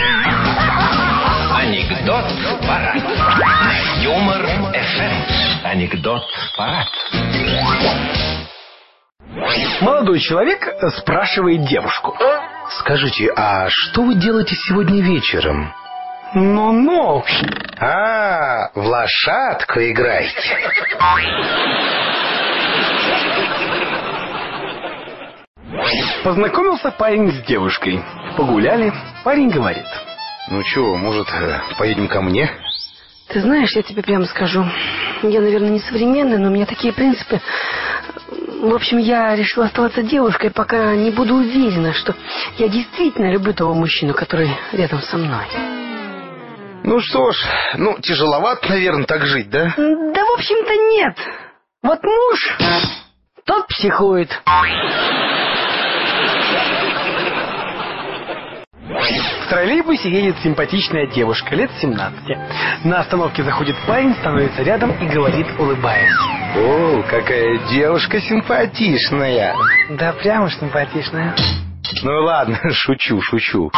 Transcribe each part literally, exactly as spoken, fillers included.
Анекдот парад. Юмор эф эм. Анекдот парад. Молодой человек спрашивает девушку: скажите, а что вы делаете сегодня вечером? Ну-ну. А, в лошадку играете. Познакомился парень с девушкой. Погуляли. Парень говорит: ну чё, может, поедем ко мне? Ты знаешь, я тебе прямо скажу, я, наверное, не современная, но у меня такие принципы. В общем, я решила оставаться девушкой, пока не буду уверена, что я действительно люблю того мужчину, который рядом со мной. Ну что ж, ну, тяжеловато, наверное, так жить, да? Да, в общем-то, нет. Вот муж, тот психует. В троллейбусе едет симпатичная девушка, лет семнадцати. На остановке заходит парень, становится рядом и говорит, улыбаясь: о, какая девушка симпатичная. Да, прямо симпатичная. Ну ладно, шучу, шучу.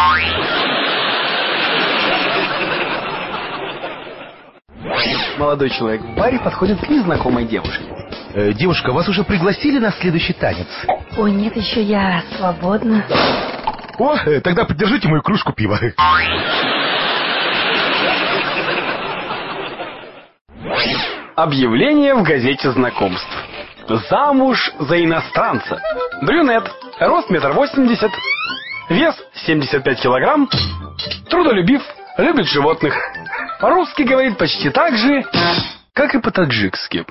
Молодой человек в баре подходит к незнакомой девушке. э, Девушка, вас уже пригласили на следующий танец? Ой, нет, еще я свободна. О, тогда поддержите мою кружку пива. Объявление в газете знакомств. Замуж за иностранца. Брюнет, рост метр восемьдесят, вес семьдесят пять килограмм, трудолюбив, любит животных. По-русски говорит почти так же, как и по-таджикски.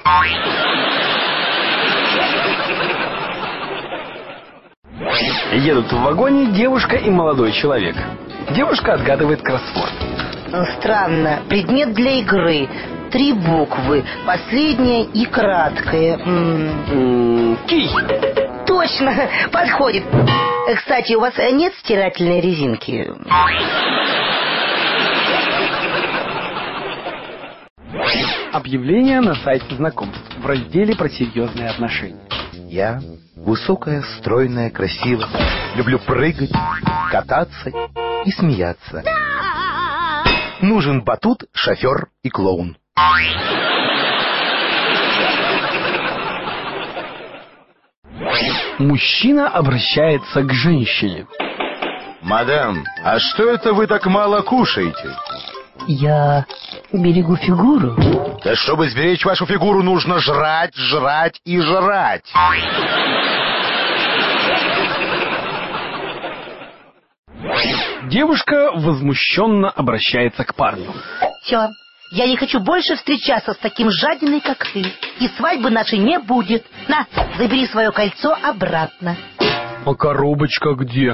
Едут в вагоне девушка и молодой человек. Девушка отгадывает кроссворд. Странно. Предмет для игры. Три буквы. Последняя и краткая. М-м-м. Кий. Точно. Подходит. Кстати, у вас нет стирательной резинки? Объявление на сайте знакомств в разделе про серьезные отношения. Я высокая, стройная, красивая. Люблю прыгать, кататься и смеяться. Нужен батут, шофер и клоун. Мужчина обращается к женщине. Мадам, а что это вы так мало кушаете? Я берегу фигуру. Да чтобы сберечь вашу фигуру, нужно жрать, жрать и жрать. Девушка возмущенно обращается к парню. Все. Я не хочу больше встречаться с таким жадиной, как ты. И свадьбы нашей не будет. На, забери свое кольцо обратно. А коробочка где?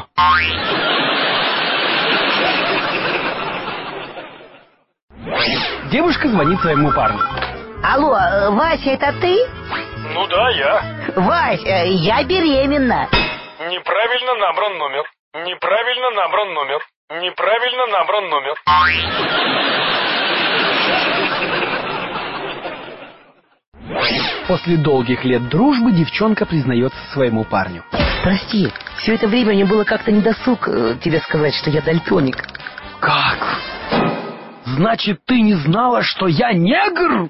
Девушка звонит своему парню. Алло, Вася, это ты? Ну да, я. Вась, я беременна. Неправильно набран номер. Неправильно набран номер. Неправильно набран номер. После долгих лет дружбы девчонка признается своему парню. Прости, все это время мне было как-то недосуг э, тебе сказать, что я дальтоник. Как? Значит, ты не знала, что я негр?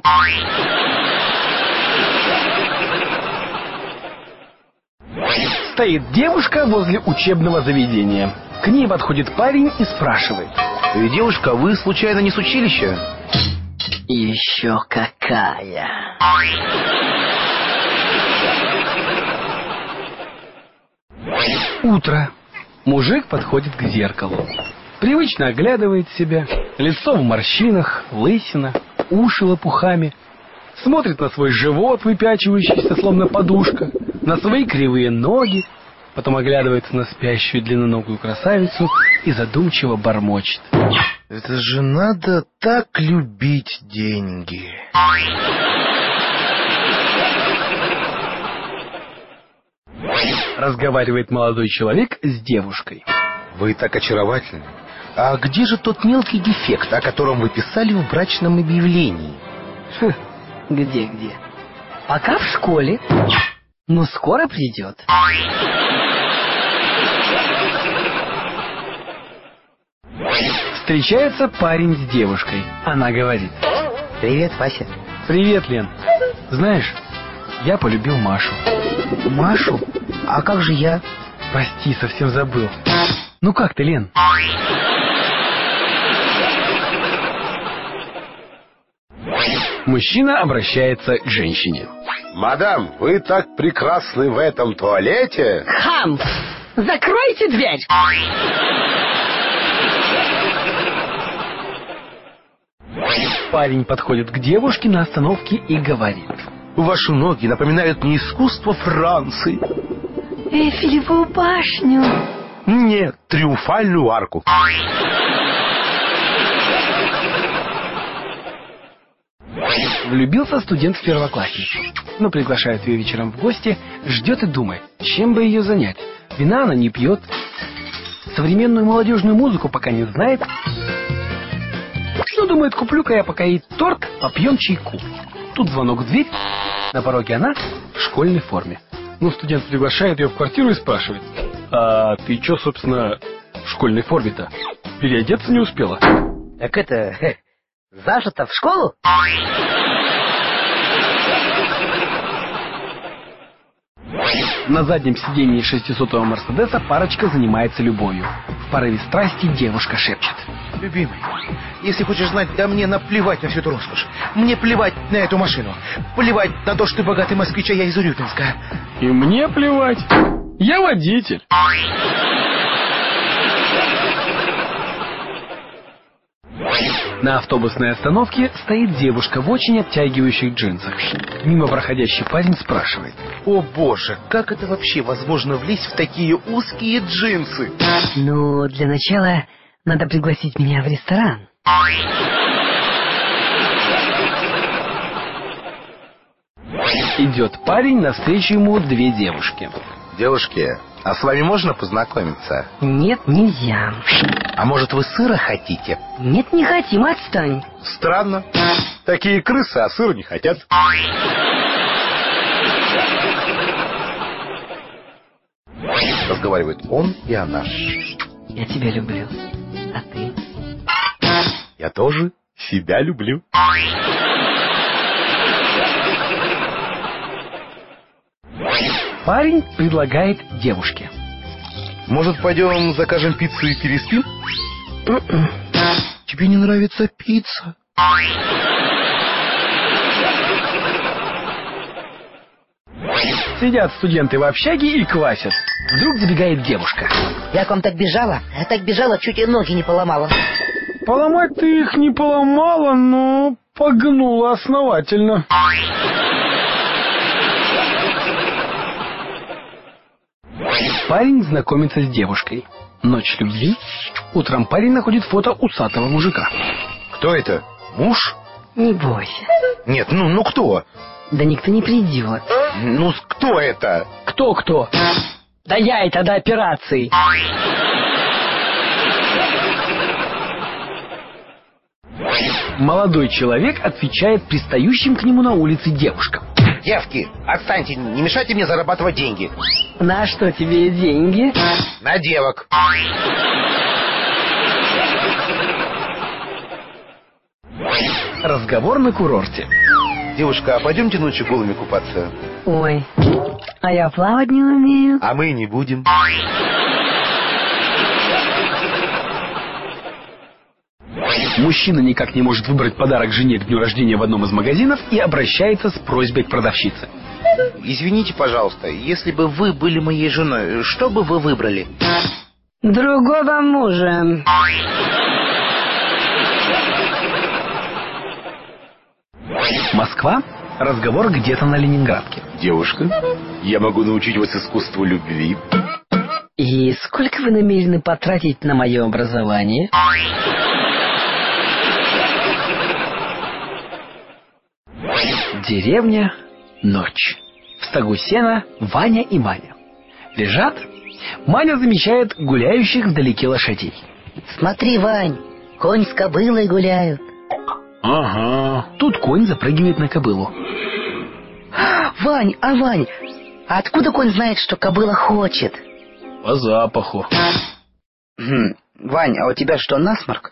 Стоит девушка возле учебного заведения. К ней подходит парень и спрашивает. Девушка, вы случайно не с училища? Еще какая. Утро. Мужик подходит к зеркалу. Привычно оглядывает себя. Лицо в морщинах, лысина, уши лопухами. Смотрит на свой живот, выпячивающийся, словно подушка, на свои кривые ноги. Потом оглядывается на спящую длинноногую красавицу и задумчиво бормочет. Это же надо так любить деньги. Разговаривает молодой человек с девушкой. Вы так очаровательны. А где же тот мелкий дефект, о котором вы писали в брачном объявлении? Хм, где-где? Пока в школе, но скоро придет. Встречается парень с девушкой. Она говорит: Привет, Вася. привет, Лен. Знаешь, я полюбил Машу. Машу? А как же я? Прости, совсем забыл. Ну как ты, Лен? Мужчина обращается к женщине. Мадам, вы так прекрасны в этом туалете. Хам! Закройте дверь! Парень подходит к девушке на остановке и говорит: Ваши ноги напоминают мне искусство Франции. Эйфелеву башню. Нет, триумфальную арку. Влюбился студент в первоклассницу, но приглашает ее вечером в гости, ждет и думает, чем бы ее занять. Вина она не пьет, современную молодежную музыку пока не знает. Ну, думает, куплю-ка я пока ей торт, попьем чайку. Тут звонок в дверь, на пороге она в школьной форме. Ну, студент приглашает ее в квартиру и спрашивает: а ты че, собственно, в школьной форме-то? Переодеться не успела? Так это... Зажато в школу? На заднем сидении шестисотого Мерседеса парочка занимается любовью. В порыве страсти девушка шепчет: Любимый, если хочешь знать, да мне наплевать на всю эту роскошь. Мне плевать на эту машину. Плевать на то, что ты богатый москвич, а я из Урюпинска. И мне плевать. Я водитель. На автобусной остановке стоит девушка в очень обтягивающих джинсах. Мимо проходящий парень спрашивает: О боже, как это вообще возможно влезть в такие узкие джинсы? Ну, для начала надо пригласить меня в ресторан. Идет парень, навстречу ему две девушки. Девушки, а с вами можно познакомиться? Нет, нельзя. А может, вы сыра хотите? Нет, не хотим, отстань. Странно. Такие крысы, а сыр не хотят. Разговаривают он и она. Я тебя люблю. А ты? Я тоже себя люблю. Парень предлагает девушке: Может, пойдем закажем пиццу и переспим? Тебе не нравится пицца? Сидят студенты в общаге и квасят. Вдруг забегает девушка. Я к вам так бежала, я так бежала, чуть и ноги не поломала. Поломать ты их не поломала, но погнула основательно. Парень знакомится с девушкой. Ночь любви. Утром парень находит фото усатого мужика. Кто это? Муж? Не бойся. Нет, ну, ну кто? Да никто не придет. Ну, кто это? Кто-кто? Да я это до операции. Молодой человек отвечает пристающим к нему на улице девушкам: Девки, отстаньте, не мешайте мне зарабатывать деньги. На что тебе деньги? На девок. Разговор на курорте. Девушка, а пойдемте ночью голыми купаться? Ой, а я плавать не умею. А мы не будем. Мужчина никак не может выбрать подарок жене к дню рождения в одном из магазинов и обращается с просьбой к продавщице: Извините, пожалуйста, если бы вы были моей женой, что бы вы выбрали? Другого мужа. Москва. Разговор где-то на Ленинградке. Девушка, я могу научить вас искусству любви. И сколько вы намерены потратить на мое образование? Деревня. Ночь. В стогу сена Ваня и Маня. Лежат. Маня замечает гуляющих вдалеке лошадей. Смотри, Вань, конь с кобылой гуляют. Ага. Тут конь запрыгивает на кобылу. Вань, а Вань, а откуда конь знает, что кобыла хочет? По запаху. Вань, а у тебя что, насморк?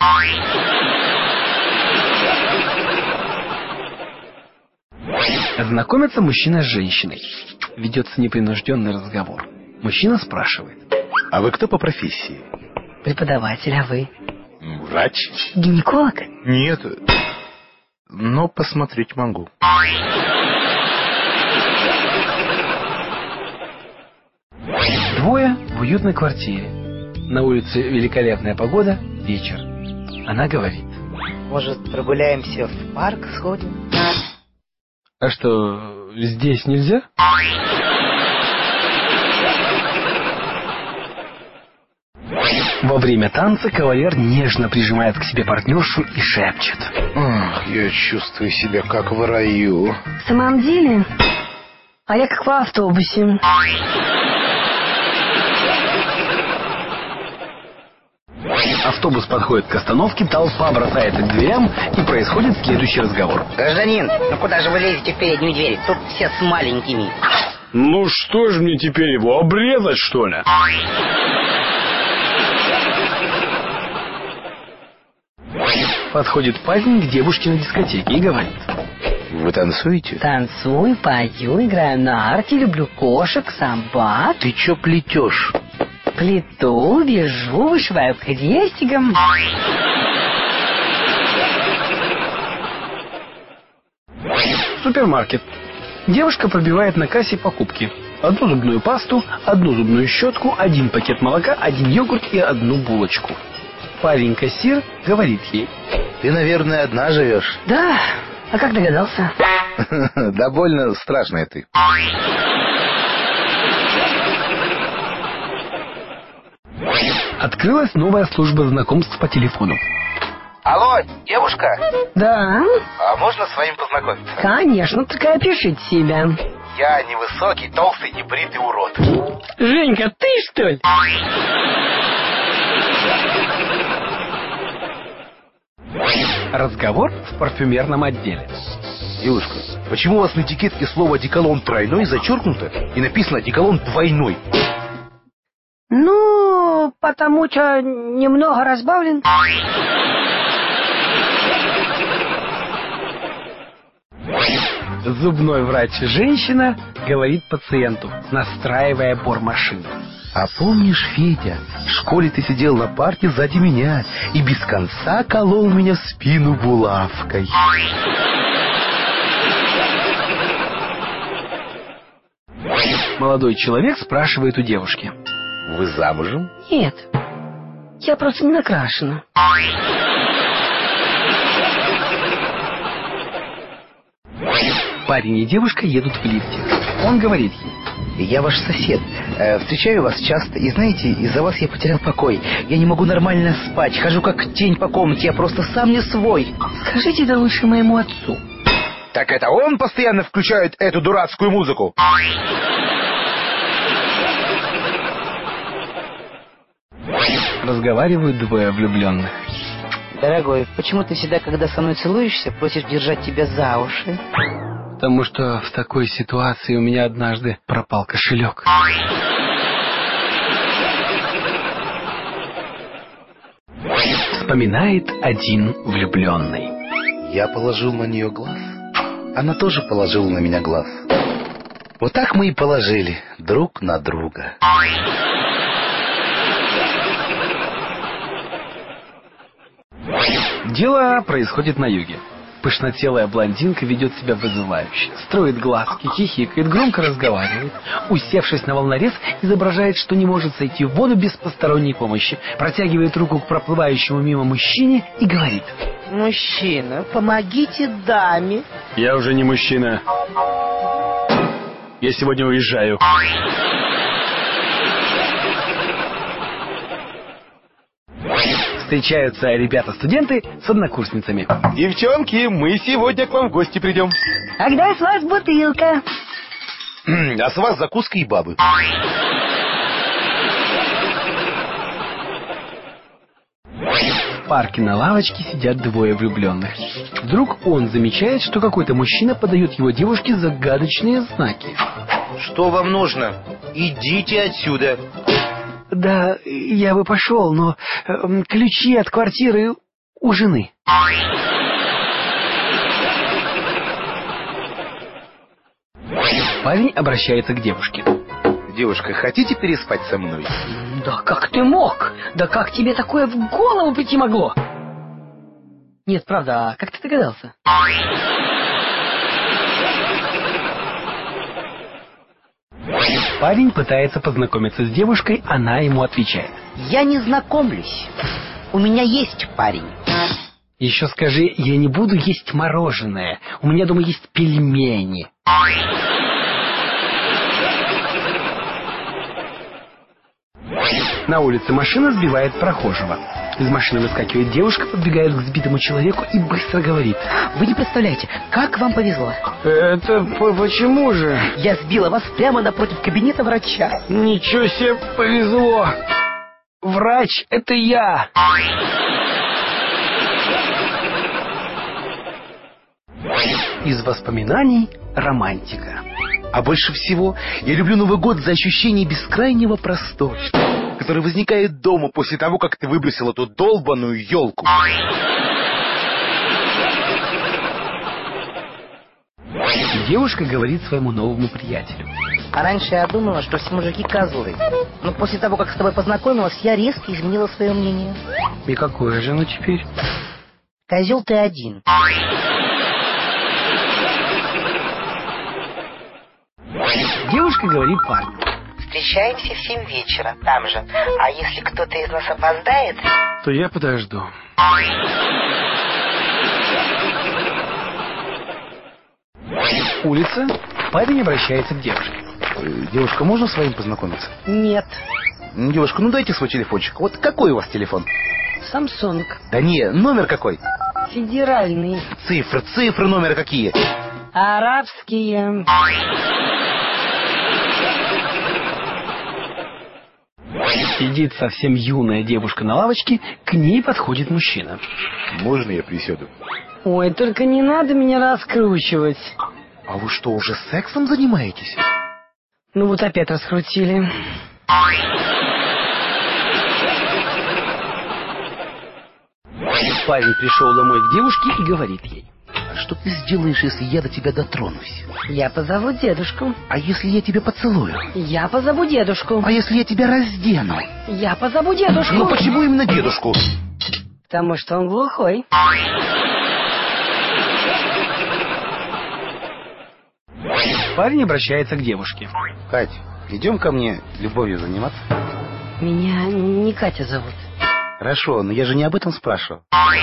Знакомится мужчина с женщиной. Ведется непринужденный разговор. Мужчина спрашивает. А вы кто по профессии? Преподаватель, а вы? Врач? Гинеколог? Нет, но посмотреть могу. Двое в уютной квартире. На улице великолепная погода, вечер. Она говорит. Может, прогуляемся в парк, сходим? А что, здесь нельзя? Во время танца кавалер нежно прижимает к себе партнершу и шепчет. Ах, я чувствую себя как в раю. В самом деле? А я как в автобусе. Автобус подходит к остановке, толпа бросается к дверям, и происходит следующий разговор. Гражданин, ну куда же вы лезете в переднюю дверь? Тут все с маленькими. Ну что ж мне теперь его, обрезать, что ли? Подходит парень к девушке на дискотеке и говорит. Вы танцуете? Танцую, пою, играю на арте, люблю кошек, собак. Ты чё плетешь? Плету, вяжу, вышиваю крестиком. Супермаркет. Девушка пробивает на кассе покупки. Одну зубную пасту, одну зубную щетку, один пакет молока, один йогурт и одну булочку. Парень-кассир говорит ей. Ты, наверное, одна живешь? Да, а как догадался? Да больно страшная ты. Открылась новая служба знакомств по телефону. Алло, девушка? Да, А можно с вами познакомиться? конечно, только опишите себя. Я невысокий, толстый, небритый урод. Женька, ты что ли? Разговор в парфюмерном отделе. Девушка, почему у вас на этикетке слово «одеколон» тройной зачеркнуто и написано «одеколон» двойной? Ну, потому что немного разбавлен. Зубной врач-женщина говорит пациенту, настраивая бормашину. А помнишь, Федя, в школе ты сидел на парте сзади меня и без конца колол меня в спину булавкой. Молодой человек спрашивает у девушки. Вы замужем? Нет, я просто не накрашена. Парень и девушка едут в лифте. Он говорит ей. Я ваш сосед. Э, встречаю вас часто. И знаете, из-за вас я потерял покой. Я не могу нормально спать. Хожу как тень по комнате. Я просто сам не свой. Скажите это лучше моему отцу. Так это он постоянно включает эту дурацкую музыку? Разговаривают двое влюбленных. Дорогой, почему ты всегда, когда со мной целуешься, просишь держать тебя за уши? Потому что в такой ситуации у меня однажды пропал кошелек. Вспоминает один влюбленный. Я положил на нее глаз. Она тоже положила на меня глаз. Вот так мы и положили друг на друга. Дело происходит на юге. Пышнотелая блондинка ведет себя вызывающе, строит глазки, хихикает, громко разговаривает. Усевшись на волнорез, изображает, что не может сойти в воду без посторонней помощи. Протягивает руку к проплывающему мимо мужчине и говорит. Мужчина, помогите даме. Я уже не мужчина. Я сегодня уезжаю. Встречаются ребята-студенты с однокурсницами. Девчонки, мы сегодня к вам в гости придем. А когда с вас бутылка? А с вас закуска и бабы. В парке на лавочке сидят двое влюбленных. Вдруг он замечает, что какой-то мужчина подает его девушке загадочные знаки. Что вам нужно? Идите отсюда. Да, я бы пошел, но э, ключи от квартиры у жены. Парень обращается к девушке. Девушка, хотите переспать со мной? Да как ты мог? Да как тебе такое в голову прийти могло? Нет, правда, а как ты догадался? Парень пытается познакомиться с девушкой, она ему отвечает. Я не знакомлюсь. У меня есть парень. Еще скажи, я не буду есть мороженое. У меня дома есть пельмени. На улице машина сбивает прохожего. Из машины выскакивает девушка, подбегает к сбитому человеку и быстро говорит. Вы не представляете, как вам повезло. Это почему же? Я сбила вас прямо напротив кабинета врача. Ничего себе повезло. Врач, это я. Из воспоминаний романтика. А больше всего я люблю Новый год за ощущение бескрайнего простора, который возникает дома после того, как ты выбросил эту долбаную елку. Девушка говорит своему новому приятелю. А раньше я думала, что все мужики козлы. Но после того, как с тобой познакомилась, я резко изменила свое мнение. И какое же оно теперь? Козел ты один. Девушка говорит парню. Встречаемся в семь вечера, там же. А если кто-то из нас опоздает... То я подожду. Улица. Парень обращается к девушке. Девушка, можно с вами познакомиться? Нет. Девушка, ну дайте свой телефончик. Вот какой у вас телефон? Samsung. Да не, номер какой? Федеральный. Цифры, цифры номера какие? Арабские. Сидит совсем юная девушка на лавочке, к ней подходит мужчина. Можно я присяду? Ой, только не надо меня раскручивать. А вы что, уже сексом занимаетесь? Ну вот опять раскрутили. Парень пришел домой к девушке и говорит ей. А что ты сделаешь, если я до тебя дотронусь? Я позову дедушку. А если я тебя поцелую? Я позову дедушку. А если я тебя раздену? Я позову дедушку. Ну почему именно дедушку? Потому что он глухой. Парень обращается к девушке. Кать, идем ко мне любовью заниматься? Меня не Катя зовут. Хорошо, но я же не об этом спрашивал.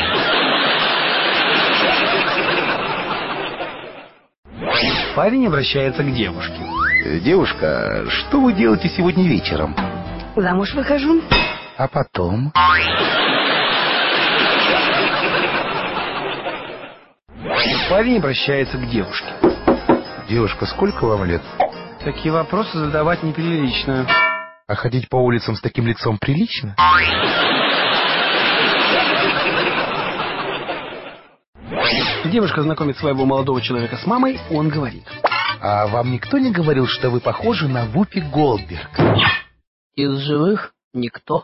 Парень обращается к девушке. Девушка, что вы делаете сегодня вечером? Замуж выхожу. А потом? Парень обращается к девушке. Девушка, сколько вам лет? Такие вопросы задавать неприлично. А ходить по улицам с таким лицом прилично? Девушка знакомит своего молодого человека с мамой, он говорит. А вам никто не говорил, что вы похожи на Вупи Голдберг? Из живых никто.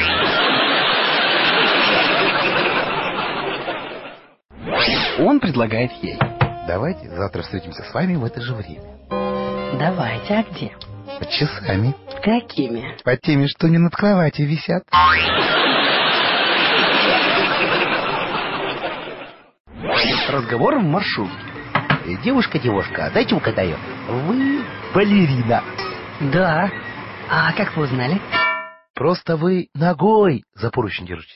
Он предлагает ей. Давайте завтра встретимся с вами в это же время. Давайте, а где? Под часами. Какими? Под теми, что не над кроватью висят. Разговор в маршрутке. Девушка, девушка, дайте угадаю. Вы балерина. Да. А как вы узнали? Просто вы ногой за поручень держитесь.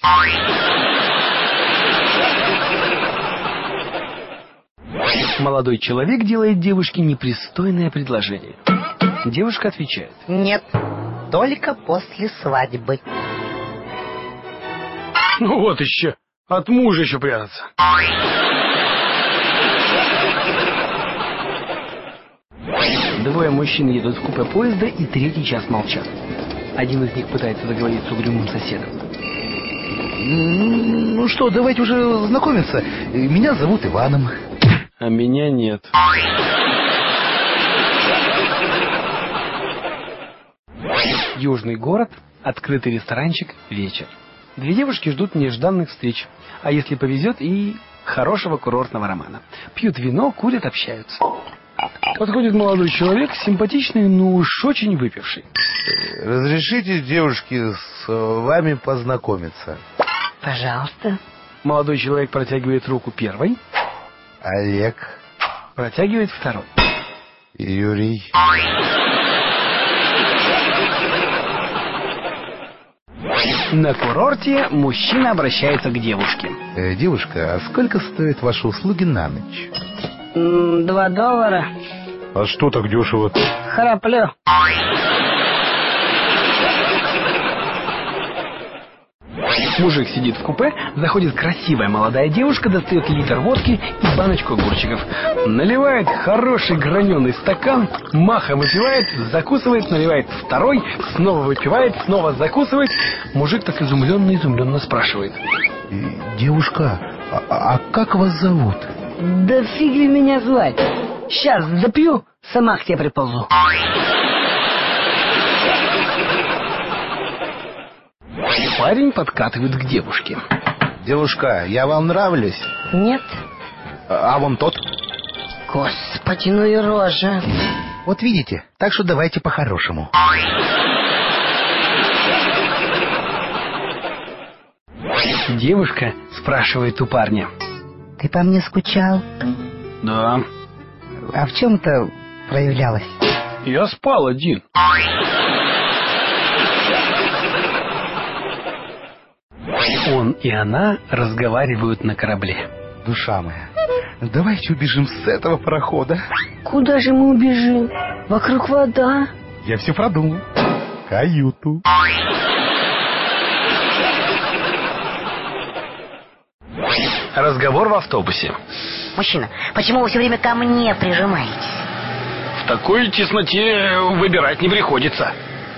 Молодой человек делает девушке непристойное предложение. Девушка отвечает. Нет, только после свадьбы. Ну вот еще, от мужа еще прятаться. Двое мужчин едут в купе поезда и третий час молчат. Один из них пытается заговорить с угрюмым соседом. Ну что, давайте уже знакомиться. Меня зовут Иваном. А меня нет. Южный город, Открытый ресторанчик, вечер. Две девушки ждут нежданных встреч, а если повезет, и хорошего курортного романа. Пьют вино, курят, общаются. Подходит молодой человек, симпатичный, но уж очень выпивший. Разрешите, девушки, с вами познакомиться? Пожалуйста. Молодой человек протягивает руку первой. Олег. Протягивает второй. Юрий. На курорте мужчина обращается к девушке. Э, девушка, а сколько стоят ваши услуги на ночь? М, Два доллара. А что так дешево? Храплю. Мужик сидит в купе, заходит красивая молодая девушка, достает литр водки и баночку огурчиков. Наливает хороший граненый стакан, махом выпивает, закусывает, наливает второй, снова выпивает, снова закусывает. Мужик так изумленно-изумленно спрашивает. Девушка, а, а как вас зовут? Да фиг ли меня звать? Сейчас допью, сама к тебе приползу. Парень подкатывает к девушке. Девушка, я вам нравлюсь? Нет? А, а вон тот? Господи, ну и рожа. Вот видите, так что давайте по-хорошему. Девушка спрашивает у парня. Ты по мне скучал? Да. А в чем это проявлялось? Я спал один. Он и она разговаривают на корабле. Душа моя, давайте убежим с этого парохода. Куда же мы убежим? Вокруг вода. Я все продумал. Каюту. Разговор в автобусе. Мужчина, почему вы все время ко мне прижимаетесь? В такой тесноте выбирать не приходится.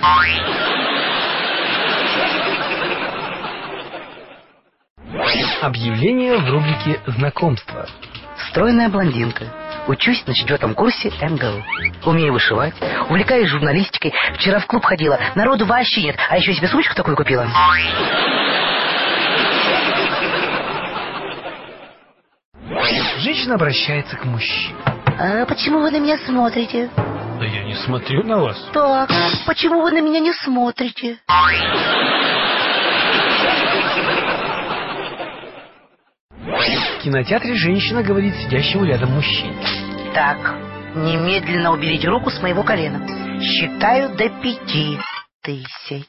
Объявление в рубрике «Знакомство». Стройная блондинка. Учусь на четвертом курсе эм гэ у. Умею вышивать, увлекаюсь журналистикой. Вчера в клуб ходила, народу вообще нет. А еще себе сумочку такую купила. Женщина обращается к мужчине. А почему вы на меня смотрите? Да я не смотрю на вас. Так, почему вы на меня не смотрите? В кинотеатре женщина говорит сидящему рядом мужчине. Так, немедленно уберите руку с моего колена. Считаю до пяти тысяч.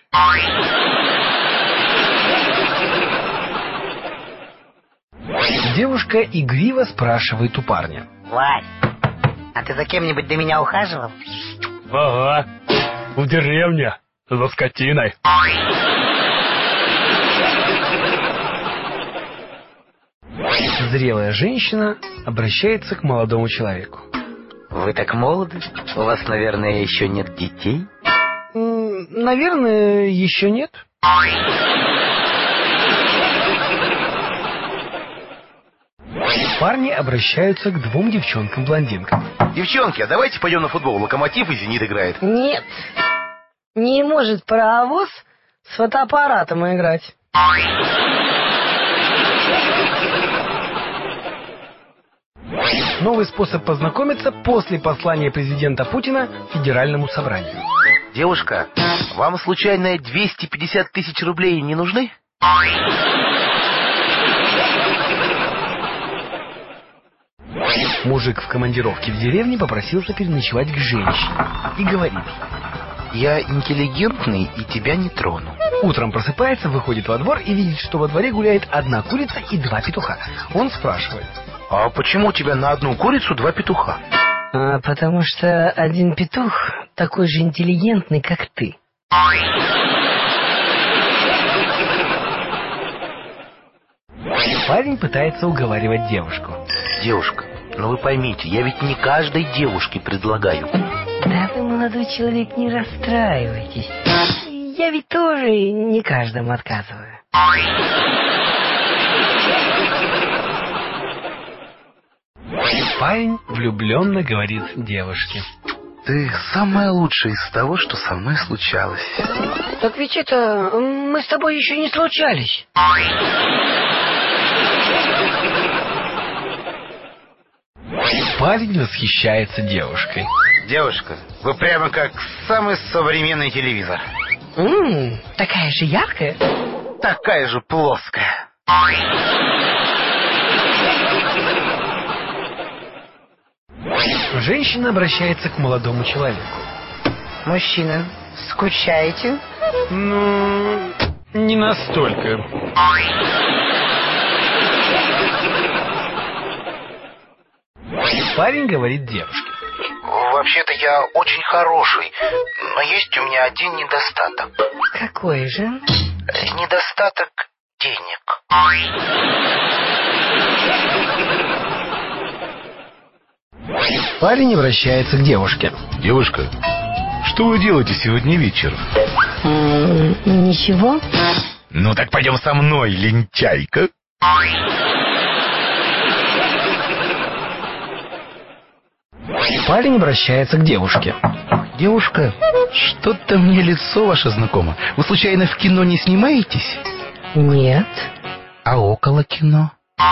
Девушка игриво спрашивает у парня. Вась, а ты за кем-нибудь до меня ухаживал? Ага, в деревне, за скотиной. Зрелая женщина обращается к молодому человеку. Вы так молоды? У вас, наверное, еще нет детей? М, Наверное, еще нет. Парни обращаются к двум девчонкам-блондинкам. Девчонки, а давайте пойдем на футбол. Локомотив и Зенит играет. Нет. Не может паровоз с фотоаппаратом играть. Новый способ познакомиться после послания президента Путина Федеральному собранию. Девушка, вам случайно двести пятьдесят тысяч рублей не нужны? Мужик в командировке в деревне попросился переночевать к женщине и говорит: Я интеллигентный и тебя не трону. утром просыпается, выходит во двор и видит, что во дворе гуляет одна курица и два петуха. Он спрашивает: А почему у тебя на одну курицу два петуха? А, потому что один петух такой же интеллигентный, как ты. Парень пытается уговаривать девушку. Девушка, ну вы поймите, я ведь не каждой девушке предлагаю. Да вы, молодой человек, не расстраивайтесь. Я ведь тоже не каждому отказываю. Парень влюбленно говорит девушке: Ты самое лучшее из того, что со мной случалось. Так ведь это... Мы с тобой еще не случались. Парень восхищается девушкой. Девушка, вы прямо как самый современный телевизор. Ммм, такая же яркая. Такая же плоская. Женщина обращается к молодому человеку. Мужчина, скучаете? Ну, не настолько. Парень говорит девушке. Вообще-то я очень хороший, но есть у меня один недостаток. Какой же? Недостаток денег. Парень обращается к девушке. Девушка, что вы делаете сегодня вечером? М-м, ничего. Ну так пойдем со мной, лентяйка. Парень обращается к девушке. Девушка, что-то мне лицо ваше знакомо. Вы случайно в кино не снимаетесь? Нет. А около кино?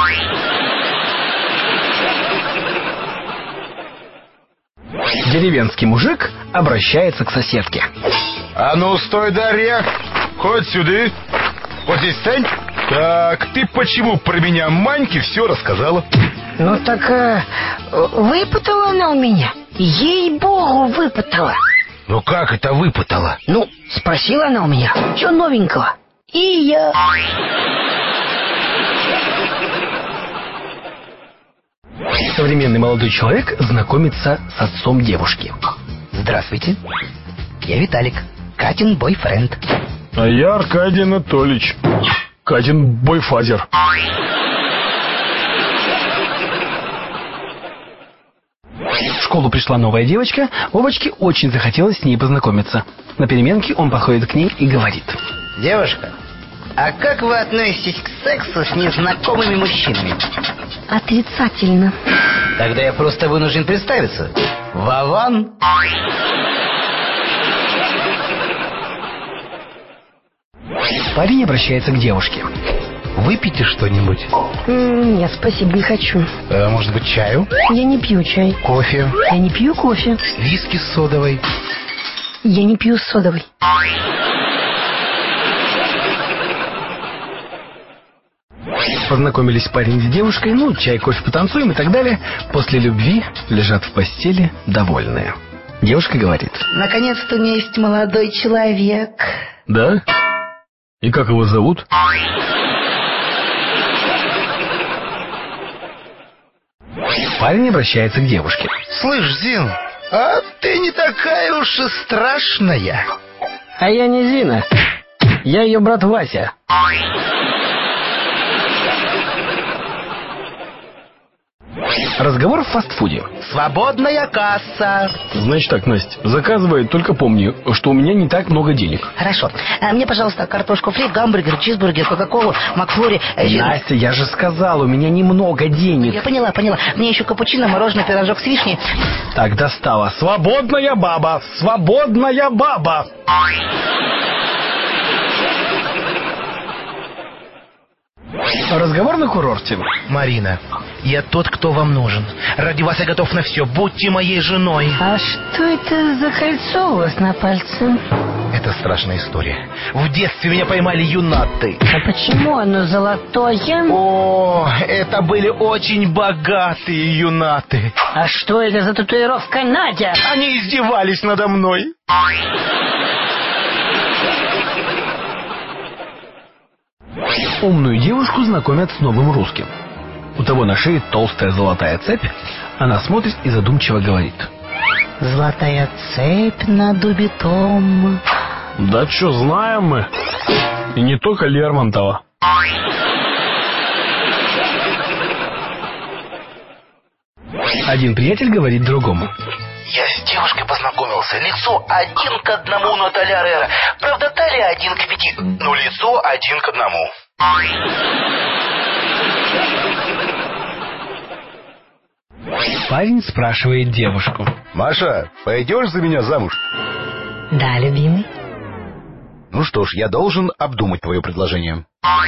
Деревенский мужик обращается к соседке. А ну, стой, Дарья! Хоть сюда. Вот здесь стань. Так, ты почему про меня Маньке все рассказала? Ну так э, выпытала она у меня. Ей-богу, выпытала. Ну как это выпытала? Ну, спросила она у меня, что новенького. И я... Современный молодой человек знакомится с отцом девушки. Здравствуйте. Я Виталик, Катин бойфренд. А я Аркадий Анатольевич, Катин бойфазер. В школу пришла новая девочка, Вовочке очень захотелось с ней познакомиться. На переменке он подходит к ней и говорит. Девушка, а как вы относитесь к сексу с незнакомыми мужчинами? Отрицательно. Тогда я просто вынужден представиться. Вован. Парень обращается к девушке. Выпейте что-нибудь. М, Нет, спасибо, не хочу. А, может быть, чаю? Я не пью чай. Кофе? Я не пью кофе. Виски с содовой? Я не пью содовой. Познакомились парень с девушкой, ну, чай, кофе, потанцуем и так далее. После любви лежат в постели довольные. Девушка говорит. Наконец-то у меня есть молодой человек. Да? И как его зовут? Парень обращается к девушке. Слышь, Зин, а ты не такая уж и страшная. А я не Зина. Я ее брат Вася. Разговор в фастфуде. Свободная касса. Значит так, Настя, заказывай, только помни, что у меня не так много денег. Хорошо. А мне, пожалуйста, картошку фри, гамбургер, чизбургер, кока-колу, макфлори. э, Настя, я же сказал, у меня немного денег. Я поняла, поняла. Мне еще капучино, мороженое, пирожок с вишней. Так, достала. Свободная баба! Свободная баба! Разговор на курорте. Марина, я тот, кто вам нужен. Ради вас я готов на все. Будьте моей женой. А что это за кольцо у вас на пальце? Это страшная история. В детстве меня поймали юнаты. А почему оно золотое? О, это были очень богатые юнаты. А что это за татуировка, Надя? Они издевались надо мной. Умную девушку знакомят с новым русским. У того на шее толстая золотая цепь. Она смотрит и задумчиво говорит. Золотая цепь над убитом. Да что, знаем мы. И не только Лермонтова. Один приятель говорит другому. Я с девушкой познакомился. Лицо один к одному Наталья Рера. Правда, талия один к пяти. Но лицо один к одному. Парень спрашивает девушку. Маша, пойдешь за меня замуж? Да, любимый. Ну что ж, я должен обдумать твое предложение.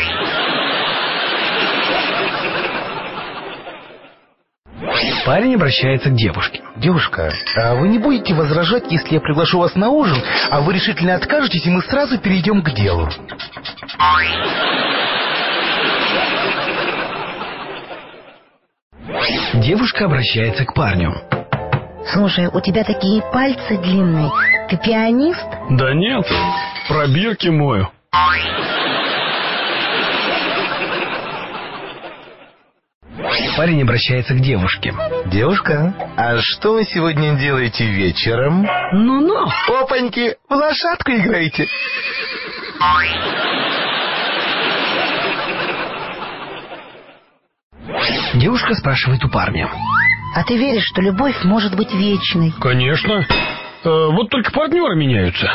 Парень обращается к девушке. Девушка, а вы не будете возражать, если я приглашу вас на ужин, а вы решительно откажетесь, и мы сразу перейдем к делу? Девушка обращается к парню. Слушай, у тебя такие пальцы длинные. Ты пианист? Да нет, пробирки мою. Парень обращается к девушке. Девушка, а что вы сегодня делаете вечером? Ну-ну. Опаньки, в лошадку играете? Девушка спрашивает у парня. А ты веришь, что любовь может быть вечной? Конечно. Э, вот только партнеры меняются.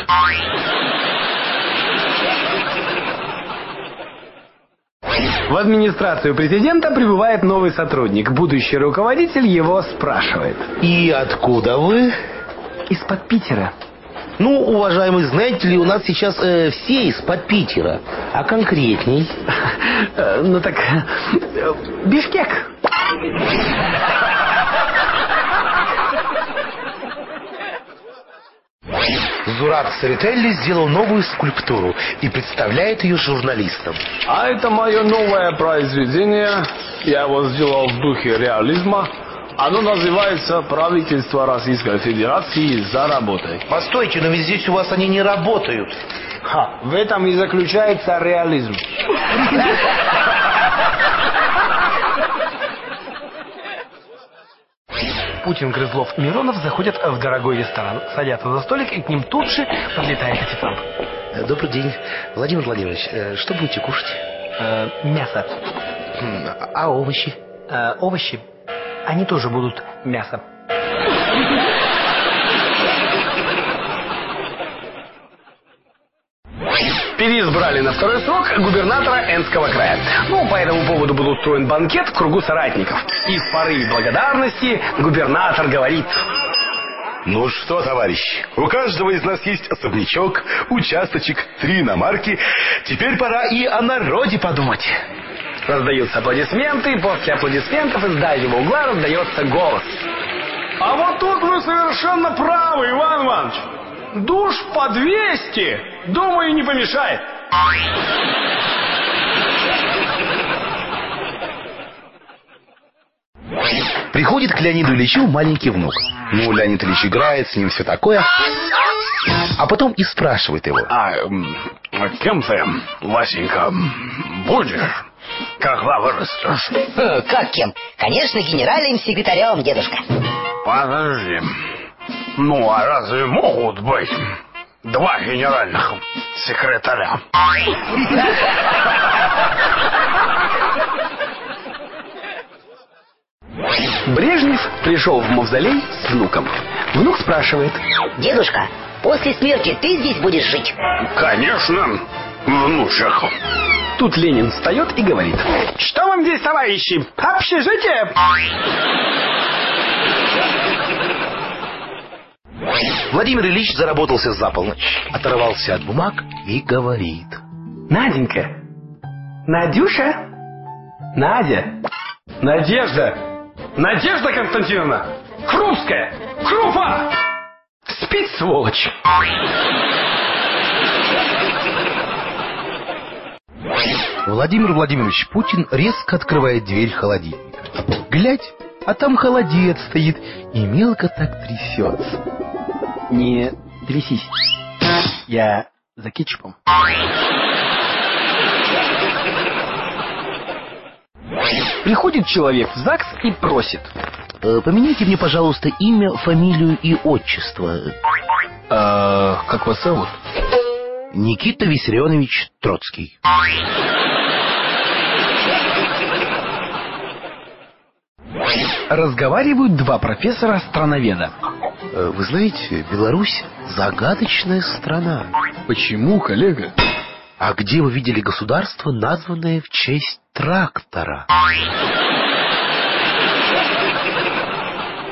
В администрацию президента прибывает новый сотрудник. Будущий руководитель его спрашивает. И откуда вы? Из-под Питера. Ну, уважаемый, знаете ли, у нас сейчас э, все из-под Питера. А конкретней? Э, ну так... э, Бишкек. Зураб Церетели сделал новую скульптуру и представляет ее журналистам. А это мое новое произведение. Я его сделал в духе реализма. Оно называется «Правительство Российской Федерации за работой». Постойте, но ведь здесь у вас они не работают. Ха, в этом и заключается реализм. Путин, Грызлов и Миронов заходят в дорогой ресторан. Садятся за столик, и к ним тут же подлетает официант. Добрый день, Владимир Владимирович. э, Что будете кушать? Э, мясо. М, А овощи? Э, овощи. Они тоже будут мясо. Переизбрали на второй срок губернатора Энского края. Ну, по этому поводу был устроен банкет в кругу соратников. И в порыве благодарности губернатор говорит: Ну что, товарищ, у каждого из нас есть особнячок, участочек, три иномарки. Теперь пора и о народе подумать. Раздаются аплодисменты, и после аплодисментов из дальнего угла раздается голос. А вот тут вы совершенно правы, Иван Иванович. Душ по двести, думаю, не помешает. Приходит к Леониду Ильичу маленький внук. Ну, Леонид Ильич играет, с ним все такое. А потом и спрашивает его. А кем ты, Васенька, будешь, когда вырастешь? Э, Как кем? Конечно, генеральным секретарем, дедушка. Подожди. Ну, а разве могут быть два генеральных секретаря? Брежнев пришел в мавзолей с внуком. Внук спрашивает: Дедушка, после смерти ты здесь будешь жить? Конечно, внучек. Тут Ленин встает и говорит: Что вам здесь, товарищи? Общежитие? Владимир Ильич заработался за полночь, оторвался от бумаг и говорит: Наденька, Надюша, Надя, Надежда, Надежда Константиновна, Крупская, Крупа! спит, сволочь. Владимир Владимирович Путин резко открывает дверь холодильника. Глядь, а там холодец стоит и мелко так трясется. Не трясись. Я за кетчупом. Приходит человек в ЗАГС и просит: э, Поменяйте мне, пожалуйста, имя, фамилию и отчество. э, Как вас зовут? Никита Виссарионович Троцкий. Разговаривают два профессора-страноведа. Э, Вы знаете, Беларусь загадочная страна. Почему, коллега? А где вы видели государство, названное в честь трактора?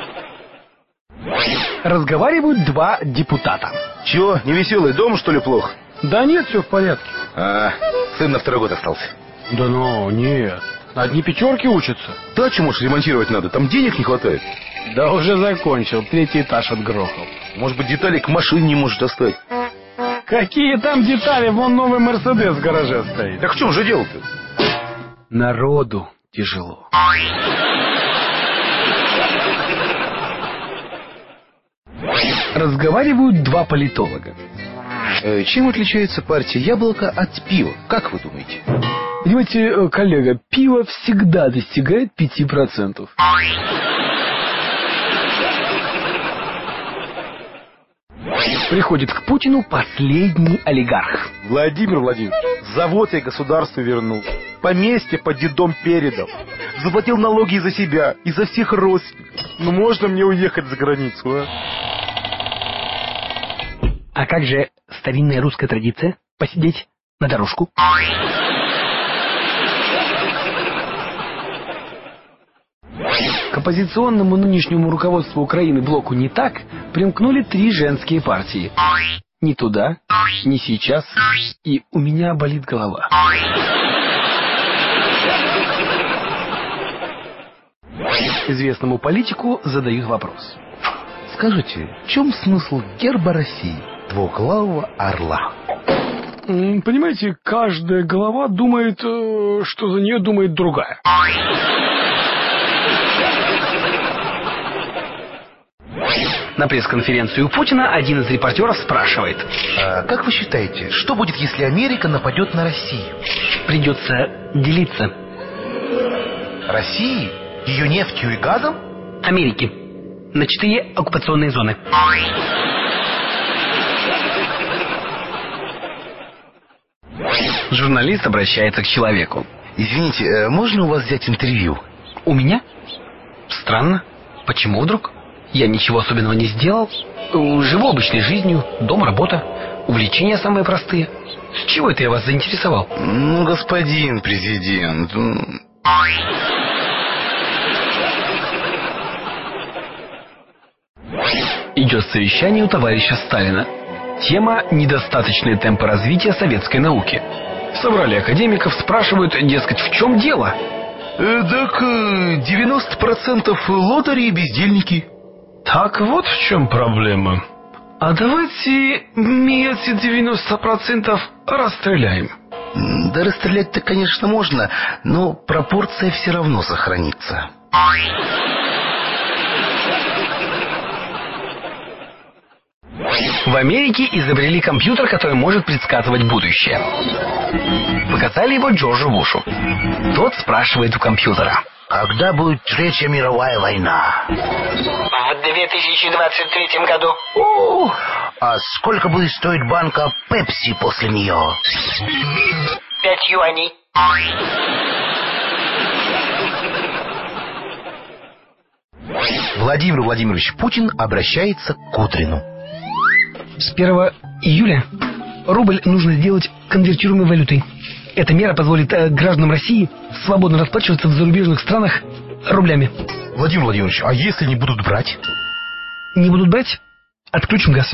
Разговаривают два депутата. Чего, невеселый дом, что ли, плохо? Да нет, все в порядке. А, сын на второй год остался. Да ну, нет. Одни пятерки учатся. Дачу, может, ремонтировать надо, там денег не хватает. Да уже закончил, третий этаж отгрохал. Может быть, детали к машине не может достать. Какие там детали? Вон новый Мерседес в гараже стоит. Так в чем же дело-то? Народу тяжело. Разговаривают два политолога. Э, чем отличается партия яблоко от пива? Как вы думаете? Понимаете, коллега, пиво всегда достигает пяти процентов. Приходит к Путину последний олигарх. Владимир Владимирович, завод я государству вернул. Поместье под дедом передал. Заплатил налоги и за себя, и за всех родственников. Ну можно мне уехать за границу, а? А как же старинная русская традиция? Посидеть на дорожку? К оппозиционному нынешнему руководству Украины блоку «Не так» примкнули три женские партии. «Не туда», «Не сейчас» и «У меня болит голова». Известному политику задают вопрос. Скажите, в чем смысл герба России, двуглавого орла? Понимаете, каждая голова думает, что за нее думает другая. На пресс-конференцию Путина один из репортеров спрашивает. А как вы считаете, что будет, если Америка нападет на Россию? Придется делиться. России? Ее нефтью и газом? Америки. На четыре оккупационные зоны. Журналист обращается к человеку. Извините, можно у вас взять интервью? У меня? Странно. Почему вдруг? Я ничего особенного не сделал. Живу обычной жизнью. Дом, работа. Увлечения самые простые. С чего это я вас заинтересовал? Ну, господин президент... Идет совещание у товарища Сталина. Тема «Недостаточные темпы развития советской науки». Собрали академиков, спрашивают, дескать, в чем дело? Э, так девяносто процентов лодыри и бездельники. Так вот в чем проблема. А давайте мы эти девяносто процентов расстреляем. Да расстрелять-то, конечно, можно, но пропорция все равно сохранится. В Америке изобрели компьютер, который может предсказывать будущее. Показали его Джорджу Бушу. Тот спрашивает у компьютера. Когда будет Третья мировая война? В две тысячи двадцать третьем году. О, а сколько будет стоить банка Пепси после нее? Пять юаней. Владимир Владимирович Путин обращается к Кудрину. С первого июля рубль нужно сделать конвертируемой валютой. Эта мера позволит э, гражданам России свободно расплачиваться в зарубежных странах рублями. Владимир Владимирович, а если не будут брать? Не будут брать? Отключим газ.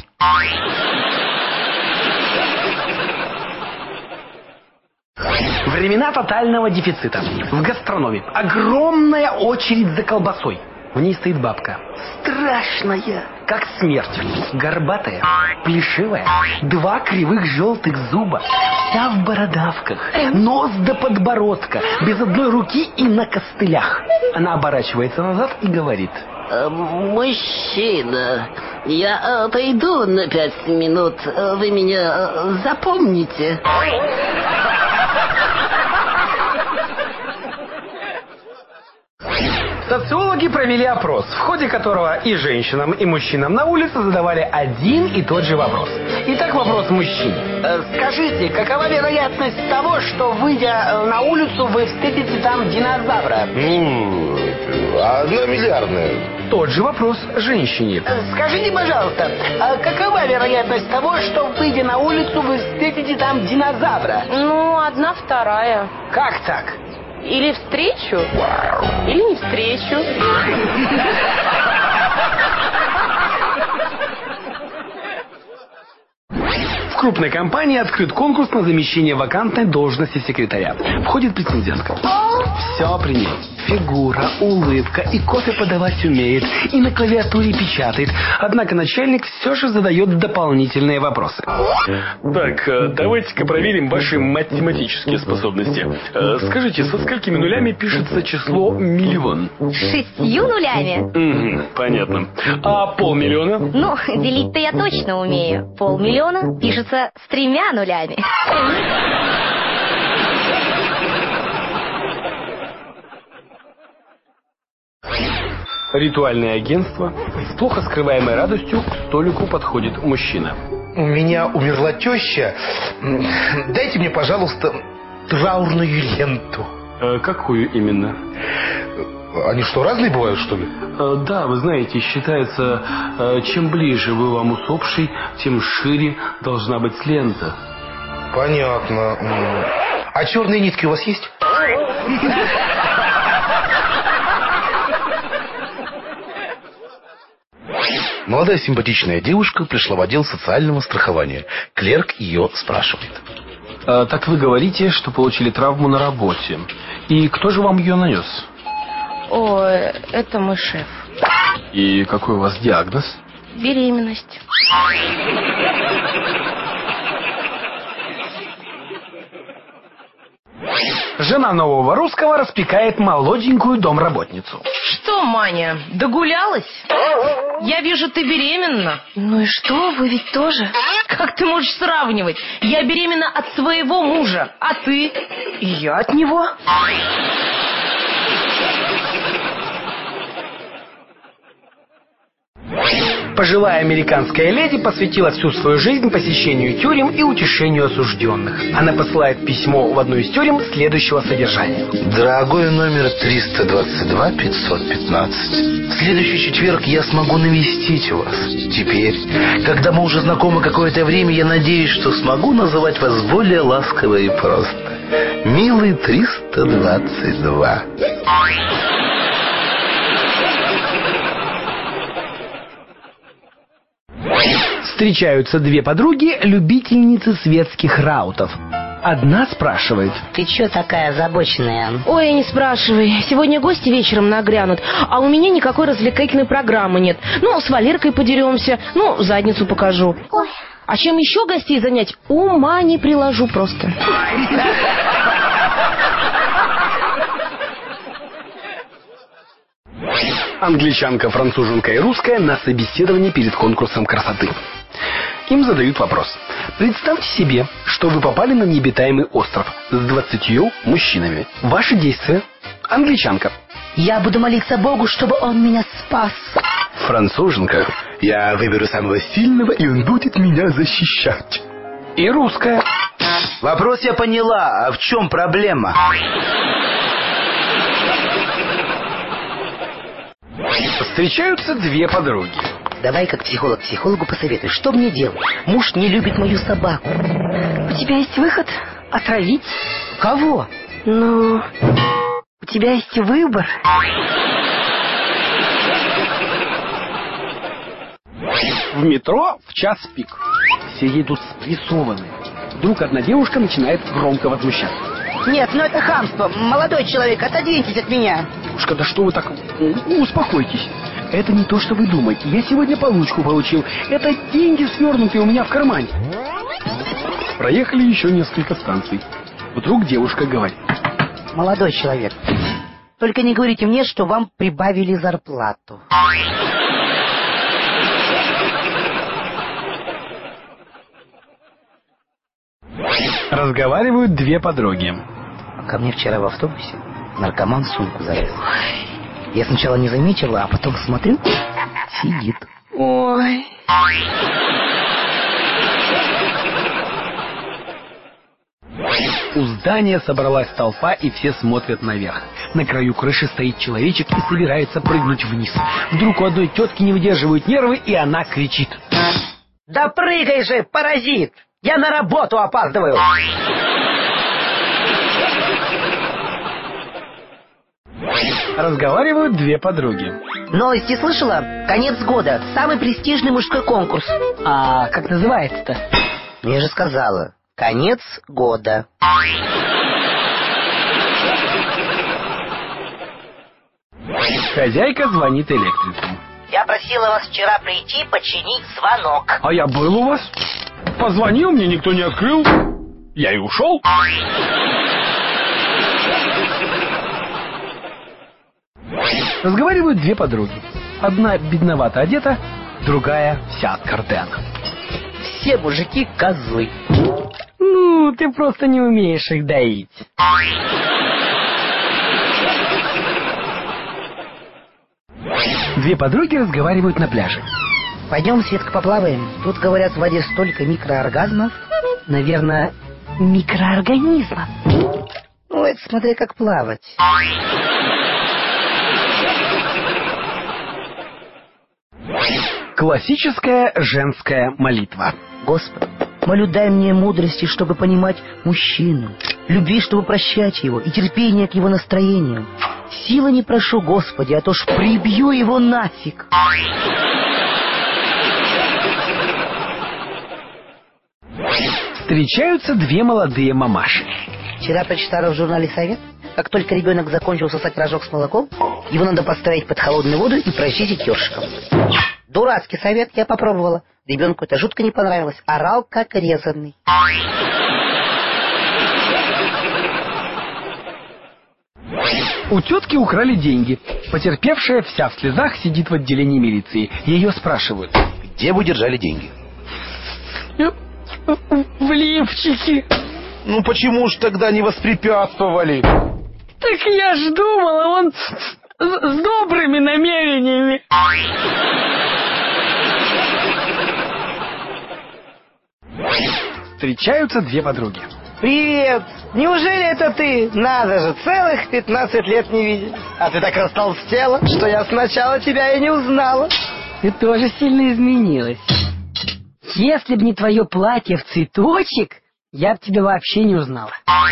Времена тотального дефицита. В гастрономе огромная очередь за колбасой. В ней стоит бабка. Страшная, как смерть. Горбатая, плешивая, два кривых желтых зуба. Вся в бородавках, нос до подбородка, без одной руки и на костылях. Она оборачивается назад и говорит. Мужчина, я отойду на пять минут. Вы меня запомните? Социологи провели опрос, в ходе которого и женщинам, и мужчинам на улице задавали один и тот же вопрос. Итак, вопрос мужчине. Скажите, какова вероятность того, что, выйдя на улицу, вы встретите там динозавра? Ну, одна миллиардная. Тот же вопрос женщине. Скажите, пожалуйста, а какова вероятность того, что, выйдя на улицу, вы встретите там динозавра? Ну, одна вторая. Как так? Или встречу, или не встречу. крупной компании открыт конкурс на замещение вакантной должности секретаря. Входит претендентка. Все при ней. Фигура, улыбка, и кофе подавать умеет, и на клавиатуре печатает. Однако начальник все же задает дополнительные вопросы. Так, давайте-ка проверим ваши математические способности. Скажите, со сколькими нулями пишется число миллион? Шестью нулями? Угу, понятно. А полмиллиона? Ну, делить-то я точно умею. Полмиллиона пишется с тремя нулями. Ритуальное агентство. С плохо скрываемой радостью к столику подходит мужчина. У меня умерла теща. Дайте мне, пожалуйста, траурную ленту. А какую именно? Они что, разные бывают, что ли? А, да, вы знаете, считается, чем ближе вы вам усопший, тем шире должна быть лента. Понятно. А черные нитки у вас есть? Молодая симпатичная девушка пришла в отдел социального страхования. Клерк ее спрашивает. А, так вы говорите, что получили травму на работе. И кто же вам ее нанес? О, это мой шеф. И какой у вас диагноз? Беременность. Жена нового русского распекает молоденькую домработницу. Что, Маня, догулялась? Я вижу, ты беременна. Ну и что, вы ведь тоже? Как ты можешь сравнивать? Я беременна от своего мужа, а ты? И я от него. Пожилая американская леди посвятила всю свою жизнь посещению тюрем и утешению осужденных. Она посылает письмо в одну из тюрем следующего содержания. Дорогой номер триста двадцать два пятьсот пятнадцать. В следующий четверг я смогу навестить вас. Теперь, когда мы уже знакомы какое-то время, я надеюсь, что смогу называть вас более ласково и просто. Милый триста двадцать два. Встречаются две подруги, любительницы светских раутов. Одна спрашивает: ты чё такая озабоченная? Ой, не спрашивай. Сегодня гости вечером нагрянут, а у меня никакой развлекательной программы нет. Ну, с Валеркой подеремся, ну, задницу покажу. Ой. А чем еще гостей занять, ума не приложу просто. Англичанка, француженка и русская на собеседовании перед конкурсом красоты. Им задают вопрос. Представьте себе, что вы попали на необитаемый остров с двадцатью мужчинами. Ваши действия. Англичанка. Я буду молиться Богу, чтобы он меня спас. Француженка. Я выберу самого сильного, и он будет меня защищать. И русская. Вопрос я поняла, а в чем проблема? Встречаются две подруги. Давай, как психолог психологу, посоветуй, что мне делать? Муж не любит мою собаку. У тебя есть выход? Отравить? Кого? Ну, у тебя есть выбор. В метро в час пик. Все едут спрессованные. Вдруг одна девушка начинает громко возмущаться. Нет, ну это хамство. Молодой человек, отодвиньтесь от меня. Девушка, да что вы так... Успокойтесь. Это не то, что вы думаете. Я сегодня получку получил. Это деньги свернутые у меня в кармане. Проехали еще несколько станций. Вдруг девушка говорит: молодой человек, только не говорите мне, что вам прибавили зарплату. Разговаривают две подруги. Ко мне вчера в автобусе наркоман в сумку залез. Я сначала не заметила, а потом смотрю, сидит. Ой. У здания собралась толпа, и все смотрят наверх. На краю крыши стоит человечек и собирается прыгнуть вниз. Вдруг у одной тетки не выдерживают нервы, и она кричит: да прыгай же, паразит! Я на работу опаздываю! Разговаривают две подруги. Новости слышала? Конец года. Самый престижный мужской конкурс. А как называется-то? Мне же сказала, конец года. Хозяйка звонит электрику. Я просила вас вчера прийти починить звонок. А я был у вас. Позвонил, мне никто не открыл. Я и ушел. Разговаривают две подруги. Одна бедновато одета, другая вся от картена. Все мужики козлы. Ну, ты просто не умеешь их доить. Две подруги разговаривают на пляже. Пойдем, Светка, поплаваем. Тут, говорят, в воде столько микрооргазмов. Наверное, микроорганизмов. Ну, это смотри, как плавать. Классическая женская молитва. Господи, молю, дай мне мудрости, чтобы понимать мужчину, любви, чтобы прощать его, и терпения к его настроению. Силы не прошу, Господи, а то ж прибью его нафиг. Встречаются две молодые мамаши. Вчера прочитала в журнале «Совет», как только ребенок закончил сосать рожок с молоком, его надо поставить под холодную воду и прочистить ёршиком. Дурацкий совет, я попробовала. Ребенку это жутко не понравилось. Орал как резанный. У тетки украли деньги. Потерпевшая вся в слезах сидит в отделении милиции. Ее спрашивают. Где вы держали деньги? В лифчике. Ну почему ж тогда не воспрепятствовали? Так я ж думала, он с, с добрыми намерениями. Встречаются две подруги. Привет! Неужели это ты? Надо же, целых пятнадцать лет не виделись. А ты так растолстела, что я сначала тебя и не узнала. Ты тоже сильно изменилась. Если б не твое платье в цветочек, я б тебя вообще не узнала.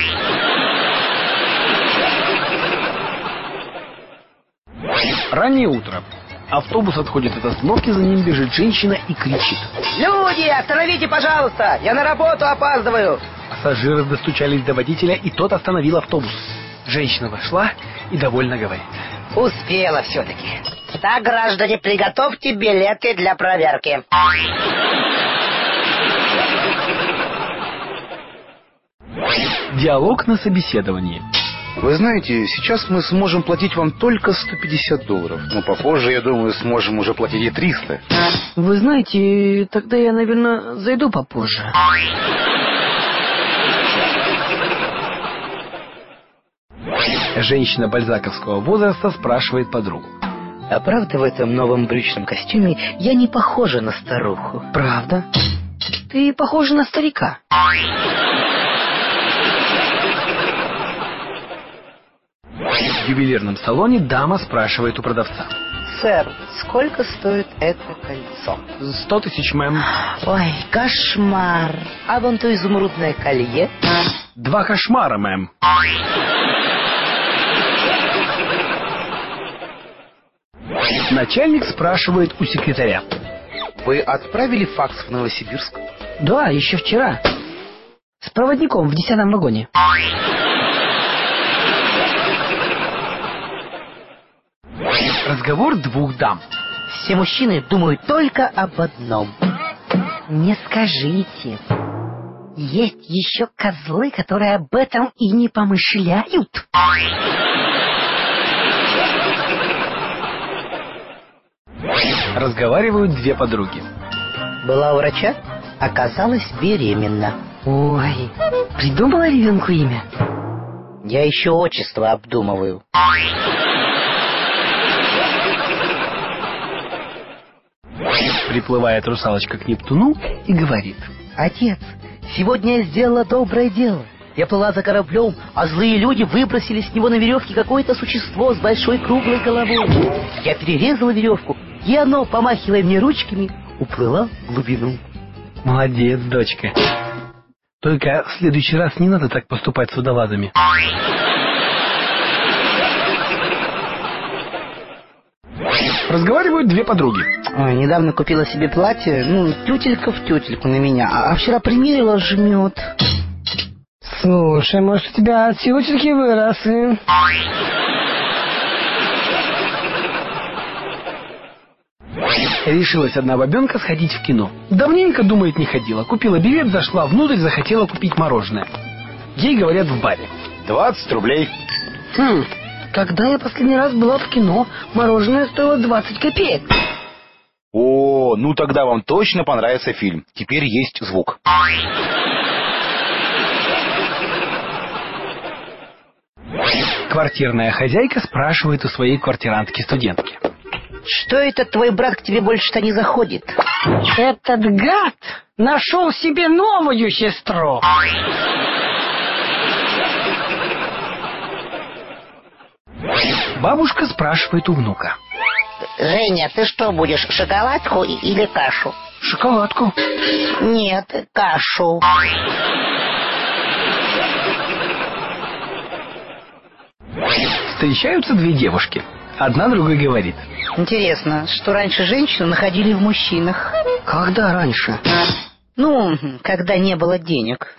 Раннее утро. Автобус отходит от остановки, за ним бежит женщина и кричит. Люди, остановите, пожалуйста! Я на работу опаздываю! Пассажиры достучались до водителя, и тот остановил автобус. Женщина вошла и довольно говорит. Успела все-таки. Так, граждане, приготовьте билеты для проверки. Диалог на собеседовании. Вы знаете, сейчас мы сможем платить вам только сто пятьдесят долларов. Но попозже, я думаю, сможем уже платить и триста. Вы знаете, тогда я, наверное, зайду попозже. Женщина бальзаковского возраста спрашивает подругу. А правда, в этом новом брючном костюме я не похожа на старуху? Правда? Ты похожа на старика. В ювелирном салоне дама спрашивает у продавца. Сэр, сколько стоит это кольцо? Сто тысяч, мэм. Ой, кошмар. А вон то изумрудное колье? Два кошмара, мэм. Начальник спрашивает у секретаря. Вы отправили факс в Новосибирск? Да, еще вчера. С проводником в десятом вагоне. Разговор двух дам. Все мужчины думают только об одном. Не скажите. Есть еще козлы, которые об этом и не помышляют. Разговаривают две подруги. Была у врача, оказалась беременна. Ой, придумала ребенку имя? Я еще отчество обдумываю. Приплывает русалочка к Нептуну и говорит. Отец, сегодня я сделала доброе дело. Я плыла за кораблем, а злые люди выбросили с него на веревке какое-то существо с большой круглой головой. Я перерезала веревку, и оно, помахивая мне ручками, уплыло в глубину. Молодец, дочка. Только в следующий раз не надо так поступать с водолазами. Разговаривают две подруги. Ой, недавно купила себе платье, ну, тютелька в тютельку на меня, а, а вчера примерила, жмет. Слушай, может, у тебя тютельки выросли? Решилась одна бабенка сходить в кино. Давненько, думает, не ходила. Купила билет, зашла внутрь, захотела купить мороженое. Ей говорят в баре. двадцать рублей. Хм, когда я последний раз была в кино, мороженое стоило двадцать копеек. О, ну тогда вам точно понравится фильм. Теперь есть звук. Квартирная хозяйка спрашивает у своей квартирантки-студентки. Что это твой брат к тебе больше-то не заходит? Этот гад нашел себе новую сестру. Бабушка спрашивает у внука. Женя, ты что будешь, шоколадку или кашу? Шоколадку. Нет, кашу. Встречаются две девушки. Одна другой говорит. Интересно, что раньше женщину находили в мужчинах? Когда раньше? Ну, когда не было денег.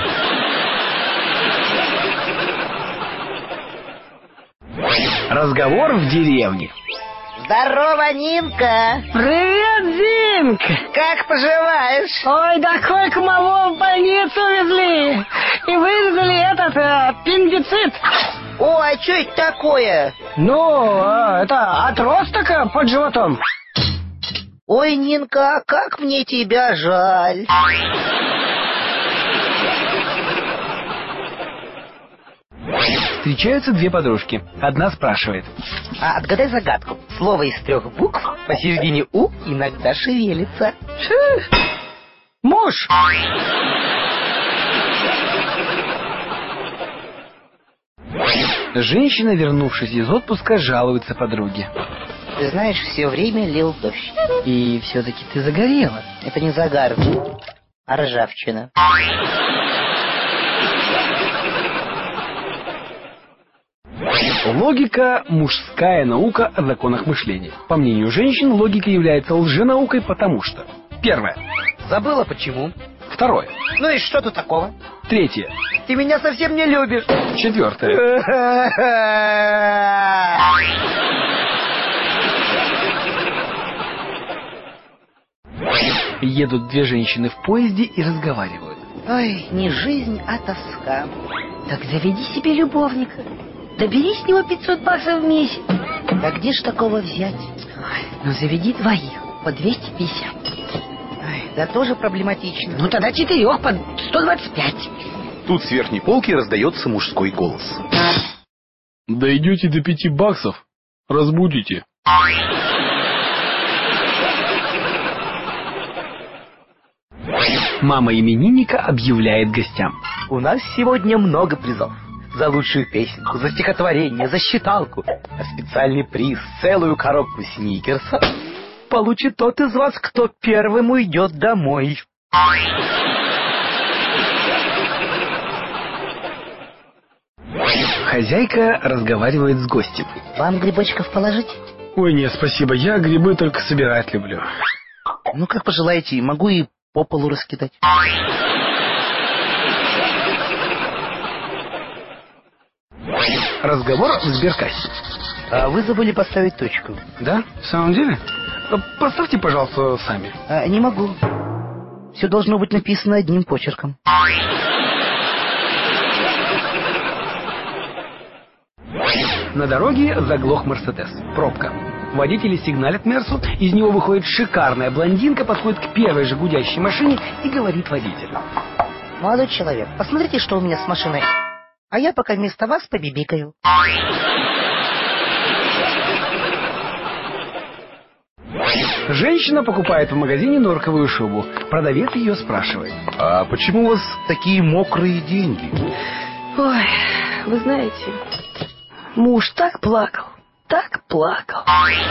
Разговор в деревне. Здорово, Нинка! Привет, Динка! Как поживаешь? Ой, да сколько малого в больницу увезли! И вырезали этот э, аппендицит. О, а что это такое? Ну, э, это отросток э, под животом. Ой, Нинка, а как мне тебя жаль. Встречаются две подружки. Одна спрашивает. А отгадай загадку. Слово из трех букв, посередине «у» иногда шевелится. Муж! Женщина, вернувшись из отпуска, жалуется подруге. Ты знаешь, все время лил дождь. И все-таки ты загорела. Это не загар, а ржавчина. Логика – мужская наука о законах мышления. По мнению женщин, логика является лженаукой, потому что... Первое. Забыла почему? Второе. Ну и что тут такого? Третье. Ты меня совсем не любишь. Четвертое. Едут две женщины в поезде и разговаривают. Ой, не жизнь, а тоска. Так заведи себе любовника. Да бери с него пятьсот баксов в месяц. Да где ж такого взять? Ой, ну заведи двоих по двести пятьдесят. Ой, да тоже проблематично. Ну тогда четырех по сто двадцать пять. Тут с верхней полки раздается мужской голос. Дойдете до пяти баксов, разбудите. Мама именинника объявляет гостям. У нас сегодня много призов. За лучшую песенку, за стихотворение, за считалку. А специальный приз, целую коробку сникерса, получит тот из вас, кто первым уйдет домой. Хозяйка разговаривает с гостем. Вам грибочков положить? Ой, нет, спасибо, я грибы только собирать люблю. Ну, как пожелаете, могу и по полу раскидать. Разговор в сберкассе. А вы забыли поставить точку. Да? В самом деле? Поставьте, пожалуйста, сами. А, не могу. Все должно быть написано одним почерком. На дороге заглох Мерседес. Пробка. Водители сигналят Мерсу, из него выходит шикарная блондинка, подходит к первой же гудящей машине и говорит водителю. Молодой человек, посмотрите, что у меня с машиной. А я пока вместо вас побибикаю. Женщина покупает в магазине норковую шубу. Продавец ее спрашивает. А почему у вас такие мокрые деньги? Ой, вы знаете, муж так плакал, так плакал.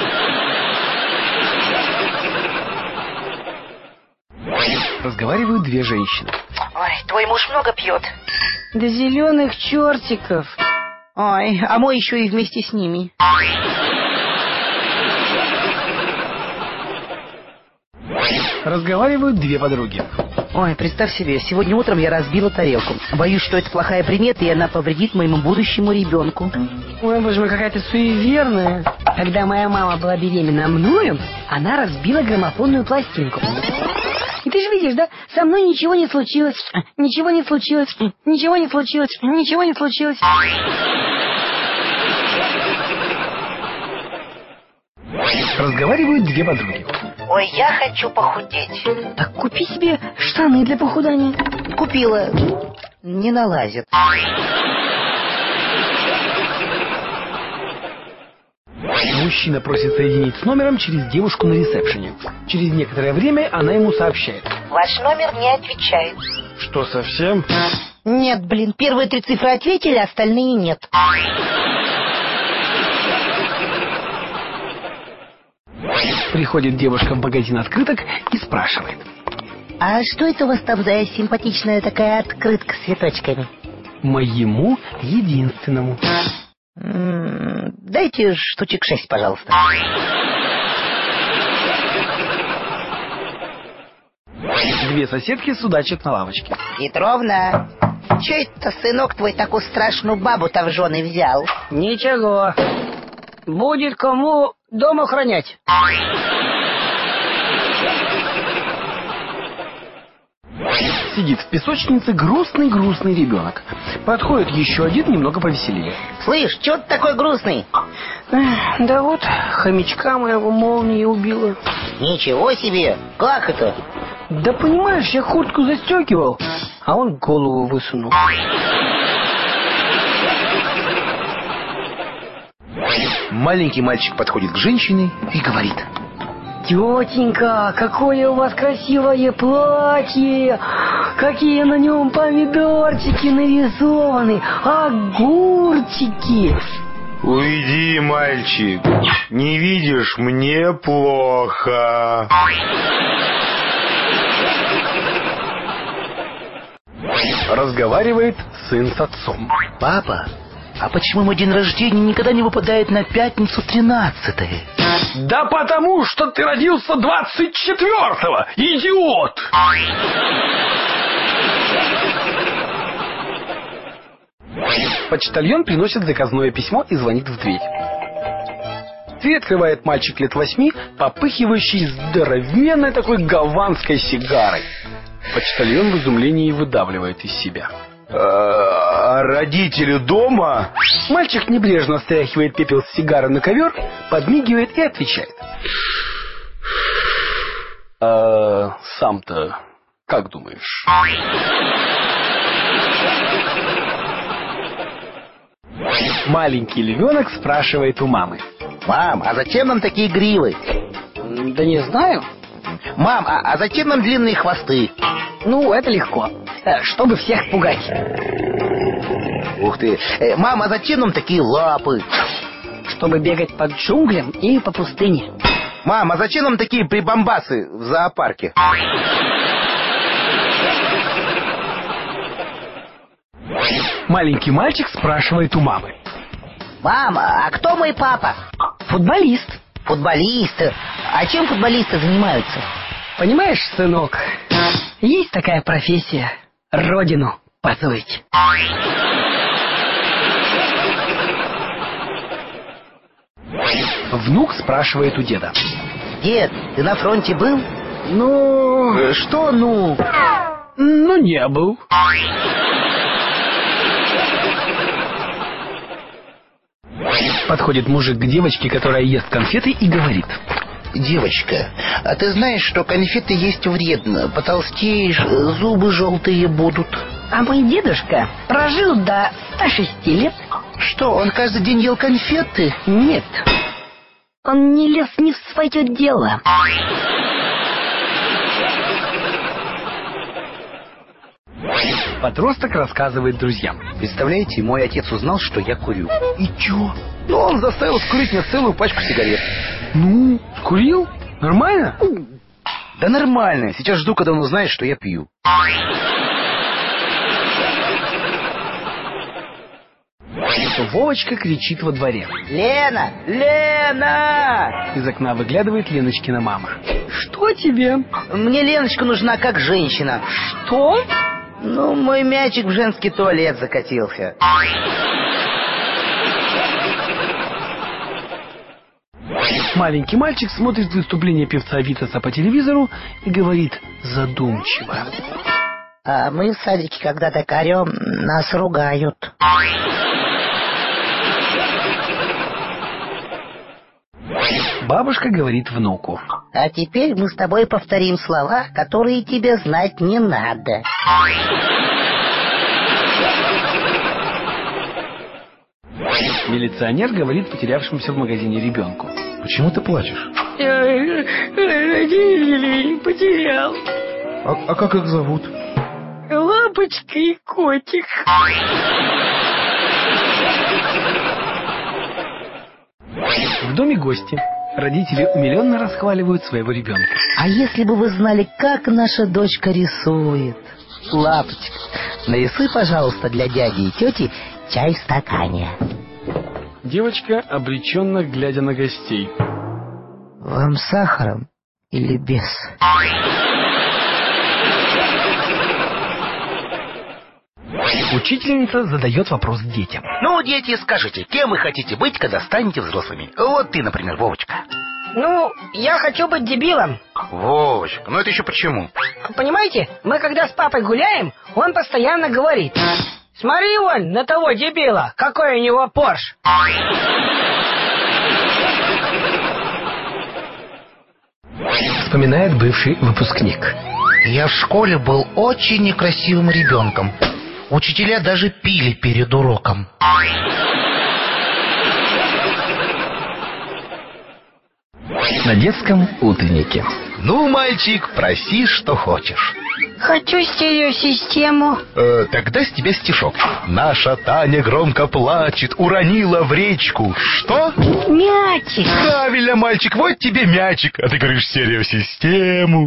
Разговаривают две женщины. Ой, твой муж много пьет. До зеленых чертиков. Ой, а мой еще и вместе с ними. Разговаривают две подруги. Ой, представь себе, сегодня утром я разбила тарелку. Боюсь, что это плохая примета, и она повредит моему будущему ребенку. Ой, боже мой, какая ты суеверная. Когда моя мама была беременна мною, она разбила граммофонную пластинку. И ты же видишь, да? Со мной ничего не случилось. Ничего не случилось. Ничего не случилось. Ничего не случилось. Разговаривают две подруги. Ой, я хочу похудеть. Так купи себе штаны для похудания. Купила. Не налазит. Мужчина просит соединить с номером через девушку на ресепшене. Через некоторое время она ему сообщает. Ваш номер не отвечает. Что, совсем? Нет, блин, первые три цифры ответили, остальные нет. Приходит девушка в магазин открыток и спрашивает. А что это у вас там за симпатичная такая открытка с цветочками? Моему единственному. М-м, дайте штучек шесть, пожалуйста. Две соседки судачат на лавочке. Петровна, че это сынок твой такую страшную бабу-то в жены взял? Ничего. Будет кому дом охранять. Сидит в песочнице грустный-грустный ребенок. Подходит еще один, немного повеселее. Слышь, че ты такой грустный? Эх, да вот, хомячка моего молнией убила. Ничего себе! Как это? Да понимаешь, я куртку застегивал, а он голову высунул. Маленький мальчик подходит к женщине и говорит. Тетенька, какое у вас красивое платье! Какие на нем помидорчики нарисованы, огурчики! Уйди, мальчик, не видишь, мне плохо. Разговаривает сын с отцом. Папа, а почему мой день рождения никогда не выпадает на пятницу тринадцатое? Да потому, что ты родился двадцать четвёртого, идиот! Почтальон приносит заказное письмо и звонит в дверь. Дверь открывает мальчик лет восьми, попыхивающий здоровенной такой гаванской сигарой. Почтальон в изумлении выдавливает из себя. А родители дома? Мальчик небрежно стряхивает пепел с сигары на ковер, подмигивает и отвечает. А сам-то как думаешь? Маленький львенок спрашивает у мамы. Мам, а зачем нам такие гривы? Да не знаю. Мам, а, а зачем нам длинные хвосты? Ну, это легко. Чтобы всех пугать. Ух ты. Э, мам, а зачем нам такие лапы? Чтобы бегать по джунглям и по пустыне. Мам, а зачем нам такие прибамбасы в зоопарке? Маленький мальчик спрашивает у мамы. Мама, а кто мой папа? Футболист. Футболист? А чем футболисты занимаются? Понимаешь, сынок, есть такая профессия — родину позорить. Внук спрашивает у деда. Дед, ты на фронте был? Ну... Что ну? Ну, не был. Подходит мужик к девочке, которая ест конфеты, и говорит. Девочка, а ты знаешь, что конфеты есть вредно? Потолстеешь, зубы желтые будут. А мой дедушка прожил до ста шести лет. Что, он каждый день ел конфеты? Нет. Он не лез не в свое дело. Подросток рассказывает друзьям. Представляете, мой отец узнал, что я курю. И чё? Ну, он заставил скурить мне целую пачку сигарет. Ну, скурил? Нормально? Да нормально. Сейчас жду, когда он узнает, что я пью. что Вовочка кричит во дворе. Лена! Лена! Из окна выглядывает Леночкина мама. Что тебе? Мне Леночка нужна как женщина. Что? Ну, мой мячик в женский туалет закатился. Маленький мальчик смотрит выступление певца Витаса по телевизору и говорит задумчиво. А мы в садике, когда так орем, нас ругают. Бабушка говорит внуку. А теперь мы с тобой повторим слова, которые тебе знать не надо. Милиционер говорит потерявшемуся в магазине ребенку. Почему ты плачешь? Я родителей потерял. А, а как их зовут? Лапочка и котик. В доме гости. Родители умиленно расхваливают своего ребенка. А если бы вы знали, как наша дочка рисует? Лапочка, нарисуй, пожалуйста, для дяди и тети чай в стакане. Девочка, обреченно глядя на гостей. Вам сахаром или без? Учительница задает вопрос детям. Ну, дети, скажите, кем вы хотите быть, когда станете взрослыми? Вот ты, например, Вовочка. Ну, я хочу быть дебилом. Вовочка, ну это еще почему? Понимаете, мы когда с папой гуляем, он постоянно говорит: смотри вон на того дебила, какой у него Порш. Вспоминает бывший выпускник. Я в школе был очень некрасивым ребенком. Учителя даже пили перед уроком. На детском утреннике. Ну, мальчик, проси, что хочешь. Хочу стереосистему. Э, тогда с тебя стишок. Наша Таня громко плачет, уронила в речку. Что? Мячик. Правильно, мальчик, вот тебе мячик. А ты говоришь стереосистему.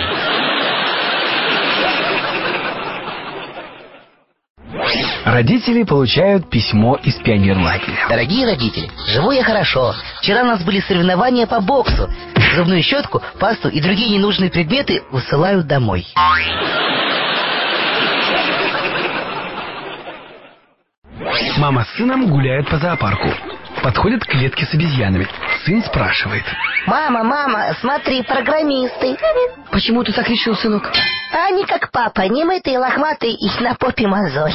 Родители получают письмо из пионерлагеря. Дорогие родители, живу я хорошо. Вчера у нас были соревнования по боксу. Зубную щетку, пасту и другие ненужные предметы высылаю домой. Мама с сыном гуляют по зоопарку. Подходят к клетке с обезьянами. Сын спрашивает. Мама, мама, смотри, программисты. Почему ты так решил, сынок? Они как папа, немытые, лохматые и на попе мозоль.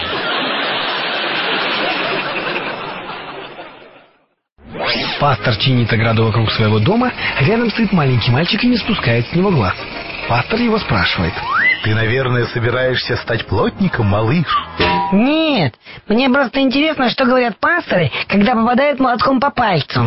Пастор чинит ограду вокруг своего дома, рядом стоит маленький мальчик и не спускает с него глаз. Пастор его спрашивает. Ты, наверное, собираешься стать плотником, малыш? Нет, мне просто интересно, что говорят пасторы, когда попадают молотком по пальцу.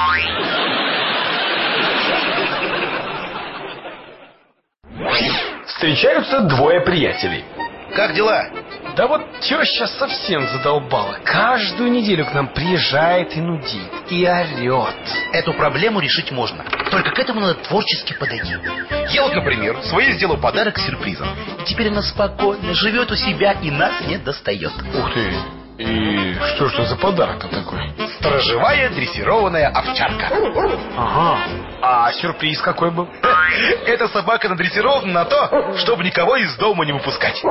Встречаются двое приятелей. Как дела? Да вот теща совсем задолбала. Каждую неделю к нам приезжает и нудит, и орет. Эту проблему решить можно. Только к этому надо творчески подойти. Я вот, например, своей сделал подарок с сюрпризом. И теперь она спокойно живет у себя и нас не достает. Ух ты! И что ж это за подарок-то такой? Сторожевая дрессированная овчарка. Ага. А сюрприз какой был? Эта собака надрессирована на то, чтобы никого из дома не выпускать.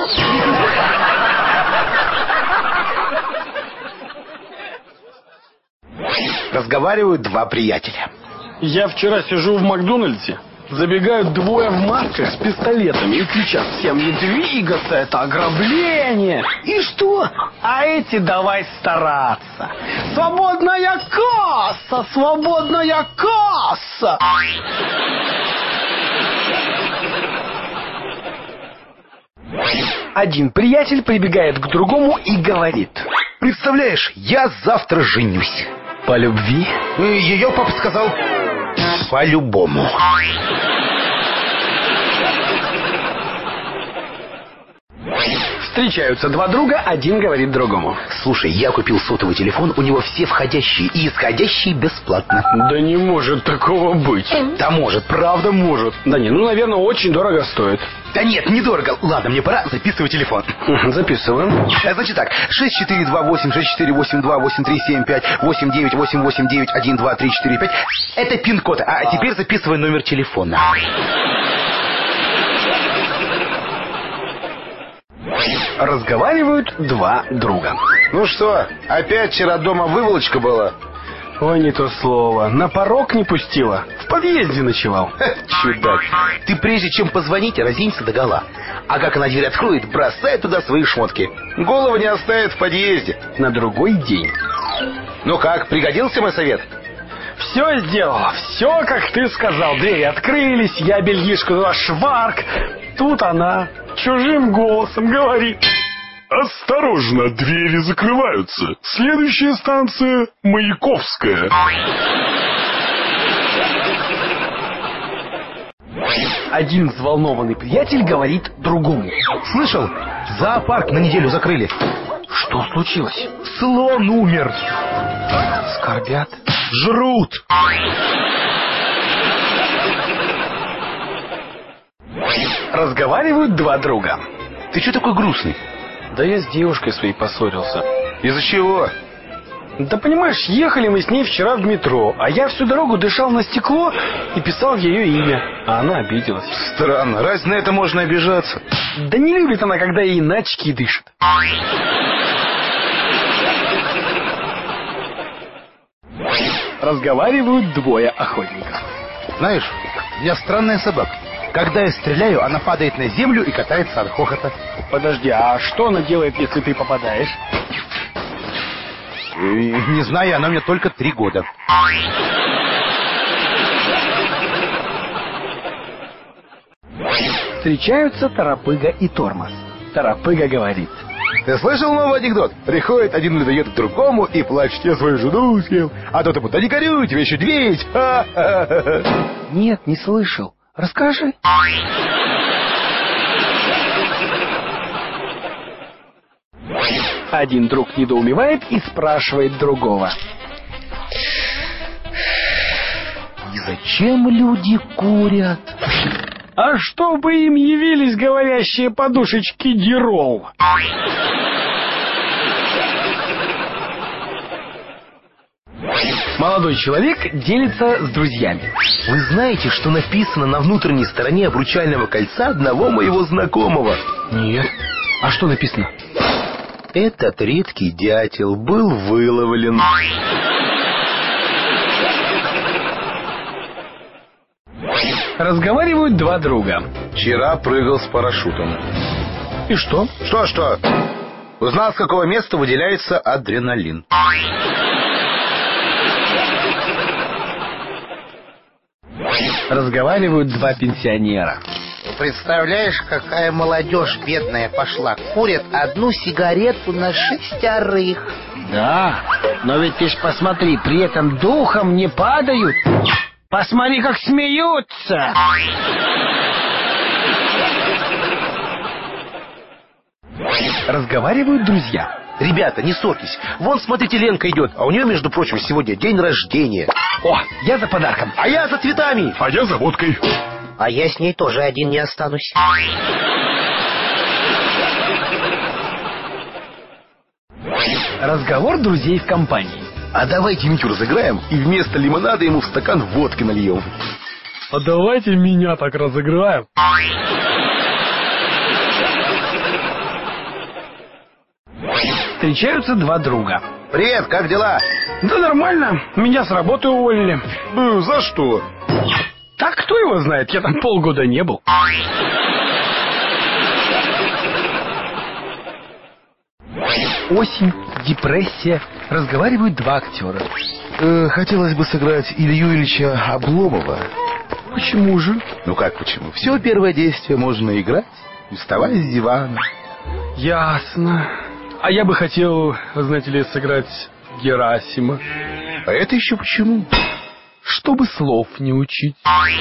Разговаривают два приятеля. Я вчера сижу в Макдональдсе. Забегают двое в масках с пистолетами и кричат: всем не двигаться, это ограбление. И что? А эти давай стараться. Свободная касса, свободная касса. Один приятель прибегает к другому и говорит: представляешь, я завтра женюсь. По любви? Ее папа сказал: по-любому. Встречаются два друга, один говорит другому: слушай, я купил сотовый телефон, у него все входящие и исходящие бесплатно. Да не может такого быть. Да может, правда может. Да не, ну, наверное, очень дорого стоит. Да нет, недорого. Ладно, мне пора, записывай телефон. Записываем. Значит так, шесть четыре два восемь, шесть четыре восемь два восемь три семь пять, восемь девять восемь восемь девять один два три четыре пять. Это пин-код. А теперь записывай номер телефона. Разговаривают два друга. Ну что, опять вчера дома выволочка была? Ой, не то слово. На порог не пустила. В подъезде ночевал. Чудак. Ты прежде чем позвонить, разинься догола. А как она дверь откроет, бросай туда свои шмотки. Голову не оставит в подъезде. На другой день. Ну как, пригодился мой совет? Все сделал. Все, как ты сказал. Двери открылись, я бельишко туда шварк. Тут она чужим голосом говорит: осторожно, двери закрываются. Следующая станция Маяковская. Один взволнованный приятель говорит другому: слышал? Зоопарк на неделю закрыли. Что случилось? Слон умер. Скорбят. Жрут. Разговаривают два друга. Ты что такой грустный? Да я с девушкой своей поссорился. Из-за чего? Да понимаешь, ехали мы с ней вчера в метро, а я всю дорогу дышал на стекло и писал ее имя, а она обиделась. Странно, разве на это можно обижаться? Да не любит она, когда ей на очки дышит. Разговаривают двое охотников. Знаешь, у меня странная собака. Когда я стреляю, она падает на землю и катается от хохота. Подожди, а что она делает, если ты попадаешь? Не знаю, она у меня только три года. Встречаются Торопыга и Тормоз. Торопыга говорит: ты слышал новый анекдот? Приходит один людоед к другому и плачет: я свою жену съел. А тот ему: да не горюй, тебе еще две. Нет, не слышал. Расскажи. Один друг недоумевает и спрашивает другого: и зачем люди курят? А чтобы им явились говорящие подушечки Дирол. Молодой человек делится с друзьями. Вы знаете, что написано на внутренней стороне обручального кольца одного моего знакомого? Нет. А что написано? Этот редкий дятел был выловлен. Разговаривают два друга. Вчера прыгал с парашютом. И что? Что-что? Узнал, с какого места выделяется адреналин. Разговаривают два пенсионера. Представляешь, какая молодежь бедная пошла. Курят одну сигарету на шестерых. Да, но ведь ты ж посмотри, при этом духом не падают. Посмотри, как смеются. Разговаривают друзья. Ребята, не ссорьтесь. Вон, смотрите, Ленка идет, а у нее, между прочим, сегодня день рождения. О, я за подарком. А я за цветами. А я за водкой. А я с ней тоже один не останусь. Разговор друзей в компании. А давайте Митю разыграем и вместо лимонада ему в стакан водки нальем. А давайте меня так разыграем. Встречаются два друга. Привет, как дела? Да нормально, меня с работы уволили. Ну, за что? Так кто его знает, я там полгода не был. Осень, депрессия. Разговаривают два актера. Э, хотелось бы сыграть Илью Ильича Обломова. Почему же? Ну как почему? Все первое действие можно играть, не вставая с дивана. Ясно. А я бы хотел, знаете ли, сыграть Герасима. А это еще почему? Чтобы слов не учить.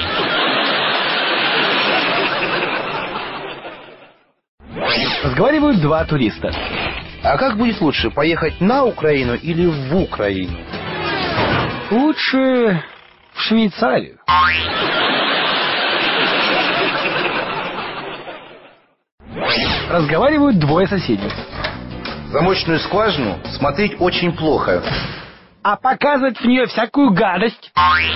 Разговаривают два туриста. А как будет лучше, поехать на Украину или в Украину? Лучше в Швейцарию. Разговаривают двое соседей. Замочную скважину смотреть очень плохо. А показывать в нее всякую гадость.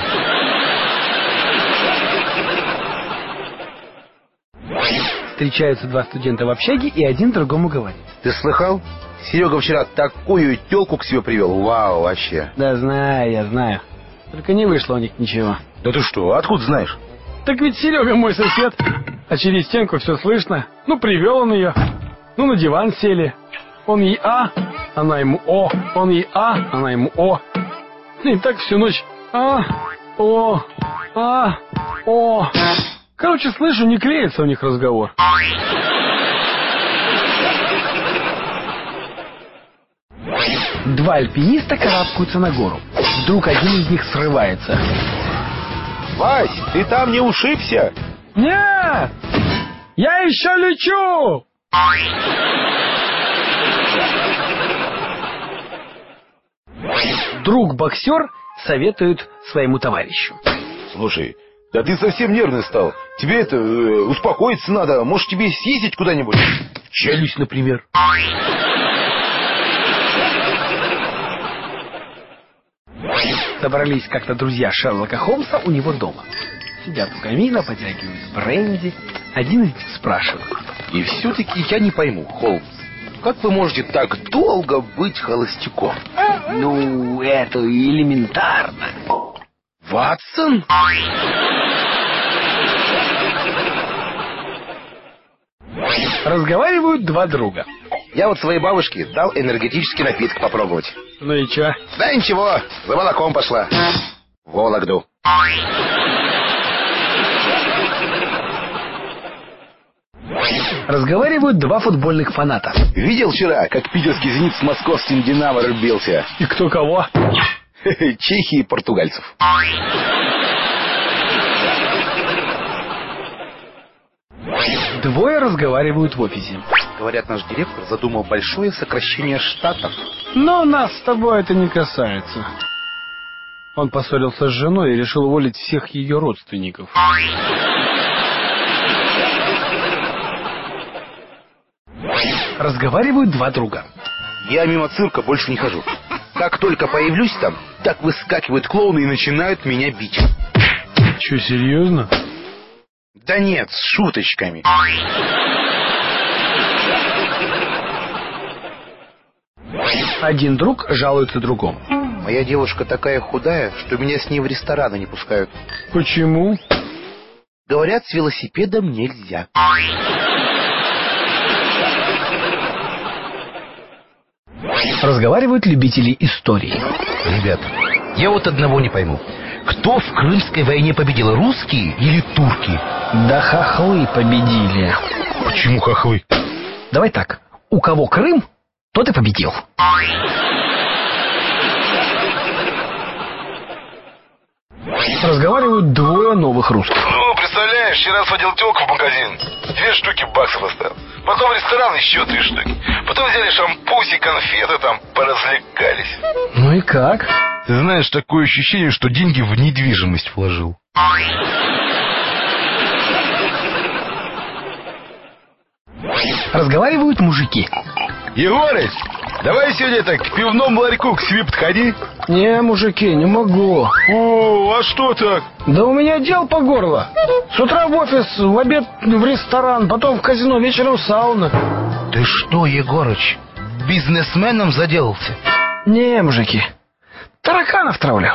Встречаются два студента в общаге, и один другому говорит. Ты слыхал? Серега вчера такую тёлку к себе привел. Вау, вообще. Да знаю, я знаю. Только не вышло у них ничего. Да ты что, откуда знаешь? Так ведь Серега мой сосед. А через стенку все слышно. Ну, привел он ее. Ну, на диван сели. Он ей А, она ему О. Он ей А, она ему О. И так всю ночь А, О, А, О. Короче, слышу, не клеится у них разговор. Два альпиниста карабкаются на гору. Вдруг один из них срывается. Вась, ты там не ушибся? Нет! Я еще лечу! Друг-боксер советует своему товарищу. Слушай, да ты совсем нервный стал. Тебе это, э, успокоиться надо. Может, тебе съездить куда-нибудь? В челюсть, например. Собрались как-то друзья Шерлока Холмса у него дома. Сидят у камина, потягивают бренди. Один из них спрашивает. И все-таки я не пойму, Холмс, как вы можете так долго быть холостяком? Ну, это элементарно. Ватсон? Разговаривают два друга. Я вот своей бабушке дал энергетический напиток попробовать. Ну и чё? Да ничего, за молоком пошла. В Вологду. Разговаривают два футбольных фаната. Видел вчера, как питерский «Зенит» с московским «Динамо» рубился? И кто кого? Чехи и португальцев. Двое разговаривают в офисе. Говорят, наш директор задумал большое сокращение штатов. Но нас с тобой это не касается. Он поссорился с женой и решил уволить всех ее родственников. Разговаривают два друга. Я мимо цирка больше не хожу. Как только появлюсь там, так выскакивают клоуны и начинают меня бить. Че, серьезно? Да нет, с шуточками. Один друг жалуется другому. Моя девушка такая худая, что меня с ней в рестораны не пускают. Почему? Говорят, с велосипедом нельзя. Разговаривают любители истории. Ребята, я вот одного не пойму. Кто в Крымской войне победил, русские или турки? Да хохлы победили. Почему хохлы? Давай так, у кого Крым, тот и победил. Разговаривают двое новых русских. Ну, представляешь, вчера сводил тёлку в магазин. Две штуки баксов оставил. Потом в ресторан еще три штуки. Потом взяли шампуси, конфеты, там поразвлекались. Ну и как? Ты знаешь, такое ощущение, что деньги в недвижимость вложил. Разговаривают мужики. Егорыч, давай сегодня так к пивному ларьку к себе подходи. Не, мужики, не могу. О, а что так? Да у меня дел по горло. С утра в офис, в обед в ресторан, потом в казино, вечером в сауну. Ты что, Егорыч, бизнесменом заделался? Не, мужики, тараканов травлю.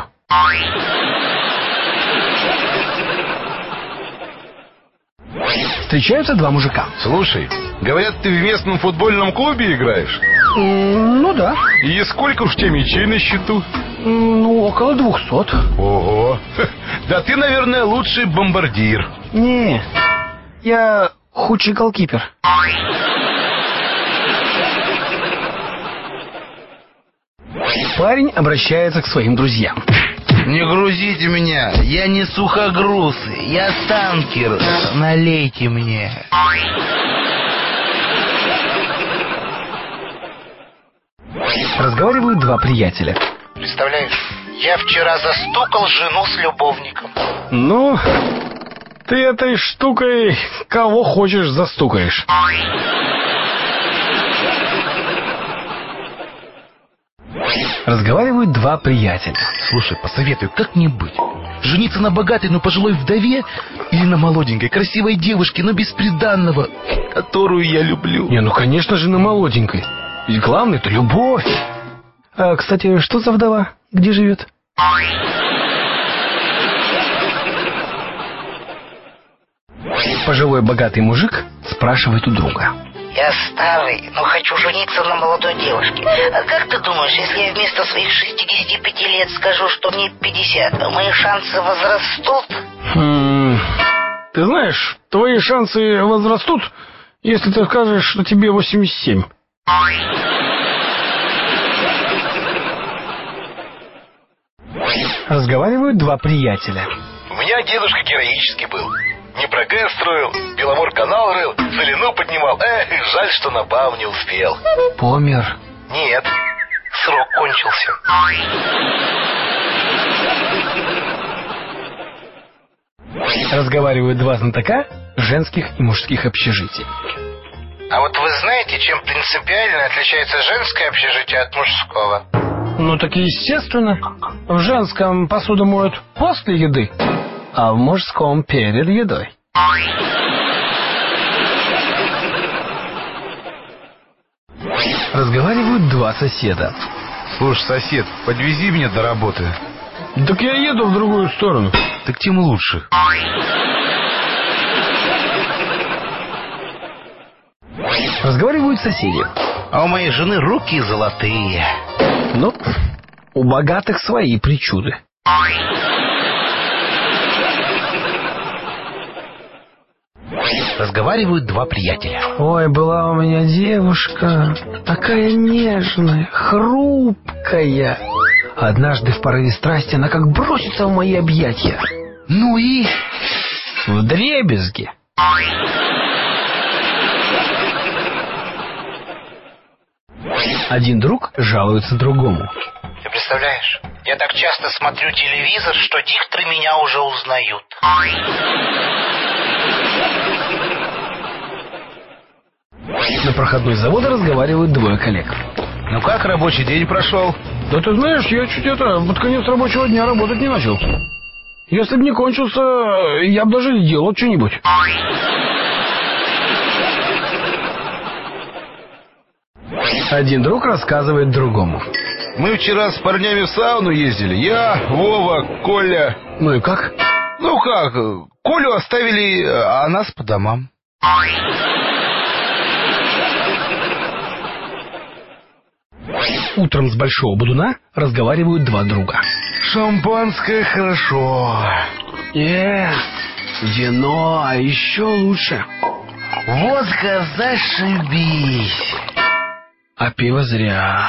Встречаются два мужика. Слушай, говорят, ты в местном футбольном клубе играешь? Ну да. И сколько уж тебе мячей на счету? Ну, около двухсот. Ого. Да ты, наверное, лучший бомбардир. Не, я худший голкипер. Парень обращается к своим друзьям. Не грузите меня, я не сухогруз, я танкер, налейте мне. Разговаривают два приятеля. Представляешь, я вчера застукал жену с любовником. Ну, ты этой штукой кого хочешь застукаешь. Разговаривают два приятеля. Слушай, посоветуй, как мне быть? Жениться на богатой, но пожилой вдове? Или на молоденькой, красивой девушке, но бесприданного, которую я люблю? Не, ну конечно же на молоденькой. Ведь главное-то любовь. А, кстати, что за вдова? Где живет? Пожилой богатый мужик спрашивает у друга. Я старый, но хочу жениться на молодой девушке. А как ты думаешь, если я вместо своих шестидесяти пяти лет скажу, что мне пятьдесят, мои шансы возрастут? Хм, ты знаешь, твои шансы возрастут, если ты скажешь, что тебе восемьдесят семь. Разговаривают два приятеля. У меня дедушка героический был. Не ПРГ строил, Беломор-канал рыл, целину поднимал. Эх, жаль, что на бал не успел. Помер? Нет, срок кончился. Разговаривают два знатока женских и мужских общежитий. А вот вы знаете, чем принципиально отличается женское общежитие от мужского? Ну так естественно. В женском посуду моют после еды, а в мужском перед едой. Разговаривают два соседа. Слушай, сосед, подвези меня до работы. Так я еду в другую сторону. Так тем лучше. Разговаривают соседи. А у моей жены руки золотые. Ну, у богатых свои причуды. Разговаривают два приятеля. Ой, была у меня девушка, такая нежная, хрупкая. Однажды в порыве страсти она как бросится в мои объятия. Ну и... вдребезги. Один друг жалуется другому. Ты представляешь, я так часто смотрю телевизор, что дикторы меня уже узнают. На проходной завода разговаривают двое коллег. Ну как рабочий день прошел? Да ты знаешь, я чуть это, под конец рабочего дня работать не начал. Если бы не кончился, я бы даже сделал что-нибудь. Один друг рассказывает другому. Мы вчера с парнями в сауну ездили. Я, Вова, Коля. Ну и как? Ну как, Колю оставили, а нас по домам. Утром с Большого Будуна разговаривают два друга. Шампанское хорошо. Э, вино, а еще лучше. Водка зашибись. А пиво зря.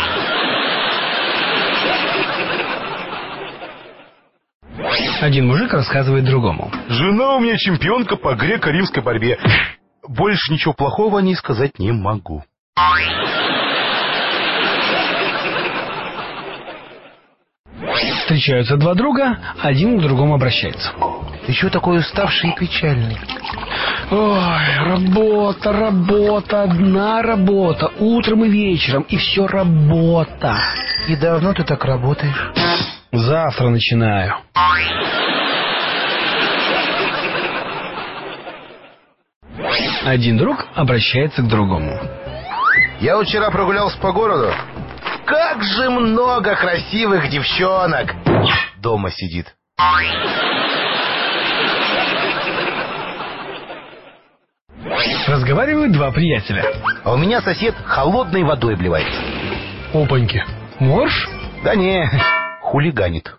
Один мужик рассказывает другому. Жена у меня чемпионка по греко-римской борьбе. Больше ничего плохого о ней сказать не могу. Встречаются два друга, один к другому обращается. Ты чего такой уставший и печальный? Ой, работа, работа, одна работа, утром и вечером, и все работа. И давно ты так работаешь? Завтра начинаю. Один друг обращается к другому. Я вчера прогулялся по городу. Как же много красивых девчонок. Дома сидит. Разговаривают два приятеля. А у меня сосед холодной водой обливается. Опаньки. Морж? Да не, хулиганит.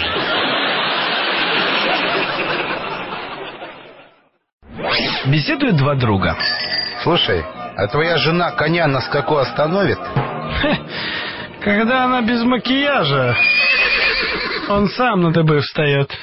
Беседуют два друга. Слушай, а твоя жена коня на скаку остановит? Хе, когда она без макияжа, он сам на дыбы встает.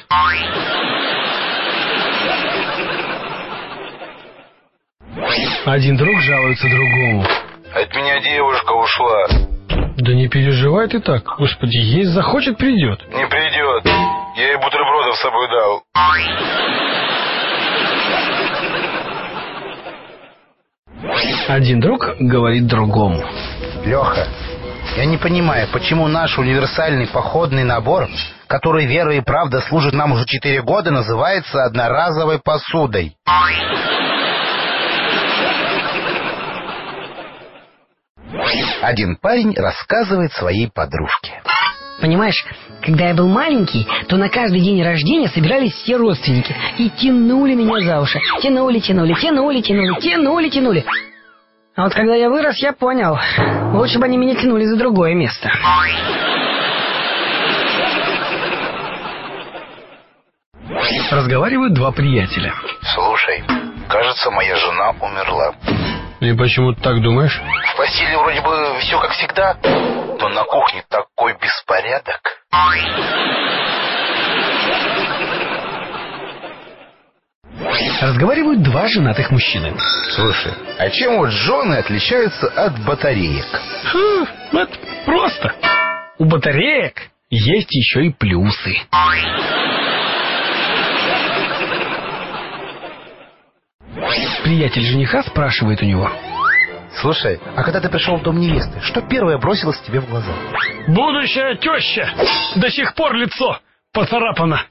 Один друг жалуется другому. От меня девушка ушла. Да не переживай ты так. Господи, есть захочет, придет. Не придет. Я ей бутербродов с собой дал. Один друг говорит другому. Леха, Я не понимаю, почему наш универсальный походный набор, который верой и правдой служит нам уже четыре года, называется одноразовой посудой. Один парень рассказывает своей подружке. Понимаешь, когда я был маленький, то на каждый день рождения собирались все родственники и тянули меня за уши. Тянули, тянули, тянули, тянули, тянули, тянули. А вот когда я вырос, я понял, лучше бы они меня тянули за другое место. Разговаривают два приятеля. Слушай, кажется, моя жена умерла. И почему ты так думаешь? В постели вроде бы все как всегда, но на кухне такой беспорядок. Разговаривают два женатых мужчины. Слушай, а чем вот жены отличаются от батареек? Хм, это просто. У батареек есть еще и плюсы. Приятель жениха спрашивает у него. Слушай, а когда ты пришел в дом невесты, что первое бросилось тебе в глаза? Будущая теща! До сих пор лицо поцарапано.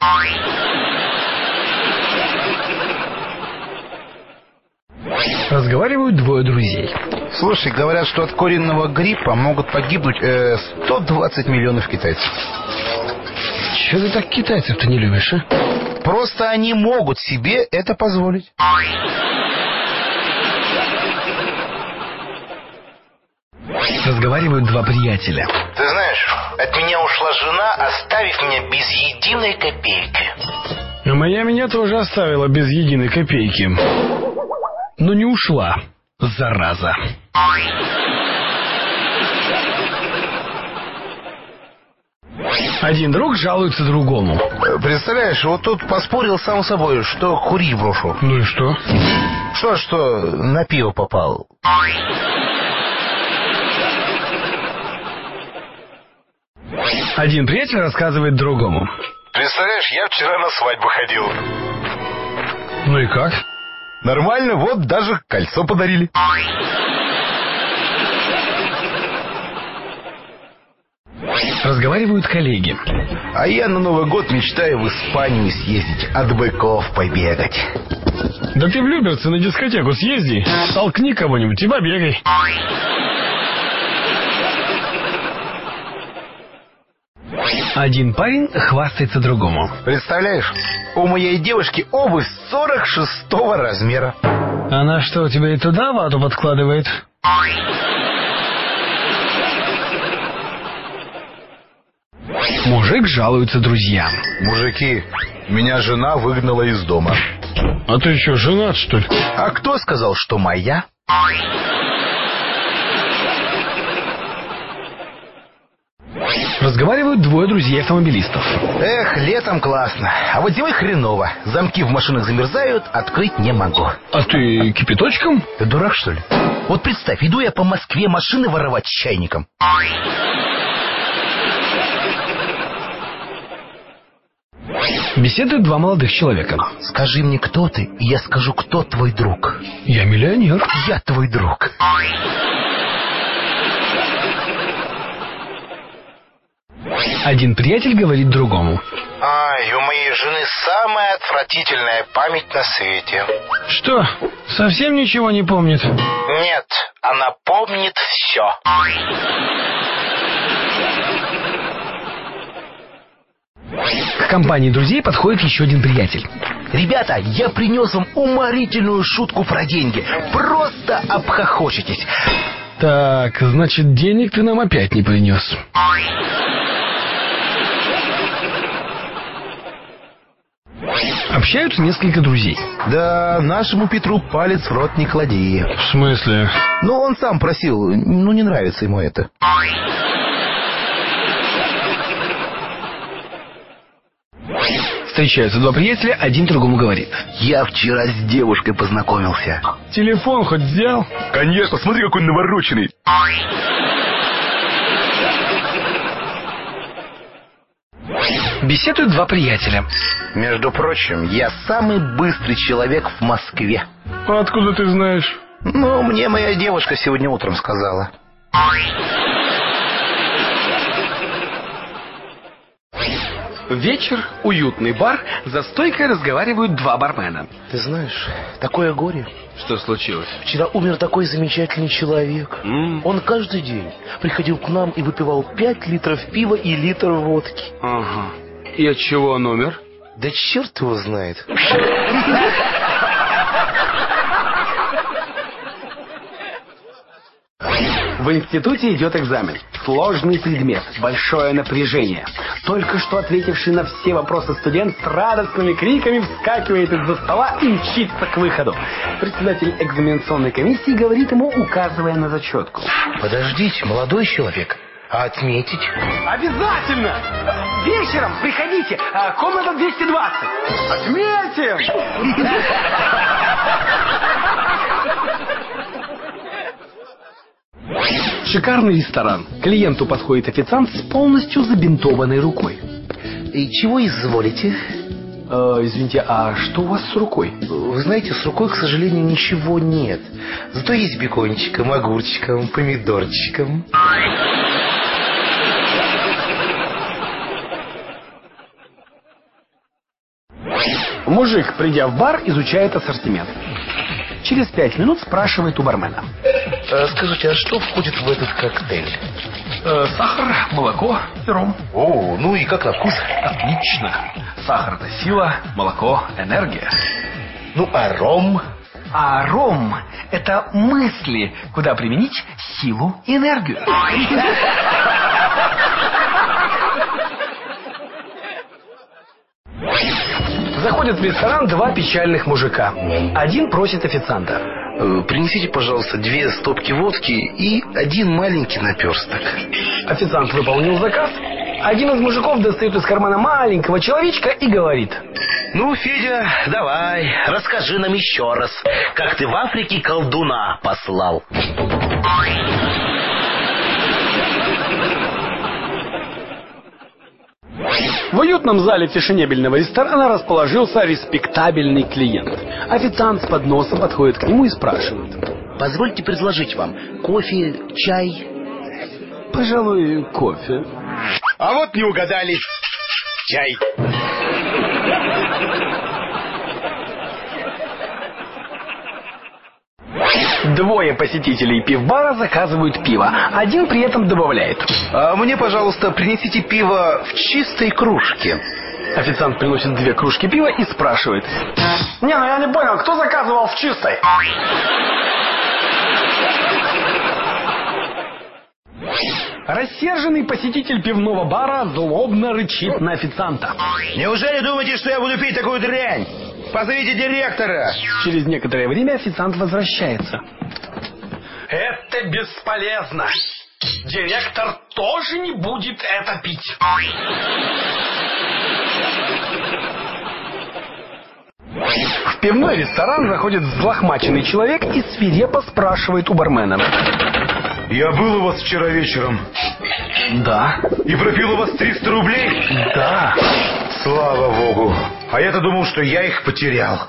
Разговаривают двое друзей. Слушай, говорят, что от куриного гриппа могут погибнуть э, сто двадцать миллионов китайцев. Чего ты так китайцев-то не любишь, а? Просто они могут себе это позволить. Разговаривают два приятеля. Ты знаешь, от меня ушла жена, оставив меня без единой копейки. А моя меня тоже оставила без единой копейки. Но не ушла, зараза. Один друг жалуется другому. Представляешь, вот тут поспорил сам с собой, что курить брошу. Ну и что? Что, что, на пиво попал. Один приятель рассказывает другому. Представляешь, я вчера на свадьбу ходил. Ну и как? Нормально, вот даже кольцо подарили. Разговаривают коллеги. А я на Новый год мечтаю в Испанию съездить, от быков побегать. Да ты в Люберцы на дискотеку съезди, толкни кого-нибудь и побегай. Один парень хвастается другому. Представляешь, у моей девушки обувь сорок шестого размера. Она что, у тебя и туда вату подкладывает? Мужик жалуется друзьям. Мужики, меня жена выгнала из дома. А ты что, женат, что ли? А кто сказал, что моя? Разговаривают двое друзей-автомобилистов. Эх, летом классно, а вот зимой хреново. Замки в машинах замерзают, открыть не могу. А ты кипяточком? Ты дурак, что ли? Вот представь, иду я по Москве машины воровать с чайником. Беседуют два молодых человека. Скажи мне, кто ты, и я скажу, кто твой друг. Я миллионер. Я твой друг. Один приятель говорит другому. Ай, у моей жены самая отвратительная память на свете. Что, совсем ничего не помнит? Нет, она помнит все. К компании друзей подходит еще один приятель. Ребята, я принес вам уморительную шутку про деньги. Просто обхохочетесь. Так, значит, денег ты нам опять не принес. Общаются несколько друзей. Да, нашему Петру палец в рот не клади. В смысле? Ну, он сам просил, ну не нравится ему это. Встречаются два приятеля, один другому говорит. Я вчера с девушкой познакомился. Телефон хоть взял? Конечно, смотри, какой навороченный. Беседуют два приятеля. Между прочим, я самый быстрый человек в Москве. А откуда ты знаешь? Ну, мне моя девушка сегодня утром сказала. Вечер, уютный бар, за стойкой разговаривают два бармена. Ты знаешь, такое горе. Что случилось? Вчера умер такой замечательный человек. Mm. Он каждый день приходил к нам и выпивал пять литров пива и литр водки. Ага. И от чего он умер? Да черт его знает. В институте идет экзамен. Сложный предмет, большое напряжение. Только что ответивший на все вопросы студент с радостными криками вскакивает из-за стола и мчится к выходу. Председатель экзаменационной комиссии говорит ему, указывая на зачетку. Подождите, молодой человек, а отметить? Обязательно! Вечером приходите, комната двести двадцать. Отметим! Шикарный ресторан. К клиенту подходит официант с полностью забинтованной рукой. И чего изволите? Э, извините, а что у вас с рукой? Вы знаете, с рукой, к сожалению, ничего нет. Зато есть бекончиком, огурчиком, помидорчиком. Мужик, придя в бар, изучает ассортимент. Через пять минут спрашивает у бармена. А, скажите, а что входит в этот коктейль? Э, сахар, молоко и ром. О, ну и как на вкус? Отлично. Сахар — это сила, молоко — энергия. Ну, а ром? А ром — это мысли, куда применить силу и энергию. Заходят в ресторан два печальных мужика. Один просит официанта. Принесите, пожалуйста, две стопки водки и один маленький наперсток. Официант выполнил заказ. Один из мужиков достает из кармана маленького человечка и говорит. Ну, Федя, давай, расскажи нам еще раз, как ты в Африке колдуна послал. В уютном зале фешенебельного ресторана расположился респектабельный клиент. Официант с подносом подходит к нему и спрашивает. Позвольте предложить вам кофе, чай? Пожалуй, кофе. А вот не угадали. Чай. Двое посетителей пивбара заказывают пиво. Один при этом добавляет. А мне, пожалуйста, принесите пиво в чистой кружке. Официант приносит две кружки пива и спрашивает. Не, ну я не понял, кто заказывал в чистой? Рассерженный посетитель пивного бара злобно рычит на официанта. Неужели думаете, что я буду пить такую дрянь? Позовите директора. Через некоторое время официант возвращается. Это бесполезно. Директор тоже не будет это пить. В пивной ресторан заходит взлохмаченный человек и свирепо спрашивает у бармена. Я был у вас вчера вечером. Да. И пропил у вас триста рублей? Да. Слава богу. А я-то думал, что я их потерял.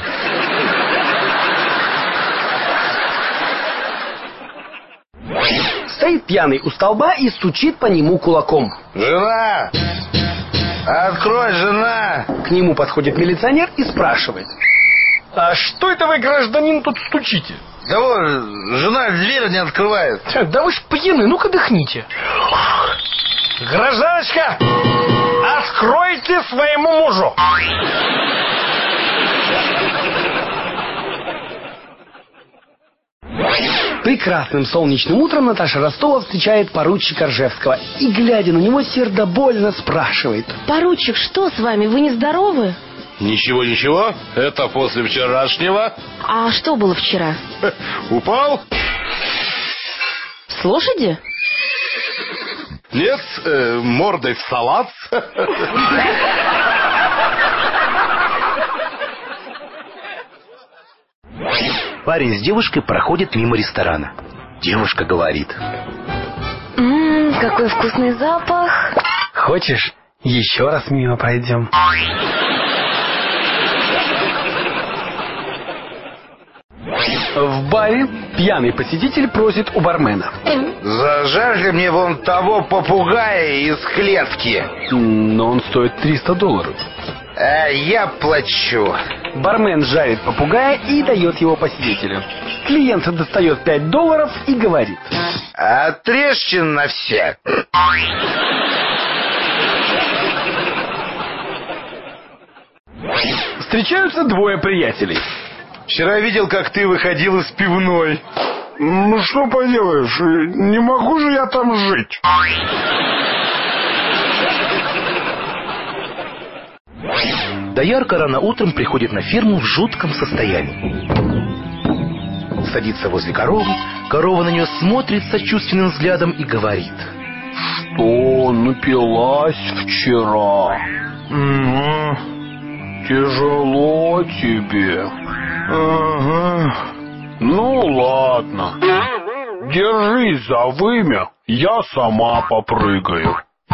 Стоит пьяный у столба и стучит по нему кулаком. Жена! Открой, жена! К нему подходит милиционер и спрашивает. А что это вы, гражданин, тут стучите? Да вот, жена дверь не открывает. Да вы ж пьяны, ну-ка дыхните. Гражданочка, откройте своему мужу. Прекрасным солнечным утром Наташа Ростова встречает поручика Ржевского и, глядя на него, сердобольно спрашивает. Поручик, что с вами? Вы нездоровы? Ничего, ничего. Это после вчерашнего. А что было вчера? Упал? С лошади? Нет, э, мордой в салат. Парень с девушкой проходит мимо ресторана. Девушка говорит. Ммм, какой вкусный запах. Хочешь, еще раз мимо пройдем? В баре пьяный посетитель просит у бармена: зажарьте мне вон того попугая из клетки. Но он стоит триста долларов. А я плачу. Бармен жарит попугая и дает его посетителю. Клиент достает пять долларов и говорит: отрежьте на всех. Встречаются двое приятелей. Вчера видел, как ты выходил из пивной. Ну что поделаешь, не могу же я там жить. Доярка рано утром приходит на ферму в жутком состоянии. Садится возле коровы, корова на нее смотрит сочувственным взглядом и говорит: что напилась вчера? Угу. Тяжело тебе. Ага. Ну ладно. Держись за вымя, я сама попрыгаю.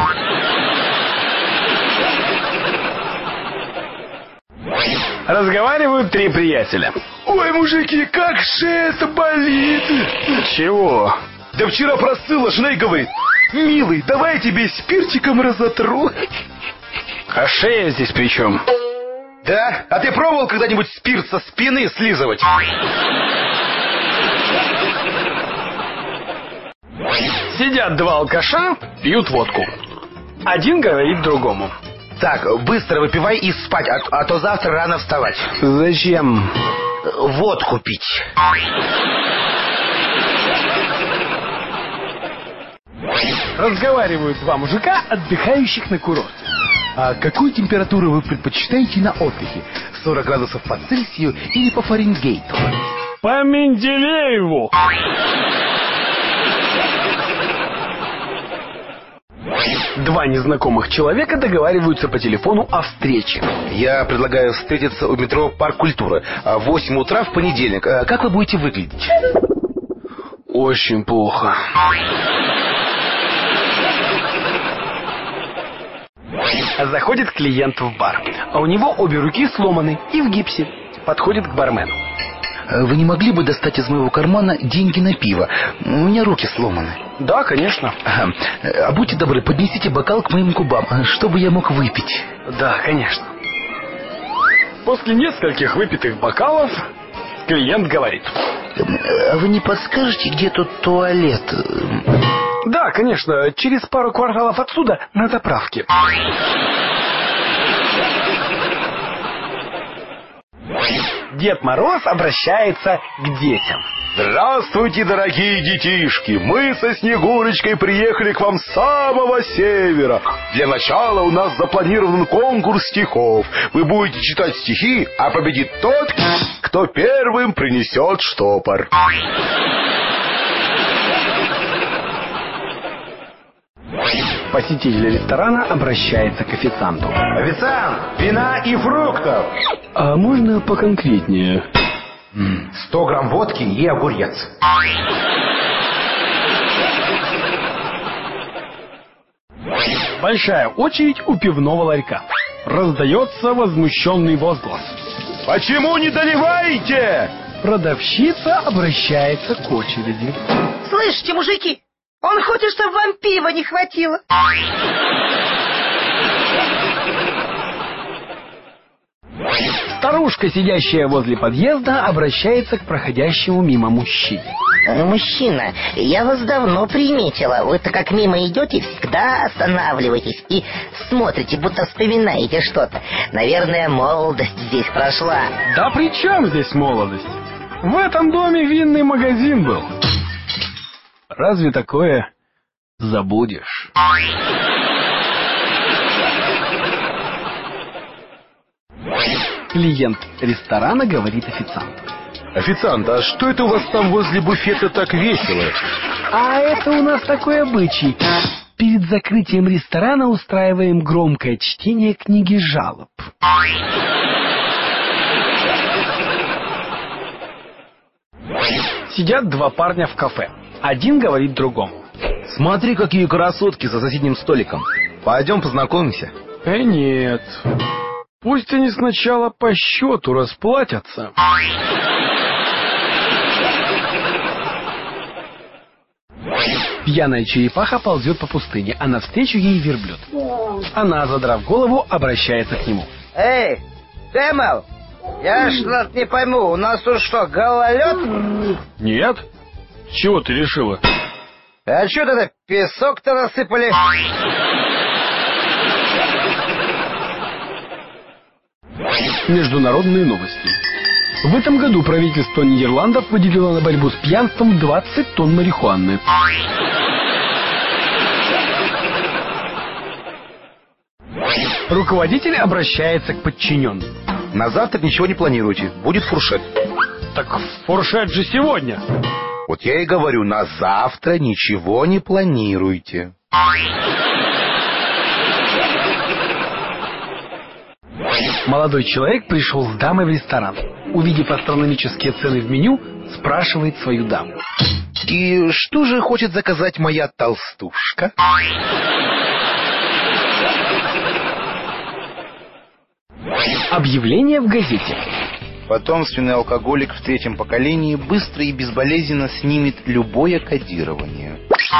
Разговаривают три приятеля. Ой, мужики, как шея-то болит. Чего? Да вчера простыла, жена и говорит: милый, давай я тебе спиртиком разотру. А шея здесь при чем? Да? А ты пробовал когда-нибудь спирт со спины слизывать? Сидят два алкаша, пьют водку. Один говорит другому: так, быстро выпивай и спать, а, а то завтра рано вставать. Зачем? Водку пить. Разговаривают два мужика, отдыхающих на курорте. А какую температуру вы предпочитаете на отдыхе? сорок градусов по Цельсию или по Фаренгейту? По Менделееву. Два незнакомых человека договариваются по телефону о встрече. Я предлагаю встретиться у метро Парк Культуры в восемь утра в понедельник. Как вы будете выглядеть? Очень плохо. Заходит клиент в бар, а у него обе руки сломаны и в гипсе. Подходит к бармену. Вы не могли бы достать из моего кармана деньги на пиво? У меня руки сломаны. Да, конечно. Ага. А будьте добры, поднесите бокал к моим губам, чтобы я мог выпить. Да, конечно. После нескольких выпитых бокалов клиент говорит: а вы не подскажете, где тут туалет? Да, конечно, через пару кварталов отсюда, на заправке. Дед Мороз обращается к детям. Здравствуйте, дорогие детишки! Мы со Снегурочкой приехали к вам с самого севера. Для начала у нас запланирован конкурс стихов. Вы будете читать стихи, а победит тот, кто первым принесет штопор. Посетитель ресторана обращается к официанту. Официант, вина и фруктов. А можно поконкретнее? Сто грамм водки и огурец. Большая очередь у пивного ларька. Раздается возмущенный возглас: почему не доливаете? Продавщица обращается к очереди. Слышите, мужики? Он хочет, чтобы вам пива не хватило. Старушка, сидящая возле подъезда, обращается к проходящему мимо мужчине. Мужчина, я вас давно приметила. Вы-то как мимо идете, всегда останавливаетесь и смотрите, будто вспоминаете что-то. Наверное, молодость здесь прошла. Да при чем здесь молодость? В этом доме винный магазин был. Разве такое забудешь? Клиент ресторана говорит официанту: официант, а что это у вас там возле буфета так весело? А это у нас такой обычай. Перед закрытием ресторана устраиваем громкое чтение книги жалоб. Сидят два парня в кафе. Один говорит другому: смотри, какие красотки за соседним столиком. Пойдем познакомимся. Э, нет. Пусть они сначала по счету расплатятся. Пьяная черепаха ползет по пустыне, а навстречу ей верблюд. Она, задрав голову, обращается к нему. Эй, Тэмэл, я что-то не пойму, у нас тут что, гололед? Нет. С чего ты решила? А что тогда песок-то насыпали? Международные новости. В этом году правительство Нидерландов выделило на борьбу с пьянством двадцать тонн марихуаны. Руководитель обращается к подчиненным. На завтра ничего не планируйте, будет фуршет. Так фуршет же сегодня. Вот я и говорю, на завтра ничего не планируйте. Молодой человек пришел с дамой в ресторан. Увидев астрономические цены в меню, спрашивает свою даму. И что же хочет заказать моя толстушка? Объявление в газете. Потомственный алкоголик в третьем поколении быстро и безболезненно снимет любое кодирование.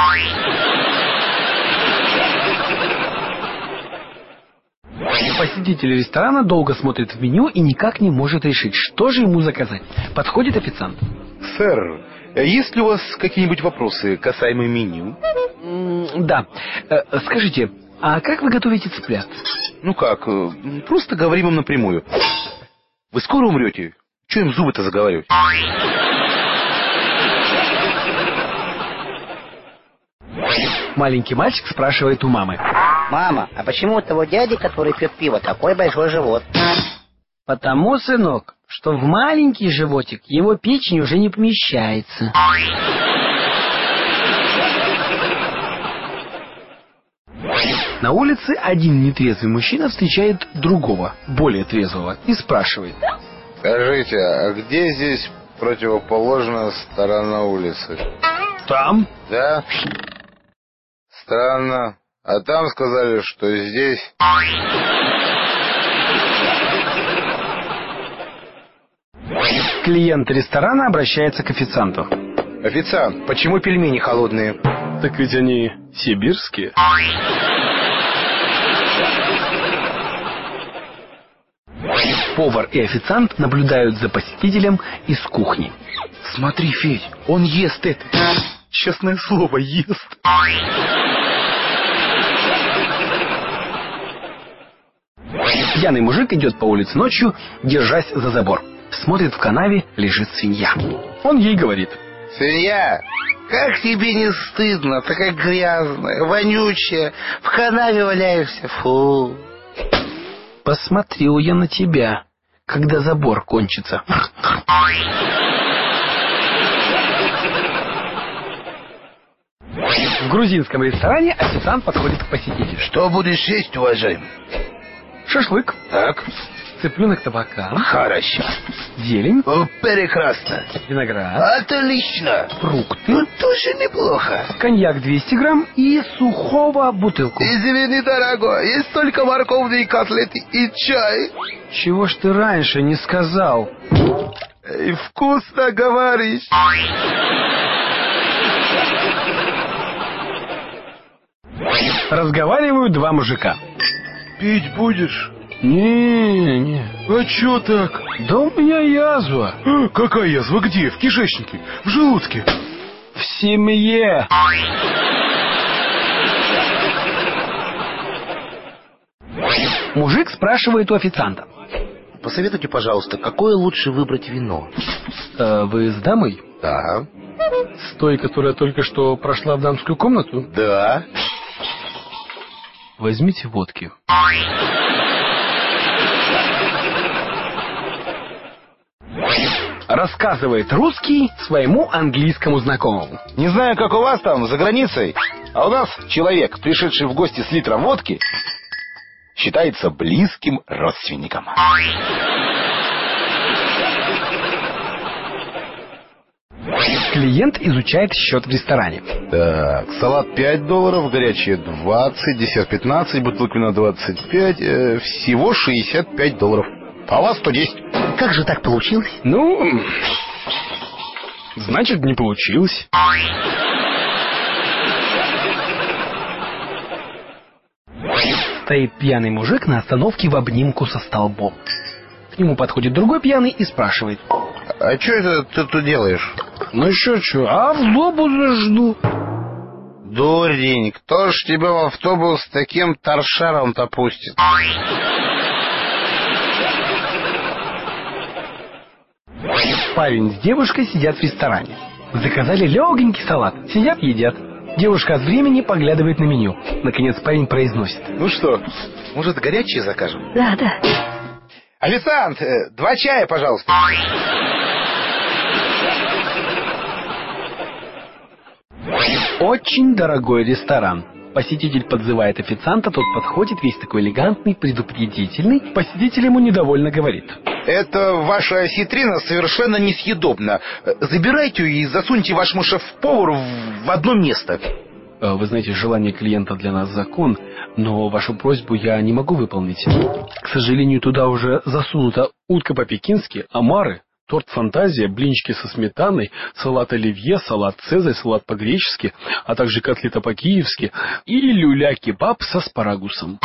Посетитель ресторана долго смотрит в меню и никак не может решить, что же ему заказать. Подходит официант. Сэр, есть ли у вас какие-нибудь вопросы касаемо меню? Да. Скажите, а как вы готовите цыплят? Ну как, просто говорим им напрямую. Вы скоро умрете? Чего им зубы-то заговаривать? Маленький мальчик спрашивает у мамы. Мама, а почему у того дяди, который пьет пиво, такой большой живот? Потому, сынок, что в маленький животик его печень уже не помещается. На улице один нетрезвый мужчина встречает другого, более трезвого, и спрашивает. Скажите, а где здесь противоположная сторона улицы? Там. Да? Странно. А там сказали, что здесь... Клиент ресторана обращается к официанту. Официант, почему пельмени холодные? Так ведь они сибирские. Повар и официант наблюдают за посетителем из кухни. Смотри, Федь, он ест это. Честное слово, ест. Пьяный мужик идет по улице ночью, держась за забор. Смотрит, в канаве лежит свинья. Он ей говорит. Свинья, как тебе не стыдно, такая грязная, вонючая, в канаве валяешься, фу. Посмотрел я на тебя, когда забор кончится. В грузинском ресторане официант подходит к посетителю. Что будешь есть, уважаемый? Шашлык. Так. Цыпленок табака. Хорошо. Зелень. О, прекрасно. Виноград. Отлично. Фрукты. Ну, тоже неплохо. Коньяк двести грамм и сухого бутылку. Извини, дорогой, есть только морковные котлеты и чай. Чего ж ты раньше не сказал? И вкусно говоришь. Разговаривают два мужика. Пить будешь? Не, не. А чё так? Да у меня язва. А, какая язва? Где? В кишечнике? В желудке? В семье. Мужик спрашивает у официанта. Посоветуйте, пожалуйста, какое лучше выбрать вино? А вы с дамой? Да. С той, которая только что прошла в дамскую комнату? Да. Возьмите водки. Рассказывает русский своему английскому знакомому. Не знаю, как у вас там, за границей, а у нас человек, пришедший в гости с литром водки, считается близким родственником. Клиент изучает счет в ресторане. Так, салат пять долларов, горячее двадцать, десерт пятнадцать, бутылка вина двадцать пять, э, всего шестьдесят пять долларов. А у вас сто десять. Как же так получилось? Ну, значит, не получилось. Стоит пьяный мужик на остановке в обнимку со столбом. К нему подходит другой пьяный и спрашивает: а что это ты тут делаешь? Ну еще что, автобус жду. Дурень, кто ж тебя в автобус с таким торшером-то пустит? Парень с девушкой сидят в ресторане. Заказали легенький салат. Сидят, едят. Девушка от времени поглядывает на меню. Наконец парень произносит: ну что, может, горячее закажем? Да, да. Официант, два чая, пожалуйста. Очень дорогой ресторан. Посетитель подзывает официанта, тот подходит, весь такой элегантный, предупредительный. Посетитель ему недовольно говорит: это ваша осетрина совершенно несъедобна. Забирайте ее и засуньте вашему шеф-повару в одно место. Вы знаете, желание клиента для нас закон, но вашу просьбу я не могу выполнить. К сожалению, туда уже засунута утка по-пекински, омары, торт «Фантазия», блинчики со сметаной, салат оливье, салат «Цезарь», салат по-гречески, а также котлета по-киевски и люля-кебаб с аспарагусом.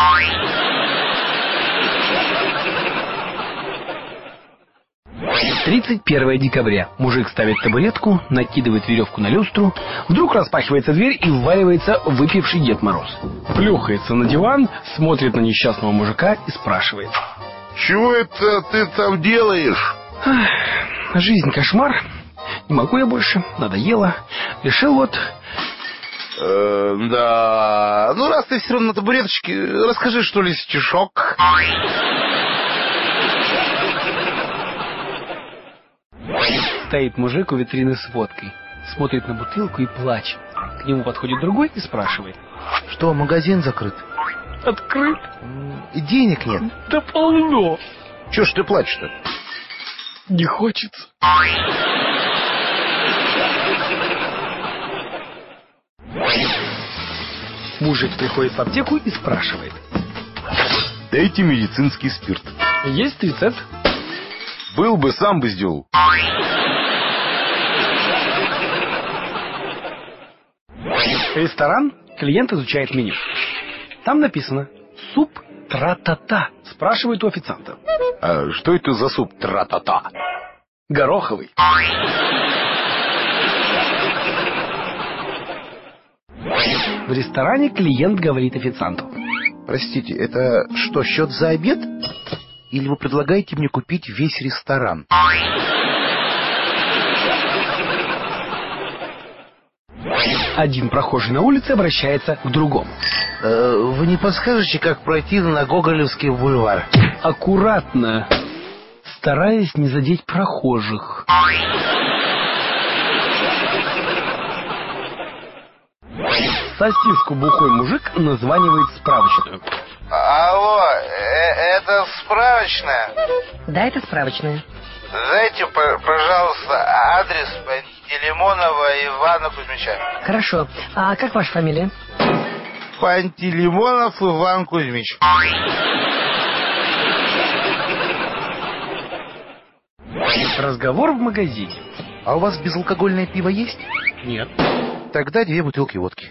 тридцать первое декабря. Мужик ставит табуретку, накидывает веревку на люстру. Вдруг распахивается дверь и вваливается выпивший Дед Мороз. Плюхается на диван, смотрит на несчастного мужика и спрашивает: чего это ты там делаешь? Жизнь кошмар. Не могу я больше. Надоело. Решил вот... Э, да... Ну, раз ты все равно на табуреточке, расскажи, что ли, стишок. Стоит мужик у витрины с водкой. Смотрит на бутылку и плачет. К нему подходит другой и спрашивает: что, магазин закрыт? Открыт. И денег нет? Да полно. Чего ж ты плачешь-то? Не хочется. Мужик приходит в аптеку и спрашивает: дайте медицинский спирт. Есть рецепт? Был бы, сам бы сделал. Ресторан. Клиент изучает меню. Там написано: суп тра-та-та. Спрашивает у официанта: а что это за суп тра-та-та? Гороховый. В ресторане клиент говорит официанту: простите, это что, счет за обед? Или вы предлагаете мне купить весь ресторан? Один прохожий на улице обращается к другому: э, вы не подскажете, как пройти на Гоголевский бульвар? Аккуратно, стараясь не задеть прохожих. Сосиску бухой мужик названивает справочную. Алло, э это справочная? Да, это справочная. Дайте, пожалуйста, адрес Пантелеймонова Ивана Кузьмича. Хорошо. А как ваша фамилия? Пантелеймонов Иван Кузьмич. Разговор в магазине. А у вас безалкогольное пиво есть? Нет. Тогда две бутылки водки.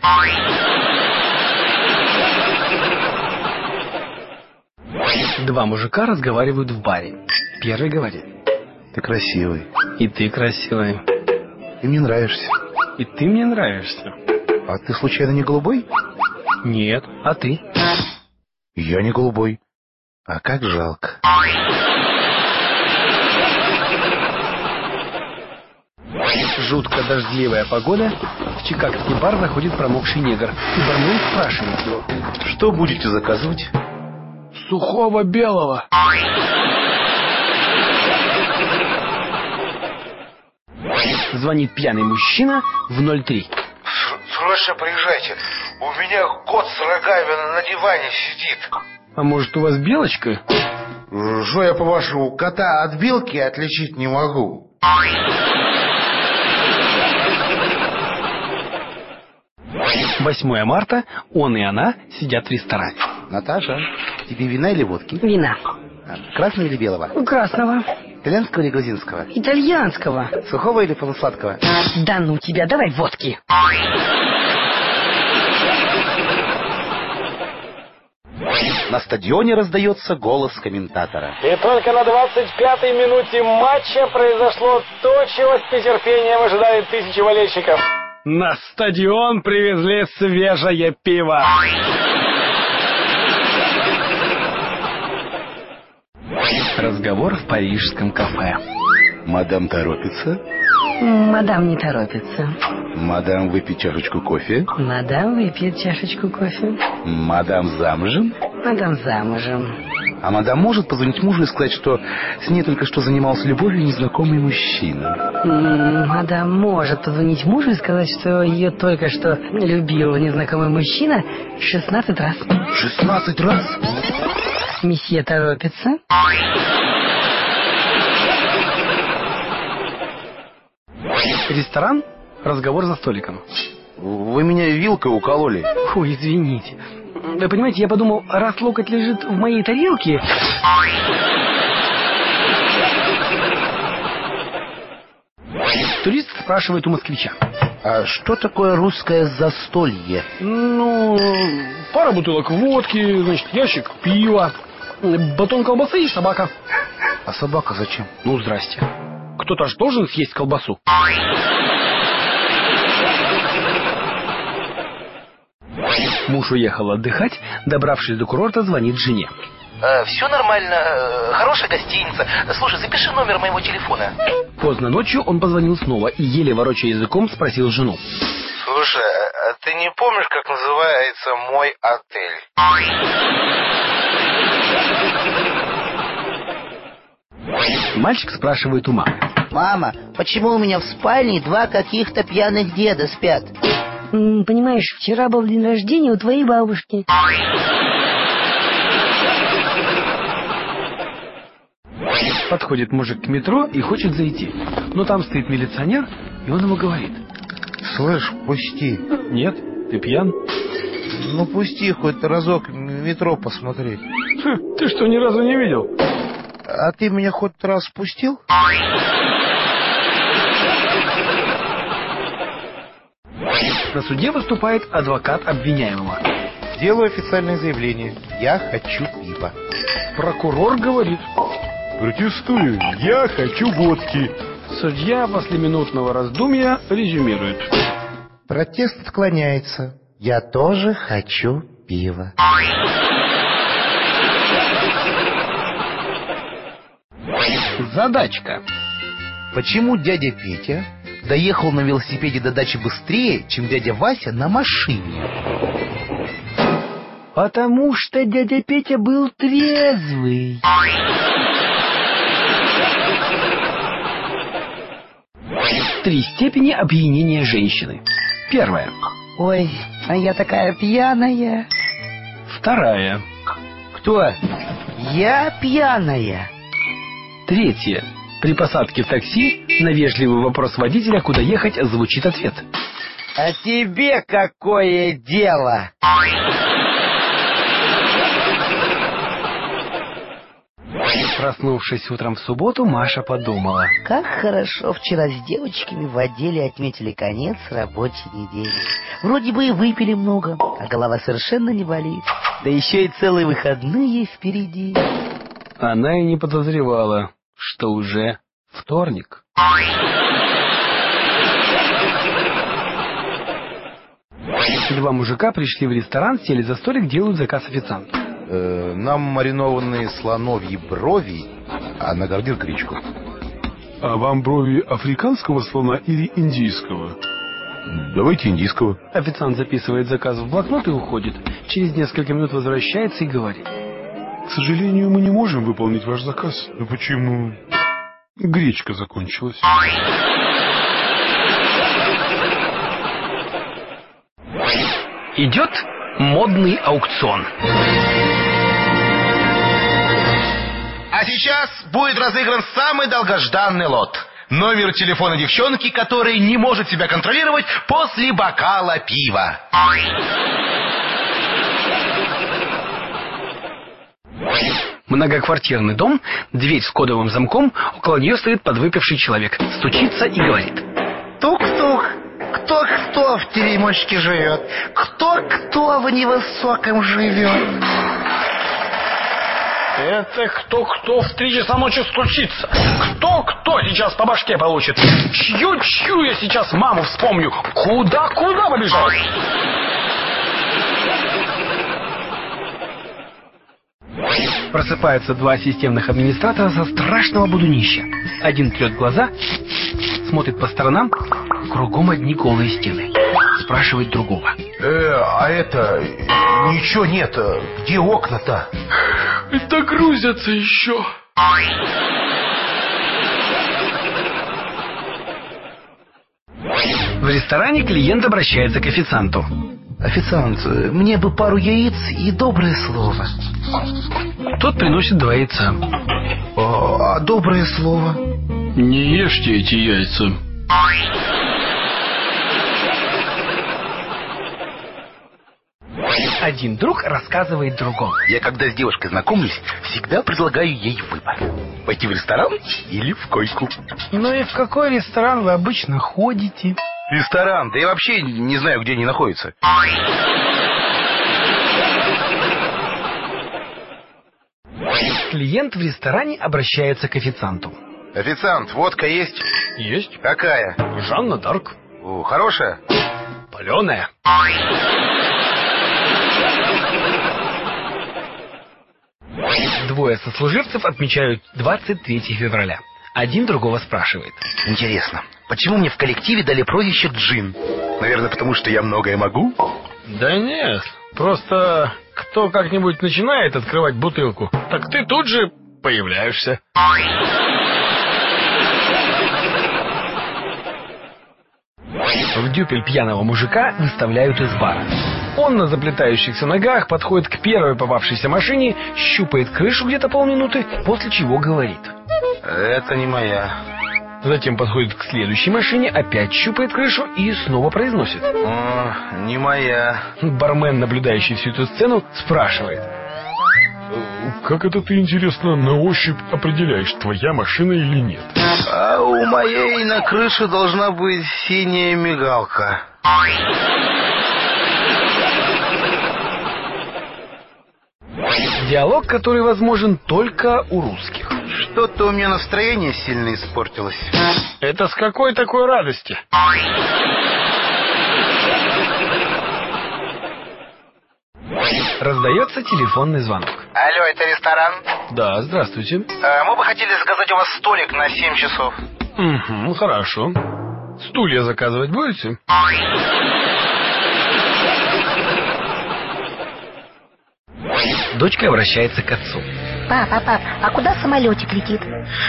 Два мужика разговаривают в баре. Первый говорит: ты красивый. И ты красивый. Ты мне нравишься. И ты мне нравишься. А ты случайно не голубой? Нет. А ты? Я не голубой. А как жалко. Жутко дождливая погода. В чикагский бар заходит промокший негр. И бармен спрашивает его: что будете заказывать? Сухого белого. Звонит пьяный мужчина в ноль три. Срочно приезжайте. У меня кот с рогами на диване сидит. А может, у вас белочка? Что я, по-вашему, кота от белки отличить не могу? восьмое марта. Он и она сидят в ресторане. Наташа, тебе вина или водки? Вина. Красного или белого? Красного. Итальянского или грузинского? Итальянского. Сухого или полусладкого? Да ну тебя, давай водки. На стадионе раздается голос комментатора. И только на двадцать пятой минуте матча произошло то, чего с нетерпением ожидают тысячи болельщиков. На стадион привезли свежее пиво. Разговор в парижском кафе. Мадам торопится? Мадам не торопится. Мадам выпьет чашечку кофе? Мадам выпьет чашечку кофе. Мадам замужем? Мадам замужем. А мадам может позвонить мужу и сказать, что с ней только что занимался любовью незнакомый мужчина? М-м, мадам может позвонить мужу и сказать, что ее только что любил незнакомый мужчина шестнадцать раз. шестнадцать раз? Месье торопится. Ресторан? Разговор за столиком. Вы меня вилкой укололи. Фу, извините. Вы понимаете, я подумал, раз локоть лежит в моей тарелке... Турист спрашивает у москвича. А что такое русское застолье? Ну, пара бутылок водки, значит, ящик пива, батон колбасы и собака. А собака зачем? Ну, здрасте. Кто-то ж должен съесть колбасу. Муж уехал отдыхать, добравшись до курорта, звонит жене. Э, все нормально, э, хорошая гостиница. Слушай, запиши номер моего телефона. Поздно ночью он позвонил снова и, еле ворочая языком, спросил жену. Слушай, а ты не помнишь, как называется мой отель? Мальчик спрашивает у мамы. Мама, почему у меня в спальне два каких-то пьяных деда спят? М, понимаешь, вчера был день рождения у твоей бабушки. Подходит мужик к метро и хочет зайти. Но там стоит милиционер, и он ему говорит. Слышь, пусти. Нет, ты пьян? Ну пусти хоть разок метро посмотреть. Хм, ты что, ни разу не видел? А ты меня хоть раз пустил? На суде выступает адвокат обвиняемого. Делаю официальное заявление. Я хочу пива. Прокурор говорит. Протестую, я хочу водки. Судья после минутного раздумья резюмирует. Протест отклоняется. Я тоже хочу пива. Задачка. Почему дядя Петя доехал на велосипеде до дачи быстрее, чем дядя Вася на машине? Потому что дядя Петя был трезвый. Три степени опьянения женщины. Первая. Ой, а я такая пьяная. Вторая. Кто? Я пьяная. Третья. При посадке в такси на вежливый вопрос водителя, куда ехать, звучит ответ. А тебе какое дело? Проснувшись утром в субботу, Маша подумала. Как хорошо вчера с девочками в отделе отметили конец рабочей недели. Вроде бы и выпили много, а голова совершенно не болит. Да еще и целые выходные впереди. Она и не подозревала, что уже вторник. Два мужика пришли в ресторан, сели за столик, делают заказ официанту. Э, нам маринованные слоновьи брови, а на гарнир гречку. А вам брови африканского слона или индийского? Давайте индийского. Официант записывает заказ в блокнот и уходит. Через несколько минут возвращается и говорит. К сожалению, мы не можем выполнить ваш заказ. Ну почему? Гречка закончилась. Идет модный аукцион. А сейчас будет разыгран самый долгожданный лот. Номер телефона девчонки, который не может себя контролировать после бокала пива. Многоквартирный дом, дверь с кодовым замком, около нее стоит подвыпивший человек. Стучится и говорит. Тук-тук. Кто-кто в теремочке живет? Кто-кто в невысоком живет? Это кто-кто в три часа ночи стучится? Кто-кто сейчас по башке получит? Чью-чью я сейчас маму вспомню? Куда-куда побежал? Просыпаются два системных администратора со страшного будунища. Один трет глаза, смотрит по сторонам, кругом одни голые стены. Спрашивает другого. Э, а это... Ничего нет. Где окна-то? Это грузятся еще. В ресторане клиент обращается к официанту. Официант, мне бы пару яиц и доброе слово. Тот приносит два яйца. А, а доброе слово? Не ешьте эти яйца. Один друг рассказывает другому. Я когда с девушкой знакомлюсь, всегда предлагаю ей выбор. Пойти в ресторан или в койку. Ну и в какой ресторан вы обычно ходите? Ресторан? Да я вообще не знаю, где они находятся. Клиент в ресторане обращается к официанту. Официант, водка есть? Есть. Какая? Жанна Дарк. О, хорошая? Паленая. Двое сослуживцев отмечают двадцать третьего февраля. Один другого спрашивает. Интересно, почему мне в коллективе дали прозвище Джин? Наверное, потому что я многое могу? Да нет, просто кто как-нибудь начинает открывать бутылку, так ты тут же появляешься. В дюпель пьяного мужика выставляют из бара. Он на заплетающихся ногах подходит к первой попавшейся машине, щупает крышу где-то полминуты, после чего говорит. Это не моя. Затем подходит к следующей машине, опять щупает крышу и снова произносит. О, не моя. Бармен, наблюдающий всю эту сцену, спрашивает. Как это ты, интересно, на ощупь определяешь, твоя машина или нет? А у моей на крыше должна быть синяя мигалка. Диалог, который возможен только у русских. Что-то у меня настроение сильно испортилось. Это с какой такой радости? Раздается телефонный звонок. Алло, это ресторан? Да, здравствуйте. А, мы бы хотели заказать у вас столик на семь часов. Угу, хорошо. Стулья заказывать будете? Дочка обращается к отцу. Папа, пап, а куда самолетик летит?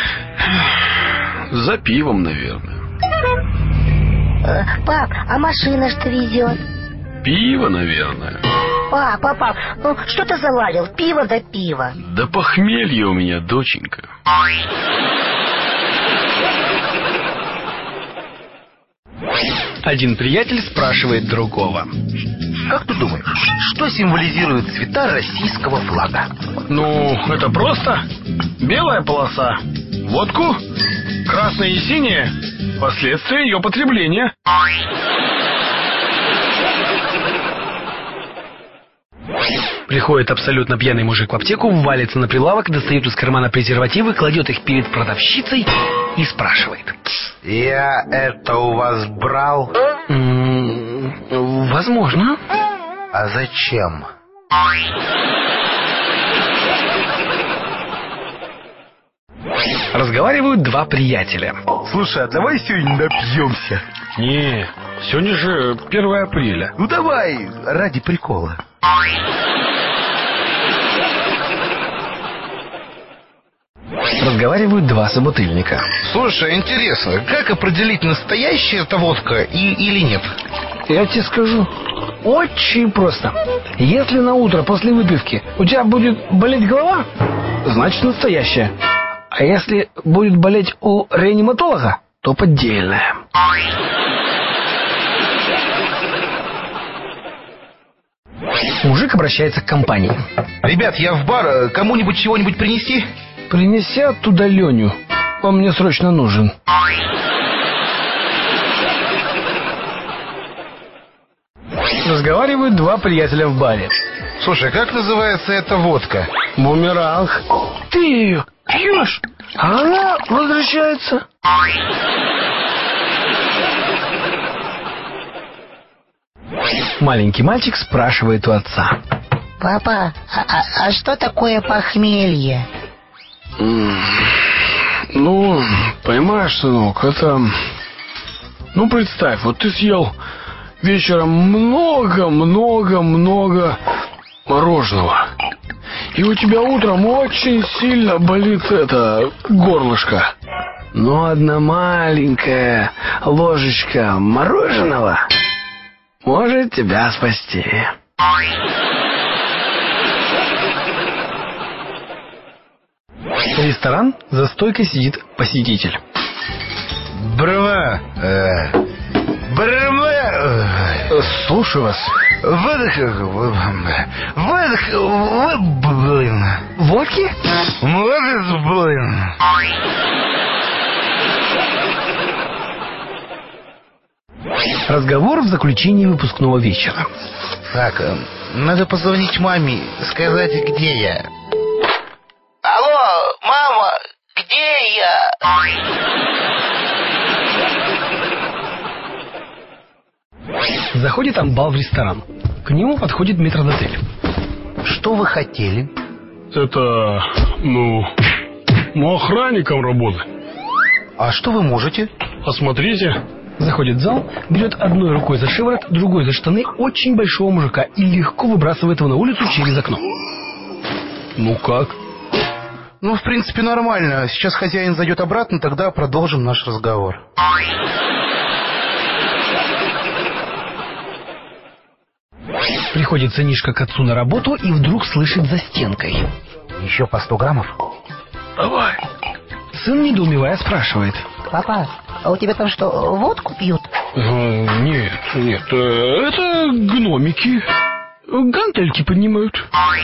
За пивом, наверное. Э, пап, а машина что везет? Пиво, наверное. Папа, пап, ну что ты заладил? Пиво да пиво. Да похмелье у меня, доченька. Один приятель спрашивает другого. Как ты думаешь, что символизируют цвета российского флага? Ну, это просто. Белая полоса — водку, красная и синяя — последствия ее потребления. Приходит абсолютно пьяный мужик в аптеку, валится на прилавок, достает из кармана презервативы, кладет их перед продавщицей и спрашивает. Я это у вас брал? М-м, возможно. А зачем? Разговаривают два приятеля. Слушай, а давай сегодня напьемся. Не, сегодня же первое апреля. Ну давай, ради прикола. Разговаривают два собутыльника. Слушай, интересно, как определить, настоящая это водка и, или нет? Я тебе скажу. Очень просто. Если на утро после выпивки у тебя будет болеть голова, значит настоящая. А если будет болеть у реаниматолога, то поддельная. Мужик обращается к компании. Ребят, я в бар. Кому-нибудь чего-нибудь принести? Принеси оттуда Леню. Он мне срочно нужен. Разговаривают два приятеля в баре. Слушай, как называется эта водка? Бумеранг. Ты ее пьешь, а она возвращается. Маленький мальчик спрашивает у отца. Папа, а, а, а что такое похмелье? Ну, понимаешь, сынок, это... Ну, представь, вот ты съел вечером много-много-много мороженого. И у тебя утром очень сильно болит это горлышко. Но одна маленькая ложечка мороженого может тебя спасти. Ресторан, за стойкой сидит посетитель. Брама, э, брама, э, слушаю вас. Выдох, выдох, блин. Водки? Молодец, блин. Разговор в заключении выпускного вечера. Так, надо позвонить маме, сказать, где я. Алло, мама, где я? Заходит амбал в ресторан. К нему подходит метрдотель. Что вы хотели? Это, ну, ну, охранником работать. А что вы можете? Посмотрите. Заходит в зал, берет одной рукой за шиворот, другой за штаны очень большого мужика и легко выбрасывает его на улицу через окно. Ну как? Ну, в принципе, нормально. Сейчас хозяин зайдет обратно, тогда продолжим наш разговор. Приходит сынишка к отцу на работу и вдруг слышит за стенкой. Еще по сто граммов? Давай. Сын, недоумевая, спрашивает. Папа, а у тебя там что, водку пьют? Э, нет, нет, это гномики. Гантельки поднимают.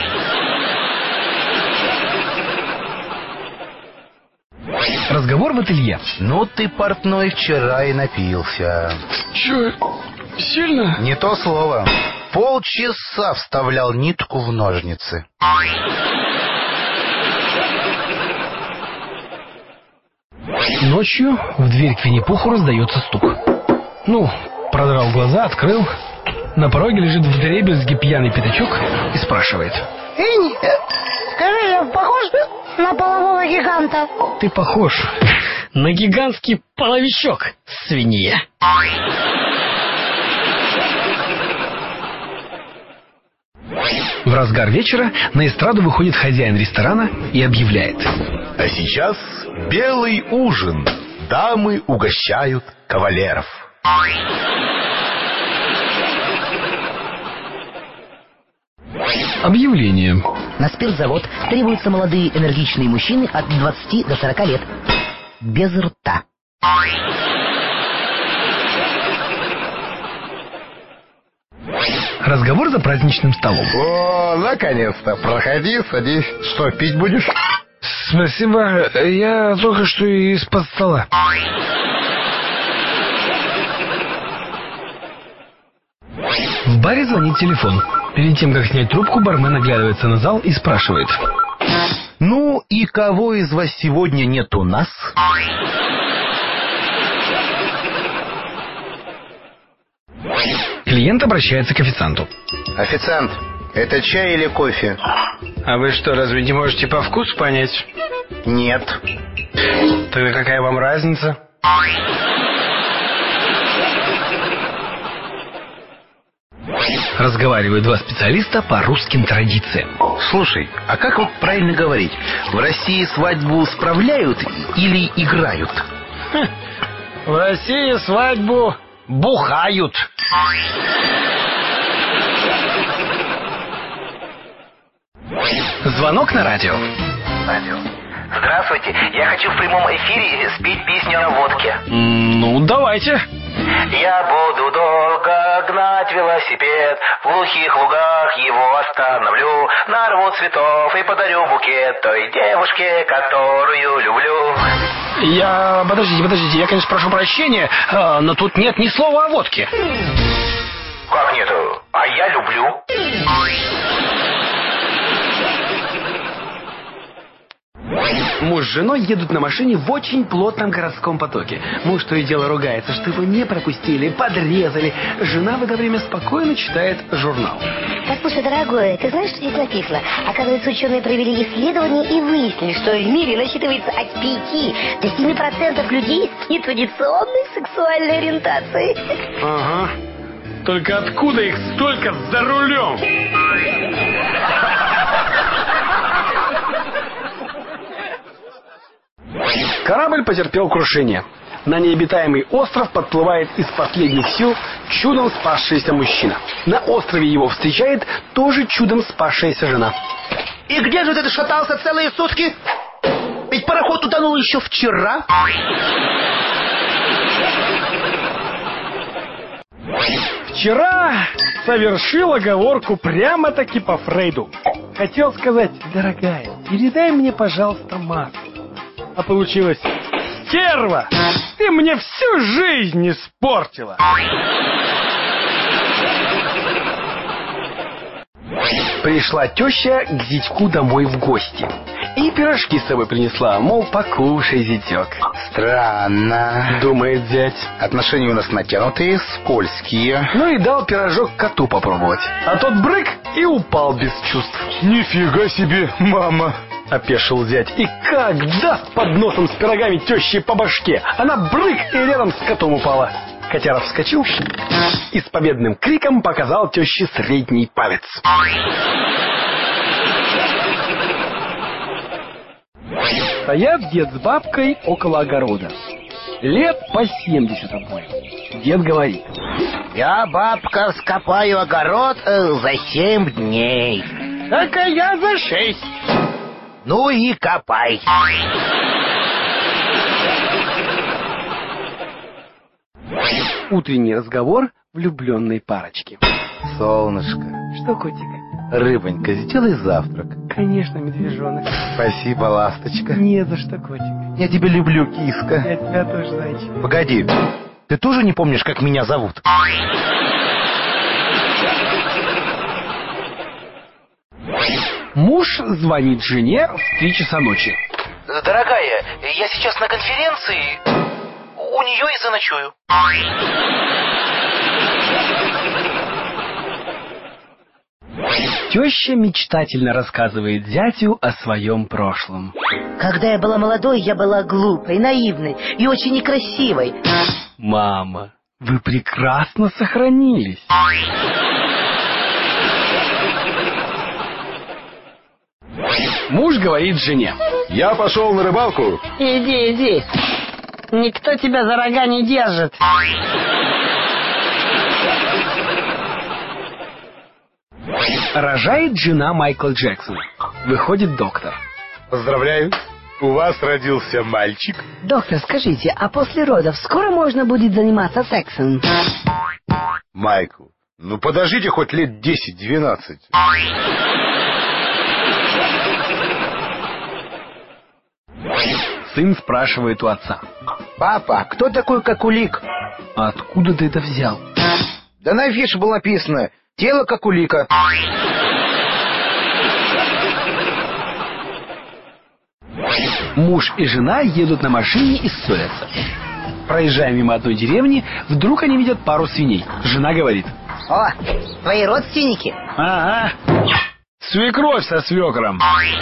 Разговор в ателье. Ну ты, портной, вчера и напился. Че, сильно? Не то слово. Полчаса вставлял нитку в ножницы. Ночью в дверь к Винни-Пуху раздается стук. Ну, продрал глаза, открыл. На пороге лежит вдребезги пьяный пятачок и спрашивает. Винни, скажи, я похож на полового гиганта? Ты похож на гигантский половичок, свинья. В разгар вечера на эстраду выходит хозяин ресторана и объявляет. А сейчас белый ужин. Дамы угощают кавалеров. Объявление. На спиртзавод требуются молодые энергичные мужчины от двадцати до сорока лет. Без рта. Разговор за праздничным столом. О, наконец-то. Проходи, садись. Что, пить будешь? Спасибо, я только что из-под стола. В баре звонит телефон. Перед тем, как снять трубку, бармен оглядывается на зал и спрашивает. Ну и кого из вас сегодня нет у нас? Клиент обращается к официанту. Официант, это чай или кофе? А вы что, разве не можете по вкусу понять? Нет. Тогда какая вам разница? Разговаривают два специалиста по русским традициям. Слушай, а как вот правильно говорить? В России свадьбу справляют или играют? Ха, в России свадьбу бухают. Звонок на радио. Радио. Здравствуйте, я хочу в прямом эфире спеть песню о водке. Ну, давайте. Я буду долго гнать велосипед, в глухих лугах его остановлю, нарву цветов и подарю букет той девушке, которую люблю. Я... Подождите, подождите, я, конечно, прошу прощения, но тут нет ни слова о водке. Как нету? А я люблю. Муж с женой едут на машине в очень плотном городском потоке. Муж то и дело ругается, что его не пропустили, подрезали. Жена в это время спокойно читает журнал. Послушай, дорогой, ты знаешь, что здесь написано? Оказывается, ученые провели исследование и выяснили, что в мире насчитывается от пяти до семи процентов людей с нетрадиционной сексуальной ориентацией. Ага. Только откуда их столько за рулем? Корабль потерпел крушение. На необитаемый остров подплывает из последних сил чудом спасшийся мужчина. На острове его встречает тоже чудом спасшаяся жена. И где же ты шатался целые сутки? Ведь пароход утонул еще вчера. Вчера совершил оговорку прямо-таки по Фрейду. Хотел сказать: дорогая, передай мне, пожалуйста, масло. А получилось: стерва, ты мне всю жизнь испортила. Пришла теща к зятьку домой в гости. И пирожки с собой принесла, мол, покушай, зятек. Странно, думает зять. Отношения у нас натянутые, скользкие. Ну и дал пирожок коту попробовать. А тот брык и упал без чувств. Нифига себе, мама! Опешил зять. И как даст под носом с пирогами тещи по башке. Она брык и рядом с котом упала. Котяра вскочил и с победным криком показал теще средний палец. Стоят дед с бабкой около огорода. Лет по семьдесят обоим. Дед говорит: я, бабка, вскопаю огород э, за семь дней. Так а я за шесть. Ну и копай. Утренний разговор влюбленной парочки. Солнышко. Что, котик? Рыбонька, сделай завтрак. Конечно, медвежонок. Спасибо, ласточка. Не за что, котик. Я тебя люблю, киска. Я тебя тоже, зайчик. Погоди, ты тоже не помнишь, как меня зовут? Муж звонит жене в три часа ночи. Дорогая, я сейчас на конференции. У нее и заночую. Теща мечтательно рассказывает зятю о своем прошлом. Когда я была молодой, я была глупой, наивной и очень некрасивой. Мама, вы прекрасно сохранились. Муж говорит жене: я пошел на рыбалку. Иди, иди. Никто тебя за рога не держит. Рожает жена Майкла Джексона. Выходит доктор. Поздравляю, у вас родился мальчик. Доктор, скажите, а после родов скоро можно будет заниматься сексом? Майкл, ну подождите хоть лет десять-двенадцать. Сын спрашивает у отца: папа, кто такой Какулик? А откуда ты это взял? Да на афише было написано: тело Какулика. Муж и жена едут на машине и ссорятся. Проезжая мимо одной деревни, вдруг они видят пару свиней. Жена говорит: о, твои родственники? Ага, свекровь со свекром.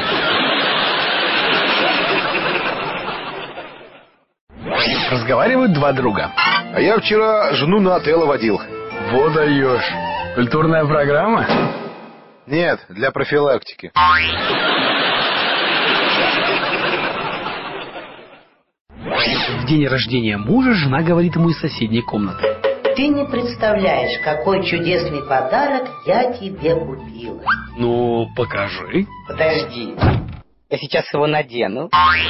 Разговаривают два друга. А я вчера жену на отелло водил. Вот даешь. Культурная программа? Нет, для профилактики. В день рождения мужа жена говорит ему из соседней комнаты: ты не представляешь, какой чудесный подарок я тебе купила. Ну, покажи. Подожди, я сейчас его надену.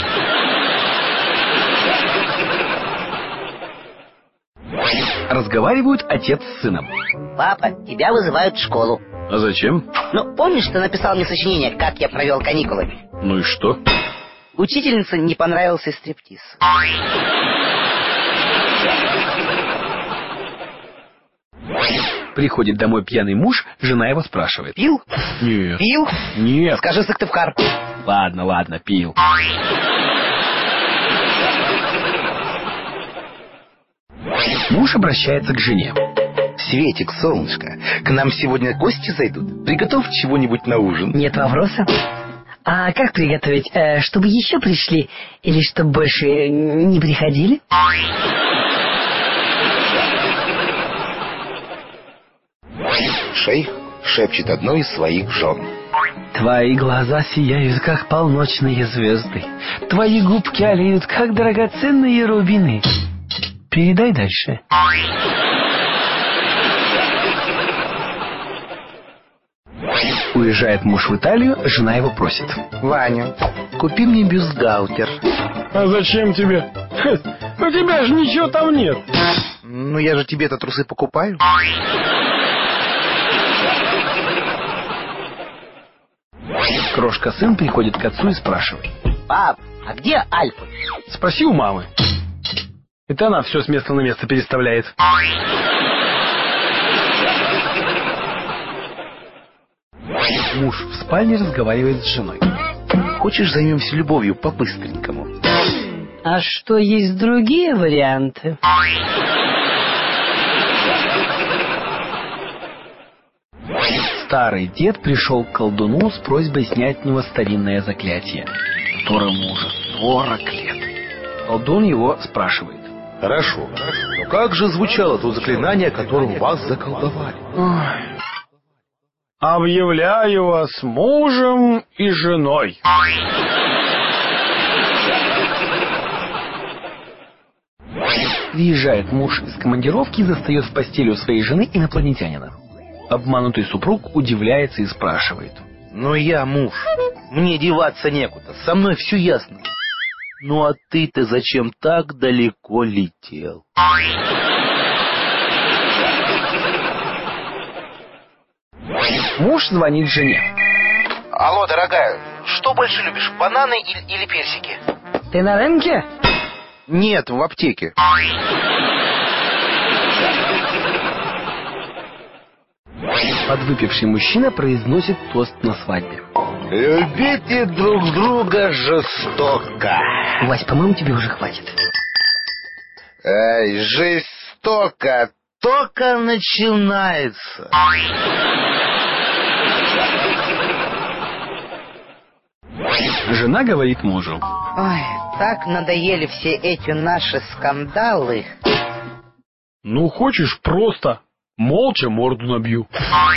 Разговаривают отец с сыном. Папа, тебя вызывают в школу. А зачем? Ну, помнишь, ты написал мне сочинение, как я провел каникулы? Ну и что? Учительнице не понравился стриптиз. Приходит домой пьяный муж, жена его спрашивает: пил? Нет. Пил? Нет. Скажи, Сыктывкар. Ладно, ладно, пил. Муж обращается к жене. Светик, солнышко, к нам сегодня гости зайдут. Приготовь чего-нибудь на ужин. Нет вопроса. А как приготовить? Э, чтобы еще пришли? Или чтобы больше не приходили? Шейх шепчет одной из своих жен. Твои глаза сияют, как полночные звезды. Твои губки олеют, как драгоценные рубины. Передай дальше. Уезжает муж в Италию, жена его просит. Ваня, купи мне бюстгальтер. А зачем тебе? У тебя же ничего там нет. Ну, я же тебе-то трусы покупаю. Крошка-сын приходит к отцу и спрашивает. Пап, а где Альпы? Спроси у мамы. Это она все с места на место переставляет. Муж в спальне разговаривает с женой. Хочешь, займемся любовью по-быстренькому? А что, есть другие варианты? Старый дед пришел к колдуну с просьбой снять с него старинное заклятие, которому уже сорок лет. Колдун его спрашивает. Хорошо, но как же звучало то заклинание, которым вас заколдовали? Ой. Объявляю вас мужем и женой. Приезжает муж из командировки и застает в постели у своей жены инопланетянина. Обманутый супруг удивляется и спрашивает. Ну я муж, мне деваться некуда, со мной все ясно. Ну а ты-то зачем так далеко летел? Муж звонит жене. Алло, дорогая, что больше любишь, бананы или, или персики? Ты на рынке? Нет, в аптеке. Подвыпивший мужчина произносит тост на свадьбе. Любите друг друга жестоко. Вась, по-моему, тебе уже хватит. Эй, жестоко только начинается. Жена говорит мужу. Ой, так надоели все эти наши скандалы. Ну, хочешь, просто молча морду набью.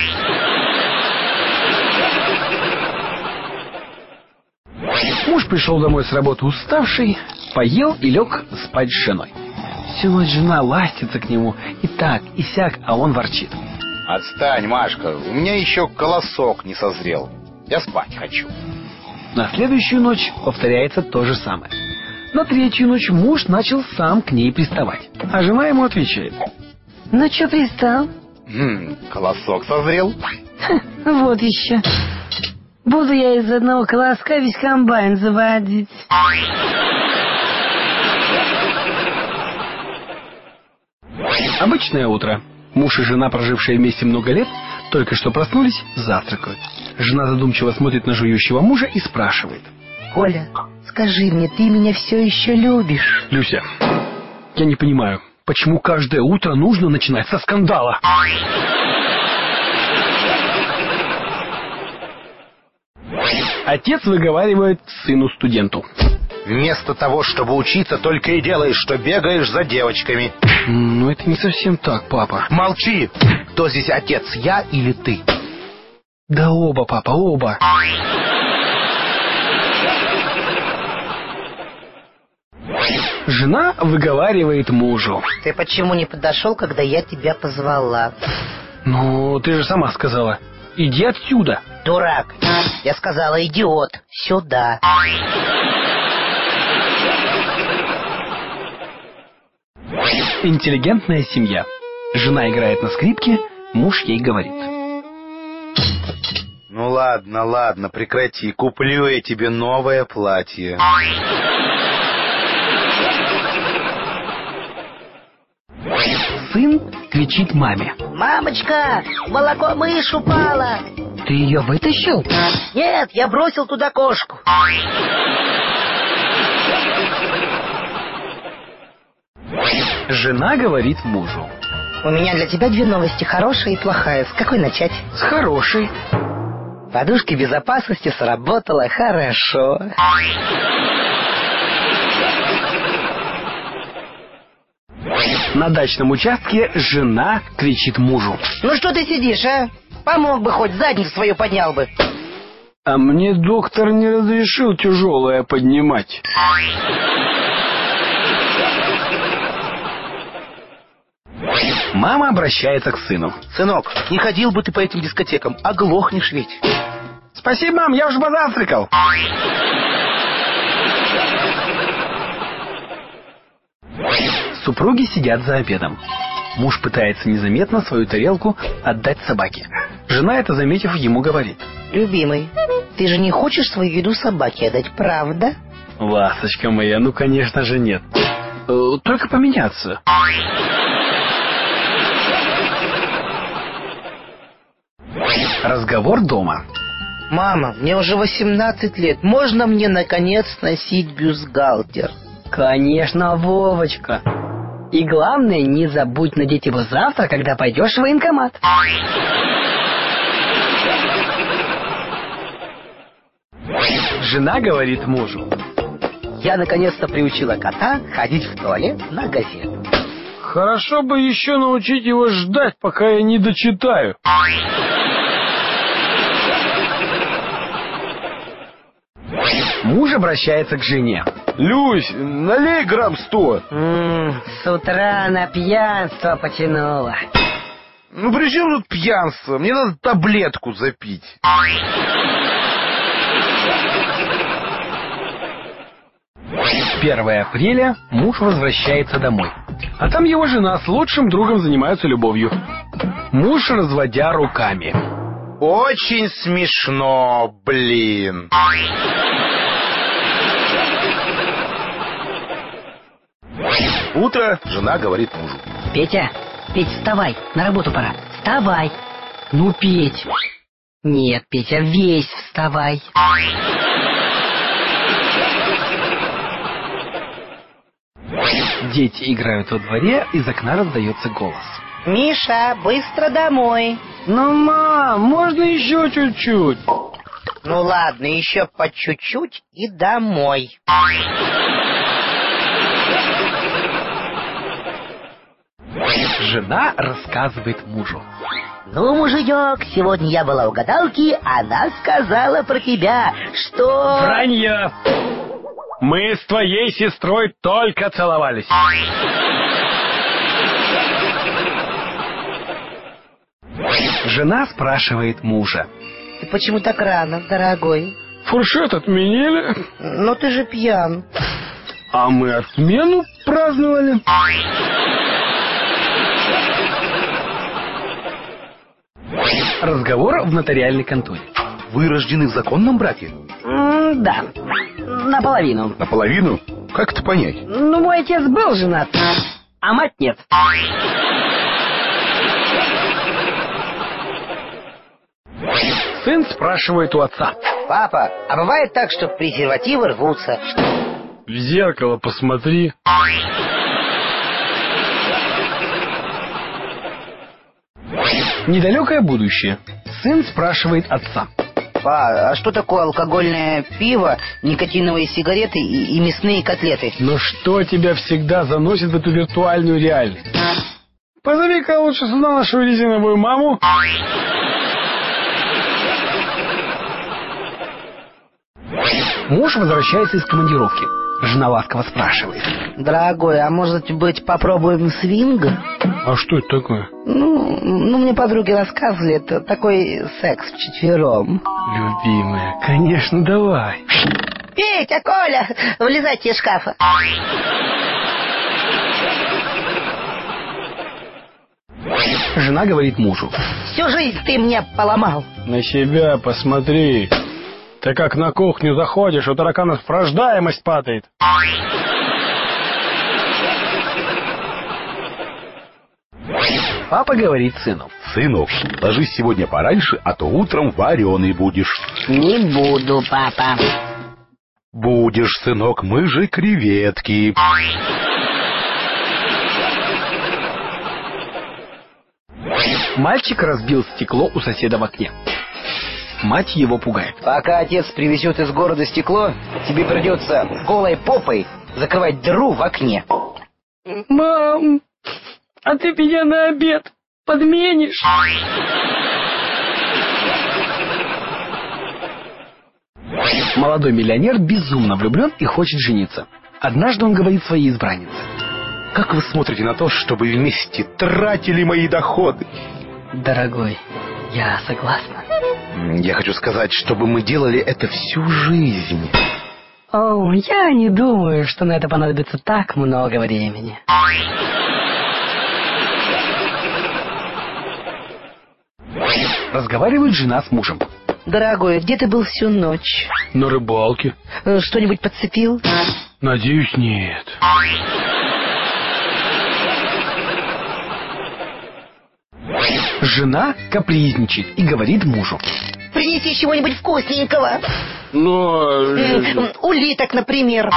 Муж пришел домой с работы уставший, поел и лег спать с женой. Всю ночь жена ластится к нему и так, и сяк, а он ворчит. Отстань, Машка, у меня еще колосок не созрел. Я спать хочу. На следующую ночь повторяется то же самое. На третью ночь муж начал сам к ней приставать, а жена ему отвечает. Ну, что пристал? Хм, колосок созрел? Ха, вот еще. Буду я из одного колоска весь комбайн заводить. Обычное утро. Муж и жена, прожившие вместе много лет, только что проснулись, завтракают. Жена задумчиво смотрит на жующего мужа и спрашивает. Коля, скажи мне, ты меня все еще любишь? Люся, я не понимаю, почему каждое утро нужно начинать со скандала? Отец выговаривает сыну-студенту. Вместо того, чтобы учиться, только и делаешь, что бегаешь за девочками. Ну, это не совсем так, папа. Молчи! Кто здесь отец, я или ты? Да оба, папа, оба. Жена выговаривает мужу. Ты почему не подошел, когда я тебя позвала? Ну, ты же сама сказала. Иди отсюда. Дурак. Я сказала, идиот, сюда. Интеллигентная семья. Жена играет на скрипке, муж ей говорит. Ну ладно, ладно, прекрати. Куплю я тебе новое платье. Сын кричит маме. Мамочка, молоко мышь упала. Ты ее вытащил? Нет, я бросил туда кошку. Жена говорит мужу. У меня для тебя две новости, хорошая и плохая. С какой начать? С хорошей. Подушка безопасности сработала хорошо. На дачном участке жена кричит мужу. Ну что ты сидишь, а? Помог бы хоть, задницу свою поднял бы. А мне доктор не разрешил тяжелое поднимать. Мама обращается к сыну. Сынок, не ходил бы ты по этим дискотекам, оглохнешь ведь. Спасибо, мам, я уже позавтракал. Супруги сидят за обедом. Муж пытается незаметно свою тарелку отдать собаке. Жена, это заметив, ему говорит. Любимый, ты же не хочешь свою еду собаке отдать, правда? Ласточка моя, ну конечно же нет. Только поменяться. Разговор дома. Мама, мне уже восемнадцать лет. Можно мне, наконец, носить бюстгальтер? Конечно, Вовочка. И главное, не забудь надеть его завтра, когда пойдешь в военкомат. Жена говорит мужу. Я наконец-то приучила кота ходить в туалет на газету. Хорошо бы еще научить его ждать, пока я не дочитаю. Муж обращается к жене. Люсь, налей грамм сто. М-м, с утра на пьянство потянуло. Ну при чем тут пьянство? Мне надо таблетку запить. первое апреля муж возвращается домой. А там его жена с лучшим другом занимаются любовью. Муж, разводя руками. Очень смешно, блин. Утро, жена говорит мужу. Петя, Петь, вставай, на работу пора. Вставай. Ну, Петь. Нет, Петя, весь вставай. Дети играют во дворе, из окна раздается голос. Миша, быстро домой. Ну, мам, можно еще чуть-чуть? Ну ладно, еще по чуть-чуть и домой. Жена рассказывает мужу. Ну, муженек, сегодня я была у гадалки, она сказала про тебя, что... Вранье! Мы с твоей сестрой только целовались. Жена спрашивает мужа. Ты почему так рано, дорогой? Фуршет отменили. Но ты же пьян. А мы отмену праздновали. Разговор в нотариальной конторе. Вы рождены в законном браке? М, да, наполовину. Наполовину? Как это понять? Ну, мой отец был женат, а мать нет. Сын спрашивает у отца. Папа, а бывает так, что презервативы рвутся? В зеркало посмотри. Недалекое будущее. Сын спрашивает отца. Па, а что такое алкогольное пиво, никотиновые сигареты и, и мясные котлеты? Ну что тебя всегда заносит в эту виртуальную реальность? Позови-ка лучше сюда нашу резиновую маму. Муж возвращается из командировки. Жена ласково спрашивает. Дорогой, а может быть попробуем свинг? А что это такое? Ну, ну мне подруги рассказывали, это такой секс вчетвером. Любимая, конечно, давай. Петя, Коля, вылезайте из шкафа. Жена говорит мужу. Всю жизнь ты мне поломал. На себя посмотри. Ты как на кухню заходишь, у тараканов врождаемость падает. Папа говорит сыну: сынок, ложись сегодня пораньше, а то утром вареный будешь. Не буду, папа. Будешь, сынок, мы же креветки. Мальчик разбил стекло у соседа в окне. Мать его пугает. Пока отец привезет из города стекло, тебе придется голой попой закрывать дыру в окне. Мам, а ты меня на обед подменишь? Молодой миллионер безумно влюблен и хочет жениться. Однажды он говорит своей избраннице: как вы смотрите на то, чтобы вместе тратили мои доходы? Дорогой, я согласна. Я хочу сказать, чтобы мы делали это всю жизнь. О, я не думаю, что на это понадобится так много времени. Разговаривает жена с мужем. Дорогой, где ты был всю ночь? На рыбалке. Что-нибудь подцепил? Надеюсь, нет. Жена капризничает и говорит мужу: принеси чего-нибудь вкусненького. Но... Улиток, например.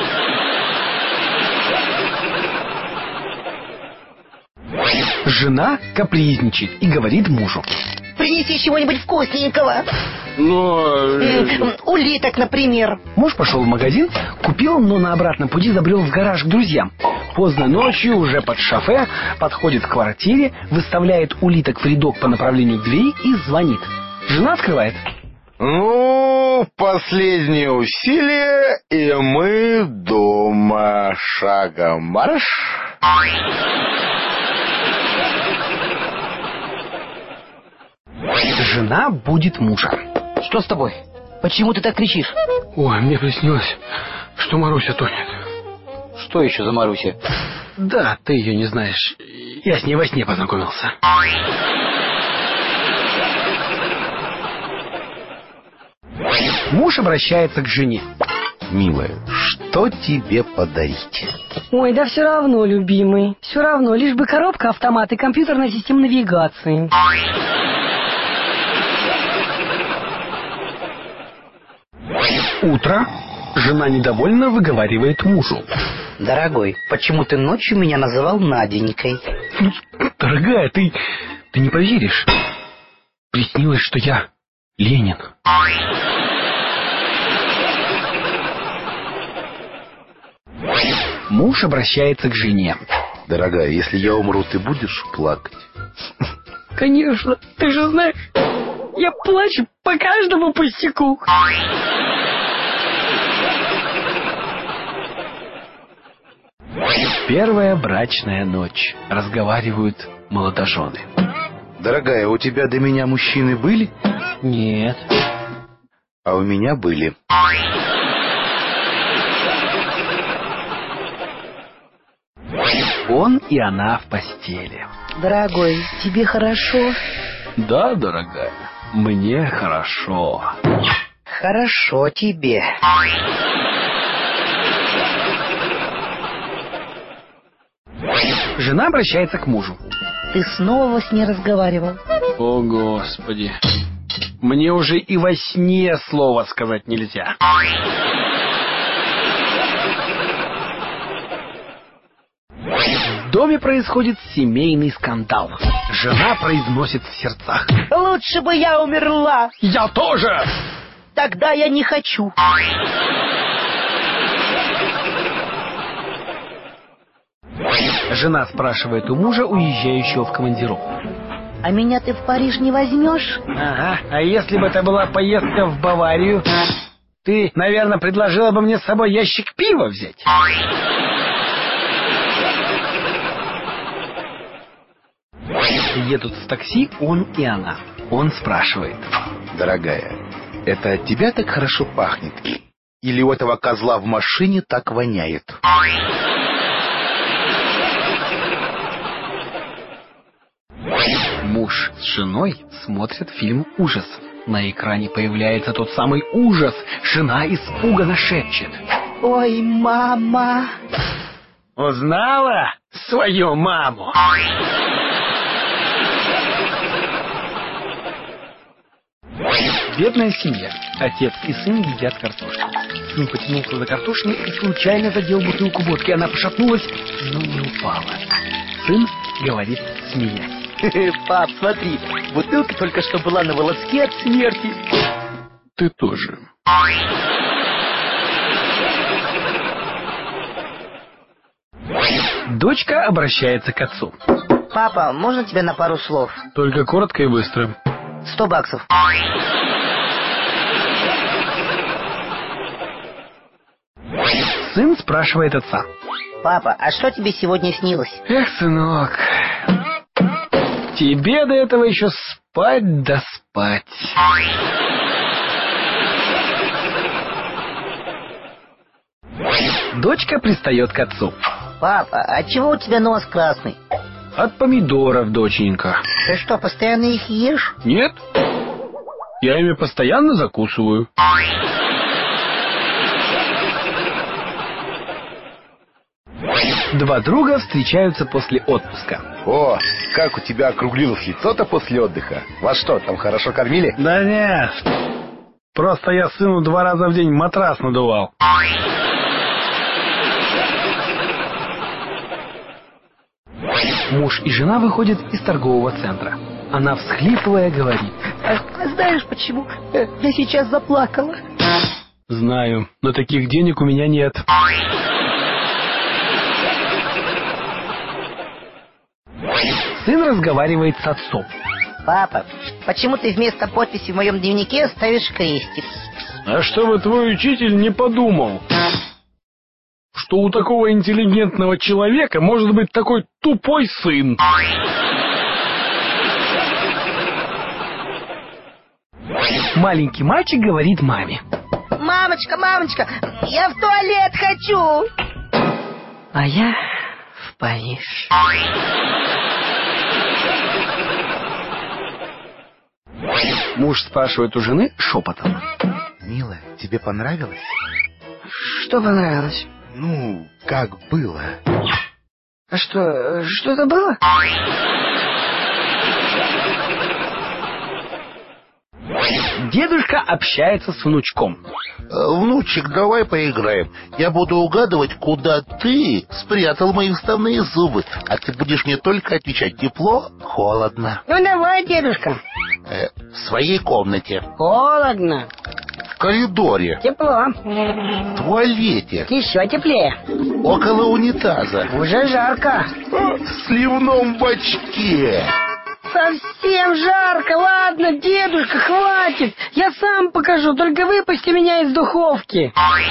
Жена капризничает и говорит мужу: принеси чего-нибудь вкусненького. Но... Улиток, например. Муж пошел в магазин, купил, но на обратном пути забрел в гараж к друзьям. Поздно ночью, уже под шофе, подходит к квартире, выставляет улиток в рядок по направлению к двери и звонит. Жена открывает. Ну, последнее усилие, и мы дома. Шагом марш. Жена будет мужа. Что с тобой? Почему ты так кричишь? Ой, мне приснилось, что Маруся тонет. Что еще за Маруся? Да, ты ее не знаешь. Я с ней во сне познакомился. Муж обращается к жене. Милая, что тебе подарить? Ой, да все равно, любимый. Все равно, лишь бы коробка, автомат и компьютерная система навигации. Утро. Жена недовольно выговаривает мужу. Дорогой, почему ты ночью меня называл Наденькой? Дорогая, ты... ты не поверишь. Приснилось, что я Ленин. Муж обращается к жене. Дорогая, если я умру, ты будешь плакать? Конечно, ты же знаешь, я плачу по каждому пустяку. Первая брачная ночь. Разговаривают молодожены. Дорогая, у тебя до меня мужчины были? Нет. А у меня были. Он и она в постели. Дорогой, тебе хорошо? Да, дорогая, мне хорошо. Хорошо тебе. Жена обращается к мужу. Ты снова с ней разговаривал? О, Господи. Мне уже и во сне слова сказать нельзя. В доме происходит семейный скандал. Жена произносит в сердцах: лучше бы я умерла. Я тоже. Тогда я не хочу. Жена спрашивает у мужа, уезжающего в командировку: а меня ты в Париж не возьмешь? Ага, а если бы это была поездка в Баварию, ты, наверное, предложила бы мне с собой ящик пива взять. Едут в такси он и она. Он спрашивает: дорогая, это от тебя так хорошо пахнет? Или у этого козла в машине так воняет? Муж с женой смотрят фильм ужасов. На экране появляется тот самый ужас. Жена испуганно шепчет: ой, мама. Узнала свою маму? Бедная семья. Отец и сын едят картошку. Сын потянулся за картошиной и случайно задел бутылку водки. Она пошатнулась, но не упала. Сын говорит, смеясь: пап, смотри, бутылка только что была на волоске от смерти. Ты тоже. Дочка обращается к отцу. Папа, можно тебя на пару слов? Только коротко и быстро. Сто баксов. Сын спрашивает отца. Папа, а что тебе сегодня снилось? Эх, сынок, тебе до этого еще спать да спать. Дочка пристает к отцу. Папа, а чего у тебя нос красный? От помидоров, доченька. Ты что, постоянно их ешь? Нет. Я ими постоянно закусываю. Два друга встречаются после отпуска. О, как у тебя округлилось лицо-то после отдыха. Вас что, там хорошо кормили? Да нет. Просто я сыну два раза в день матрас надувал. Муж и жена выходят из торгового центра. Она, всхлипывая, говорит: а знаешь почему? Я сейчас заплакала. Знаю, но таких денег у меня нет. Сын разговаривает с отцом. Папа, почему ты вместо подписи в моем дневнике ставишь крестик? А чтобы твой учитель не подумал, что у такого интеллигентного человека может быть такой тупой сын. Маленький мальчик говорит маме: мамочка, мамочка, я в туалет хочу. А я в Париж. Муж спрашивает у жены шепотом: милая, тебе понравилось? Что понравилось? Ну, как было? А что, что-то было? Дедушка общается с внучком. Внучек, давай поиграем. Я буду угадывать, куда ты спрятал мои вставные зубы. А ты будешь мне только отвечать: тепло, холодно. Ну давай, дедушка. Э, в своей комнате. Холодно. В коридоре. Тепло. В туалете. Еще теплее. Около унитаза. Уже жарко. В сливном бачке. Совсем жарко. Ладно, дедушка, хватит. Я сам покажу, только выпусти меня из духовки.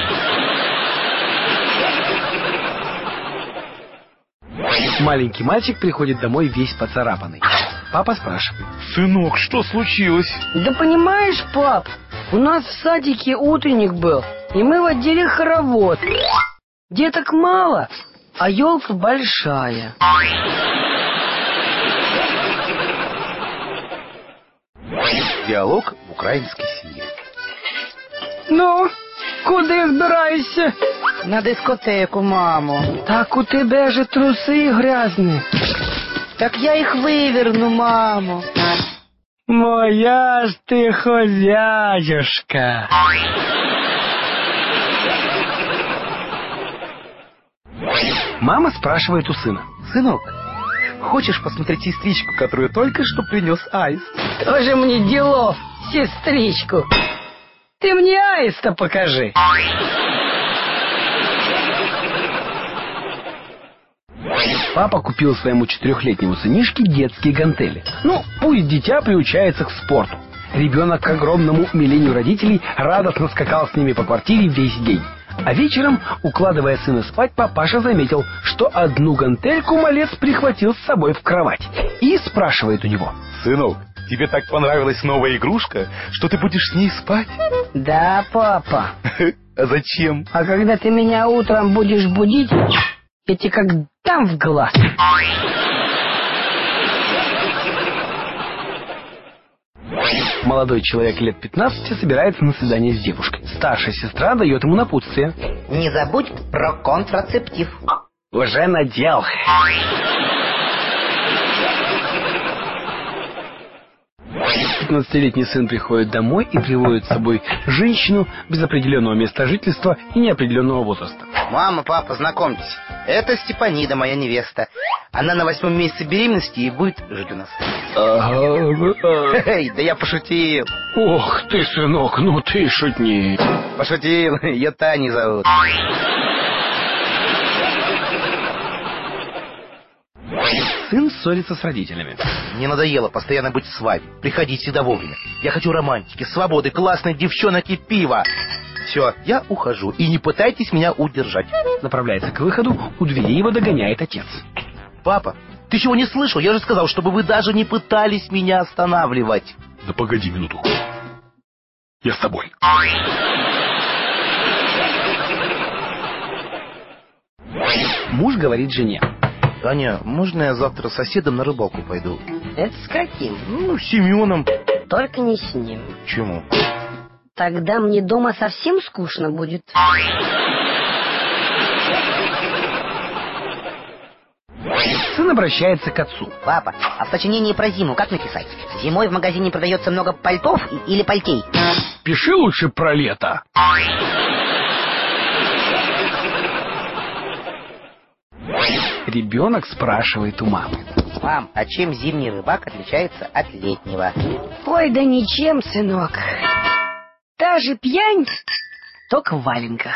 Маленький мальчик приходит домой весь поцарапанный. Папа спрашивает: сынок, что случилось? Да понимаешь, пап, у нас в садике утренник был, и мы водили хоровод. Деток мало, а елка большая. Диалог в украинской семье. Ну, куди збираєшся? На дискотеку, мамо. Так у тебе же труси грязні. Так я их выверну, мамо. Моя ж ты хозяюшка. Мама спрашивает у сына: сынок, хочешь посмотреть сестричку, которую только что принес Аист? Тоже мне делов, сестричку. Ты мне Аиста покажи. Папа купил своему четырехлетнему сынишке детские гантели. Ну, пусть дитя приучается к спорту. Ребенок к огромному умилению родителей радостно скакал с ними по квартире весь день. А вечером, укладывая сына спать, папаша заметил, что одну гантельку малец прихватил с собой в кровать. И спрашивает у него: сынок, тебе так понравилась новая игрушка, что ты будешь с ней спать? Да, папа. А зачем? А когда ты меня утром будешь будить, я тебе как дам в глаз. Молодой человек лет пятнадцати собирается на свидание с девушкой. Старшая сестра дает ему напутствие: не забудь про контрацептив. Уже надел. пятнадцатилетний сын приходит домой и приводит с собой женщину без определенного места жительства и неопределенного возраста. Мама, папа, знакомьтесь. Это Степанида, моя невеста. Она на восьмом месяце беременности и будет жить у нас. Эй, да я пошутил. Ох ты, сынок, ну ты шутник. Пошутил, ее Таней зовут. Сын ссорится с родителями. Мне надоело постоянно быть с вами. Приходить всегда вовремя. Я хочу романтики, свободы, классных девчонок и пива. Все, я ухожу. И не пытайтесь меня удержать. Направляется к выходу, у двери его догоняет отец. Папа, ты чего не слышал? Я же сказал, чтобы вы даже не пытались меня останавливать. Да погоди минуту. Я с тобой. Муж говорит жене. Таня, можно я завтра с соседом на рыбалку пойду? Это с каким? Ну, с Семеном. Только не с ним. Чему? Тогда мне дома совсем скучно будет. Сын обращается к отцу. Папа, а в сочинении про зиму как написать? Зимой в магазине продается много пальтов или пальтей? Пиши лучше про лето. Ребенок спрашивает у мамы. Мам, а чем зимний рыбак отличается от летнего? Ой, да ничем, сынок. Та же пьянь, только в валенках.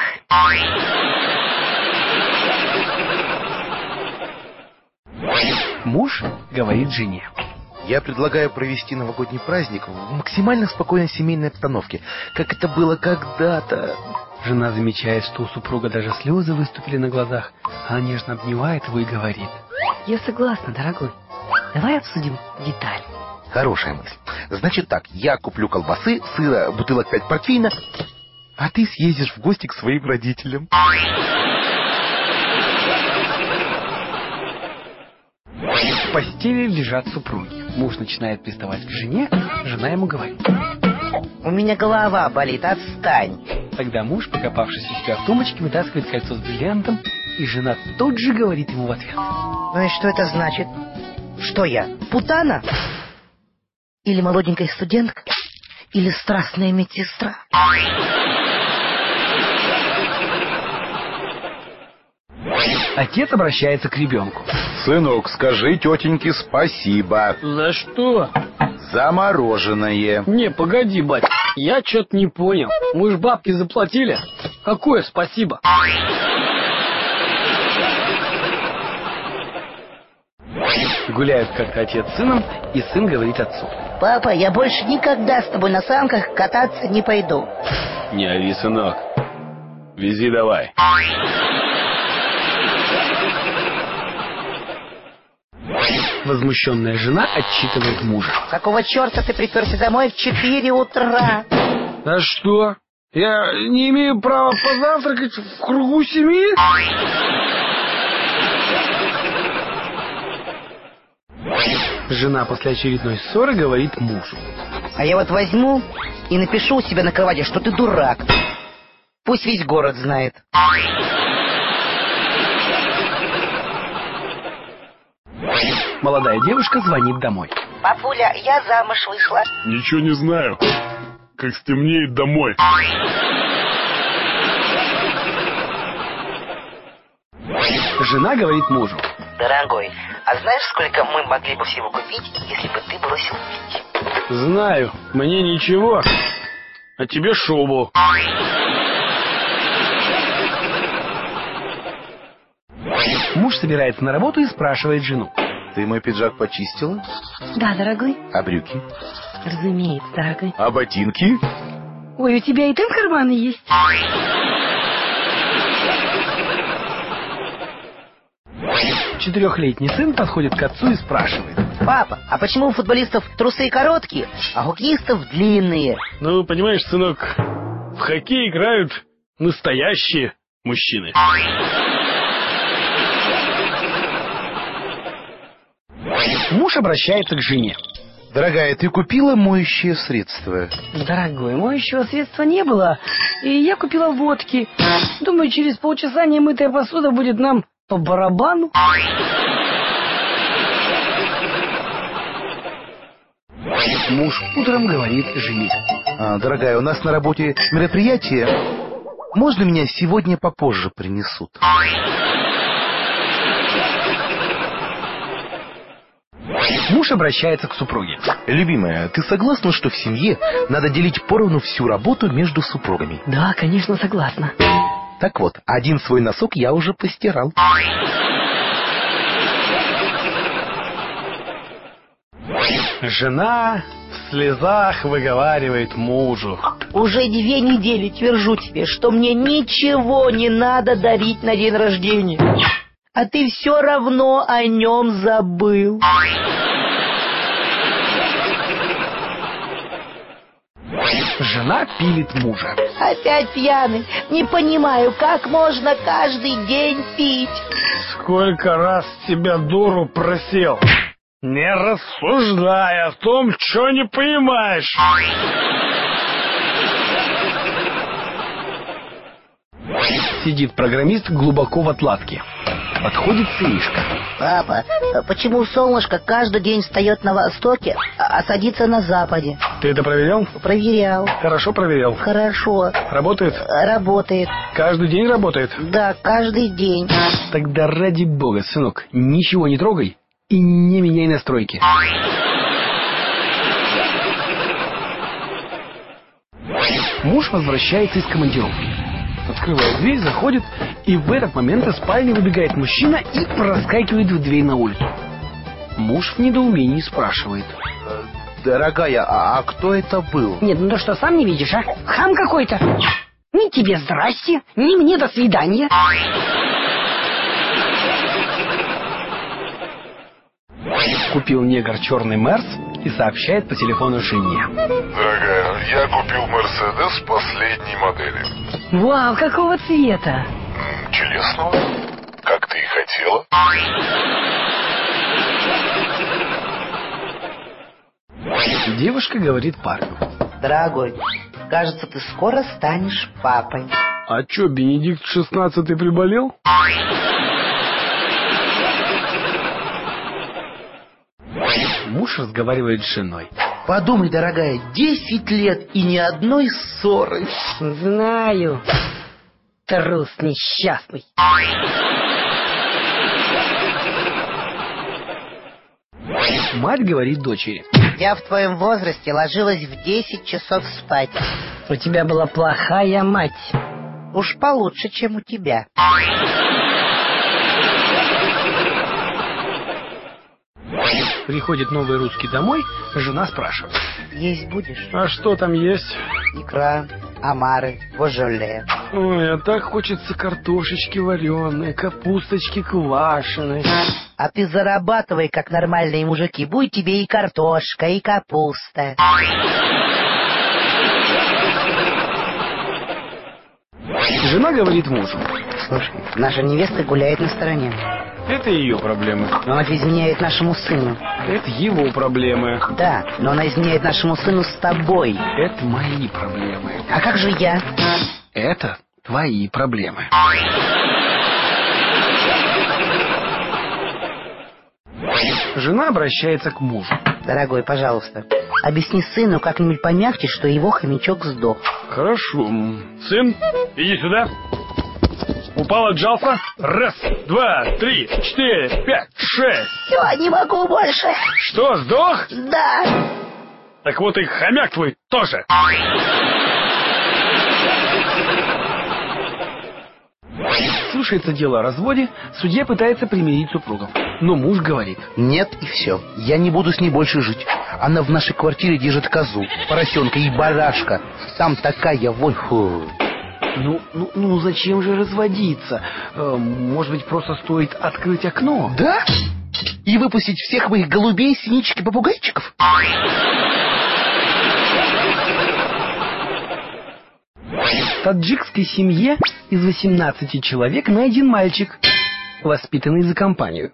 Муж говорит жене. Я предлагаю провести новогодний праздник в максимально спокойной семейной обстановке, как это было когда-то. Жена замечает, что у супруга даже слезы выступили на глазах. Она нежно обнимает его и говорит. Я согласна, дорогой. Давай обсудим детали. Хорошая мысль. Значит так, я куплю колбасы, сыра, бутылок пять портвейна, а ты съездишь в гости к своим родителям. В постели лежат супруги. Муж начинает приставать к жене, жена ему говорит. У меня голова болит, отстань. Тогда муж, покопавшись у себя в тумбочке, вытаскивает кольцо с бриллиантом, и жена тут же говорит ему в ответ. Ну и что это значит? Что я, путана? Или молоденькая студентка? Или страстная медсестра? Отец обращается к ребенку. Сынок, скажи тетеньке спасибо. За что? За мороженое. Не, погоди, батя, я что-то не понял. Мы ж бабки заплатили. Какое спасибо? Гуляют как-то отец с сыном, и сын говорит отцу. Папа, я больше никогда с тобой на санках кататься не пойду. Не ори, сынок. Вези давай. Возмущенная жена отчитывает мужа. Какого черта ты приперся домой в четыре утра? А что? Я не имею права позавтракать в кругу семьи? Жена после очередной ссоры говорит мужу. А я вот возьму и напишу у себя на кровати, что ты дурак. Пусть весь город знает. Молодая девушка звонит домой. Папуля, я замуж вышла. Ничего не знаю. Как стемнеет, домой. Жена говорит мужу. Дорогой, а знаешь, сколько мы могли бы всего купить, если бы ты бросил пить? Знаю, мне ничего, а тебе шубу. Муж собирается на работу и спрашивает жену. Ты мой пиджак почистила? Да, дорогой. А брюки? Разумеется, дорогой. А ботинки? Ой, у тебя и там карманы есть. Четырехлетний сын подходит к отцу и спрашивает. Папа, а почему у футболистов трусы короткие, а у хоккеистов длинные? Ну, понимаешь, сынок, в хоккей играют настоящие мужчины. Муж обращается к жене. Дорогая, ты купила моющее средство? Дорогой, моющего средства не было, и я купила водки. Думаю, через полчаса немытая посуда будет нам по барабану. Муж утром говорит жене: а, дорогая, у нас на работе мероприятие. Можно меня сегодня попозже принесут? Муж обращается к супруге: любимая, ты согласна, что в семье надо делить поровну всю работу между супругами? Да, конечно, согласна. Так вот, один свой носок я уже постирал. Жена в слезах выговаривает мужу: уже две недели твержу тебе, что мне ничего не надо дарить на день рождения. А ты все равно о нем забыл. Жена пилит мужа: опять пьяный. Не понимаю, как можно каждый день пить. Сколько раз тебя дуру просил, не рассуждай о том, что не понимаешь. Сидит программист глубоко в отладке. Подходит сынишка: папа, почему солнышко каждый день встает на востоке, а садится на западе? Ты это проверял? Проверял. Хорошо проверял. Хорошо. Работает? Работает. Каждый день работает? Да, каждый день. Тогда ради бога, сынок, ничего не трогай и не меняй настройки. Муж возвращается из командировки. Открывает дверь, заходит, и в этот момент из спальни выбегает мужчина и проскакивает в дверь на улицу. Муж в недоумении спрашивает: дорогая, а, а кто это был? Нет, ну то что, сам не видишь, а? Хам какой-то. Ни тебе здрасте, ни мне до свидания. Купил негр черный Мерс и сообщает по телефону жене: дорогая, я купил Мерседес последней модели. Вау, какого цвета? Чудесного, как ты и хотела. Девушка говорит парню: дорогой, кажется, ты скоро станешь папой. А чё, Бенедикт шестнадцатый приболел? Муж разговаривает с женой: подумай, дорогая, десять лет и ни одной ссоры. Знаю, трус несчастный. Мать говорит дочери: я в твоем возрасте ложилась в десять часов спать. У тебя была плохая мать. Уж получше, чем у тебя. Приходит новый русский домой, жена спрашивает: есть будешь? А что там есть? Икра, омары, божоле. Ой, а так хочется картошечки вареной, капусточки квашеной. А ты зарабатывай, как нормальные мужики. Будет тебе и картошка, и капуста. Жена говорит мужу: слушай, наша невеста гуляет на стороне. Это ее проблемы. Но она изменяет нашему сыну. Это его проблемы. Да, но она изменяет нашему сыну с тобой. Это мои проблемы. А как же я? Это твои проблемы. Жена обращается к мужу: дорогой, пожалуйста, объясни сыну как-нибудь помягче, что его хомячок сдох. Хорошо. Сын, иди сюда. Упал, отжался. Раз, два, три, четыре, пять, шесть. Все, не могу больше. Что, сдох? Да. Так вот и хомяк твой тоже. Слушается дело о разводе, судья пытается примирить супругов. Но муж говорит: нет, и все. Я не буду с ней больше жить. Она в нашей квартире держит козу, поросенка и барашка. Там такая вонь. Фу. Ну, ну, ну, зачем же разводиться? Э, может быть, просто стоит открыть окно? Да? И выпустить всех моих голубей, синичек и попугайчиков? В таджикской семье из восемнадцати человек найден мальчик, воспитанный за компанию.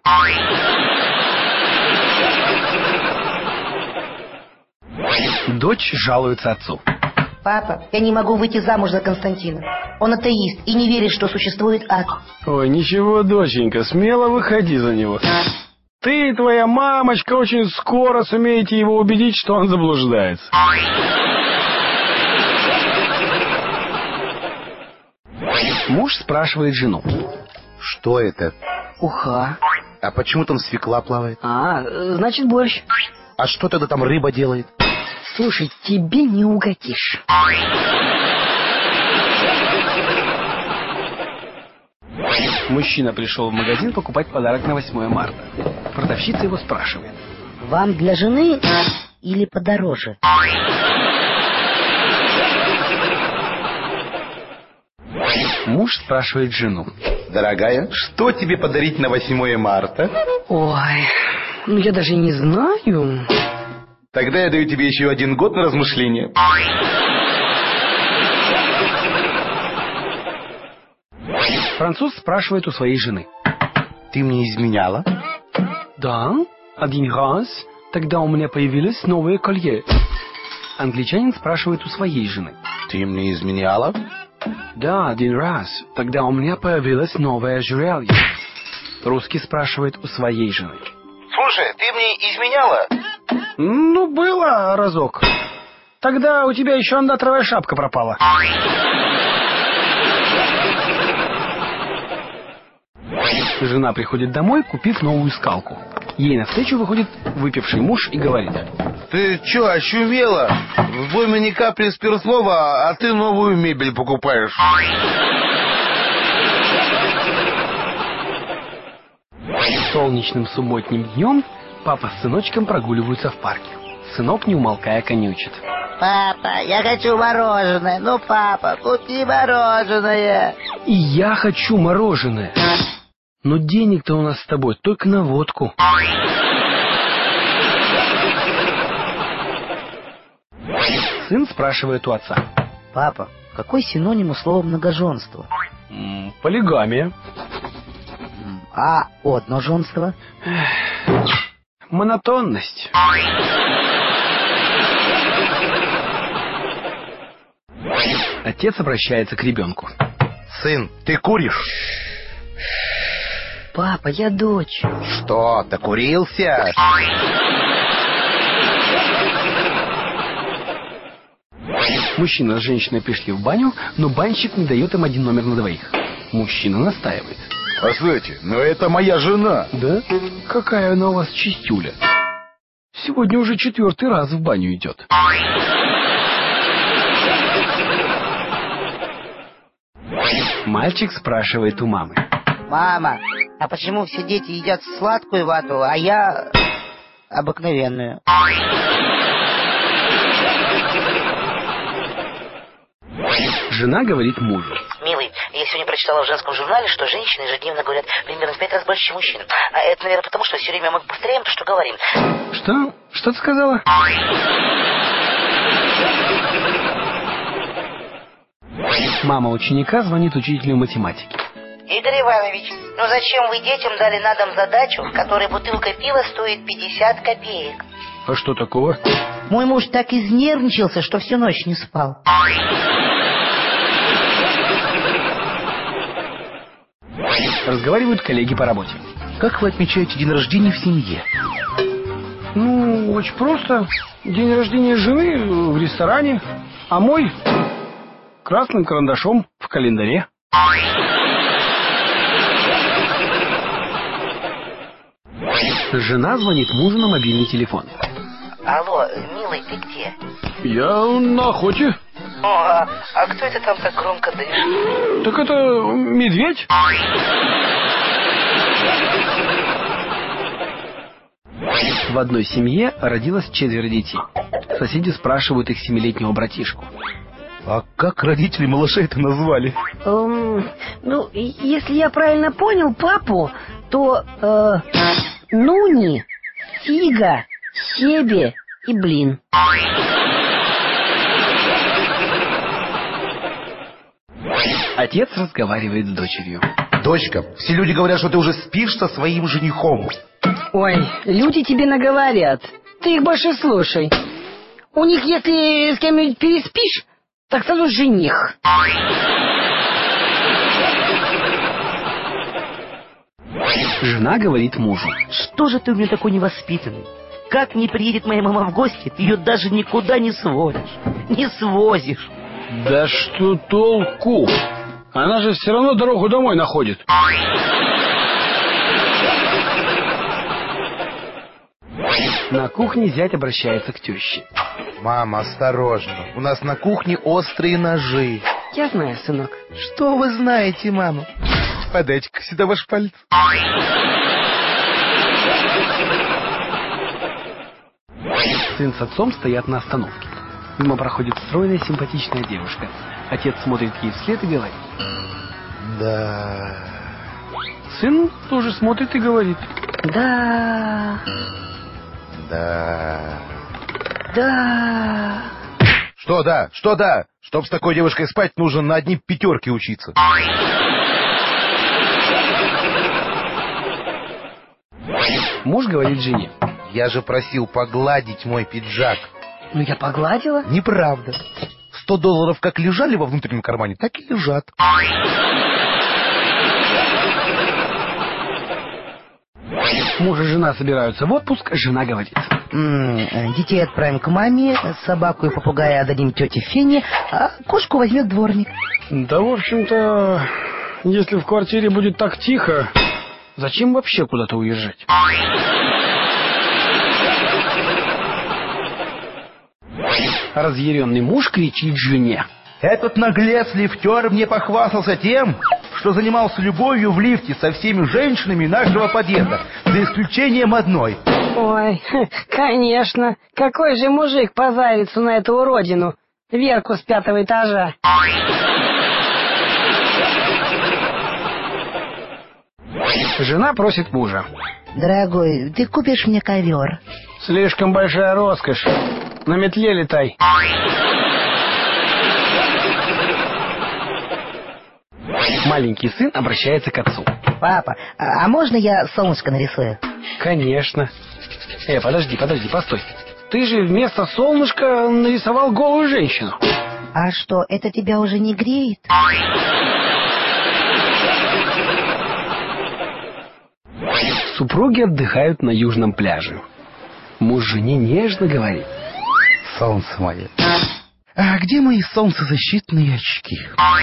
Дочь жалуется отцу: папа, я не могу выйти замуж за Константина. Он атеист и не верит, что существует ад. Ой, ничего, доченька, смело выходи за него. Ты и твоя мамочка очень скоро сумеете его убедить, что он заблуждается. Муж спрашивает жену. Что это? Уха. А почему там свекла плавает? А, значит, борщ. А что тогда там рыба делает? Слушай, тебе не угодишь. Мужчина пришел в магазин покупать подарок на восьмое марта. Продавщица его спрашивает. Вам для жены или подороже? Муж спрашивает жену. Дорогая, что тебе подарить на восьмое марта? Ой, ну я даже не знаю. Тогда я даю тебе еще один год на размышление. Француз спрашивает у своей жены. Ты мне изменяла? Да, один раз. Тогда у меня появилось новое колье. Англичанин спрашивает у своей жены. Ты мне изменяла? Да, один раз. Тогда у меня появилось новое ожерелье. Русский спрашивает у своей жены. Слушай, ты мне изменяла? Ну, было разок. Тогда у тебя еще андатровая шапка пропала. Жена приходит домой, купив новую скалку. Ей навстречу выходит выпивший муж и говорит. Ты че, очумела? В доме ни капли спиртного, а ты новую мебель покупаешь. Солнечным субботним днем папа с сыночком прогуливаются в парке. Сынок, не умолкая, конючит. Папа, я хочу мороженое. Ну, папа, купи мороженое. И я хочу мороженое. Но денег-то у нас с тобой только на водку. Сын спрашивает у отца. Папа, какой синоним у слова многоженство? М-м, полигамия. А одноженство? Монотонность. Отец обращается к ребенку. Сын, ты куришь? Папа, я дочь. Что, докурился? Мужчина с женщиной пришли в баню, но банщик не дает им один номер на двоих. Мужчина настаивает. Послушайте, но это моя жена. Да? Какая она у вас чистюля. Сегодня уже четвертый раз в баню идет. Мальчик спрашивает у мамы. Мама, а почему все дети едят сладкую вату, а я обыкновенную? Жена говорит мужу. Милый, я сегодня прочитала в женском журнале, что женщины ежедневно говорят примерно в пять раз больше, чем мужчины. А это, наверное, потому, что все время мы повторяем то, что говорим. Что? Что ты сказала? Мама ученика звонит учителю математики. Игорь Иванович, ну зачем вы детям дали на дом задачу, в которой бутылка пива стоит пятьдесят копеек? А что такого? Мой муж так изнервничался, что всю ночь не спал. Разговаривают коллеги по работе. Как вы отмечаете день рождения в семье? Ну, очень просто. День рождения жены в ресторане, а мой красным карандашом в календаре. Жена звонит мужу на мобильный телефон. Алло, милый, ты где? Я на охоте. О, а, а кто это там так громко дышит? Так это медведь. В одной семье родилось четверо детей. Соседи спрашивают их семилетнего братишку. А как родители малыша это назвали? Эм, ну, если я правильно понял папу, то э, Нуни, Фига, Себе и Блин. Отец разговаривает с дочерью. Дочка, все люди говорят, что ты уже спишь со своим женихом. Ой, люди тебе наговорят. Ты их больше слушай. У них, если с кем-нибудь переспишь, так сразу жених. Жена говорит мужу: что же ты у меня такой невоспитанный? Как не приедет моя мама в гости, ты ее даже никуда не сводишь, не свозишь. Да что толку? Она же все равно дорогу домой находит. На кухне зять обращается к теще. Мама, осторожно, у нас на кухне острые ножи. Я знаю, сынок. Что вы знаете, мама? Подайте-ка сюда ваш палец. Сын с отцом стоят на остановке. Мимо проходит стройная симпатичная девушка. Отец смотрит ей вслед и говорит: да. Сын тоже смотрит и говорит: да. Да. Да. Что да? Что да? Чтоб с такой девушкой спать, нужно на одни пятерки учиться. Муж говорит жене: я же просил погладить мой пиджак. Ну, я погладила. Неправда. Сто долларов как лежали во внутреннем кармане, так и лежат. Муж и жена собираются в отпуск, жена говорит: М-м, детей отправим к маме, собаку и попугая отдадим тете Фене, а кошку возьмет дворник. Да, в общем-то, если в квартире будет так тихо, зачем вообще куда-то уезжать? Разъяренный муж кричит жене: этот наглец-лифтер мне похвастался тем, что занимался любовью в лифте со всеми женщинами нашего подъезда, за исключением одной. Ой, конечно. Какой же мужик позарится на эту уродину, Верку с пятого этажа? Жена просит мужа: дорогой, ты купишь мне ковер? Слишком большая роскошь. На метле летай. Маленький сын обращается к отцу: папа, а, а можно я солнышко нарисую? Конечно. Э, подожди, подожди, постой. Ты же вместо солнышка нарисовал голую женщину. А что, это тебя уже не греет? Супруги отдыхают на южном пляже. Муж жене нежно говорит: солнце мое, а где мои солнцезащитные очки?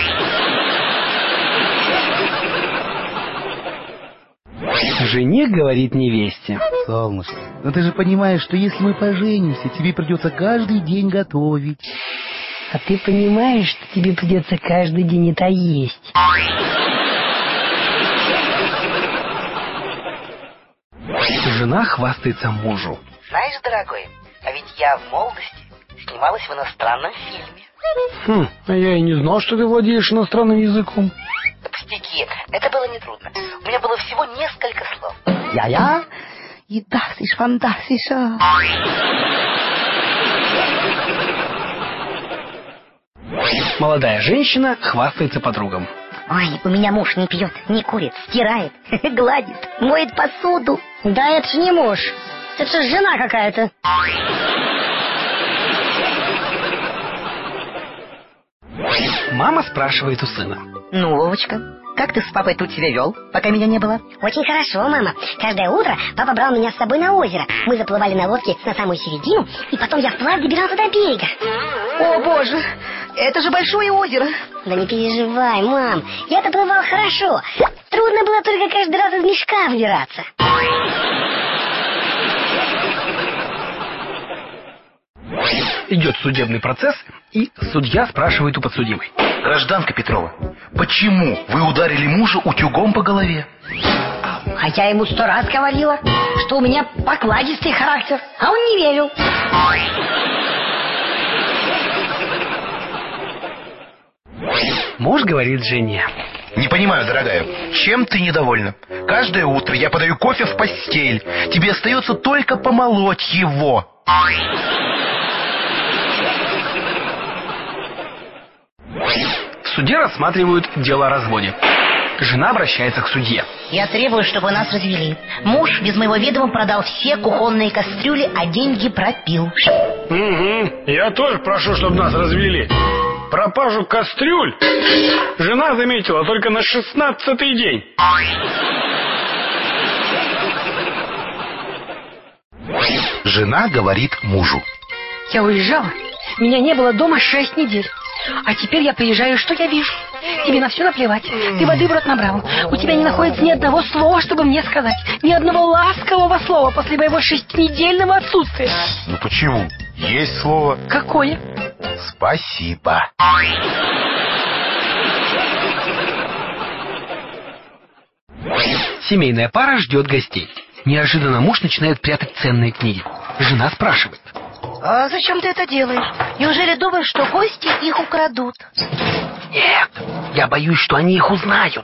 Жене говорит невесте: солнышко, но ты же понимаешь, что если мы поженимся, тебе придется каждый день готовить. А ты понимаешь, что тебе придется каждый день это есть? Жена хвастается мужу: знаешь, дорогой, а ведь я в молодости снималась в иностранном фильме. Хм, а я и не знал, что ты владеешь иностранным языком. Да пустяки, это было нетрудно. У меня было всего несколько слов. Я-я, и das ist fantastisch. Молодая женщина хвастается подругам: ой, у меня муж не пьет, не курит, стирает, гладит, моет посуду. Да это ж не муж, это ж жена какая-то. Мама спрашивает у сына: ну, Вовочка, как ты с папой тут себя вел, пока меня не было? Очень хорошо, мама. Каждое утро папа брал меня с собой на озеро. Мы заплывали на лодке на самую середину, и потом я вплавь добирался до берега. О, боже, это же большое озеро. Да не переживай, мам, я доплывал хорошо. Трудно было только каждый раз из мешка выбираться. Идет судебный процесс, и судья спрашивает у подсудимой: гражданка Петрова, почему вы ударили мужа утюгом по голове? А я ему сто раз говорила, что у меня покладистый характер, а он не верил. Муж говорит жене: не понимаю, дорогая, чем ты недовольна? Каждое утро я подаю кофе в постель. Тебе остается только помолоть его. В суде рассматривают дело о разводе. Жена обращается к судье: я требую, чтобы нас развели. Муж без моего ведома продал все кухонные кастрюли, а деньги пропил. Угу, я тоже прошу, чтобы нас развели. Пропажу кастрюль жена заметила только на шестнадцатый день. Жена говорит мужу. Я уезжала, меня не было дома шесть недель. А теперь я приезжаю, что я вижу? Тебе на все наплевать. Ты воды в рот набрал. У тебя не находится ни одного слова, чтобы мне сказать. Ни одного ласкового слова после моего шестинедельного отсутствия. Ну почему? Есть слово. Какое? Спасибо. Семейная пара ждет гостей. Неожиданно муж начинает прятать ценные книги. Жена спрашивает. А зачем ты это делаешь? Неужели думаешь, что гости их украдут? Нет, я боюсь, что они их узнают.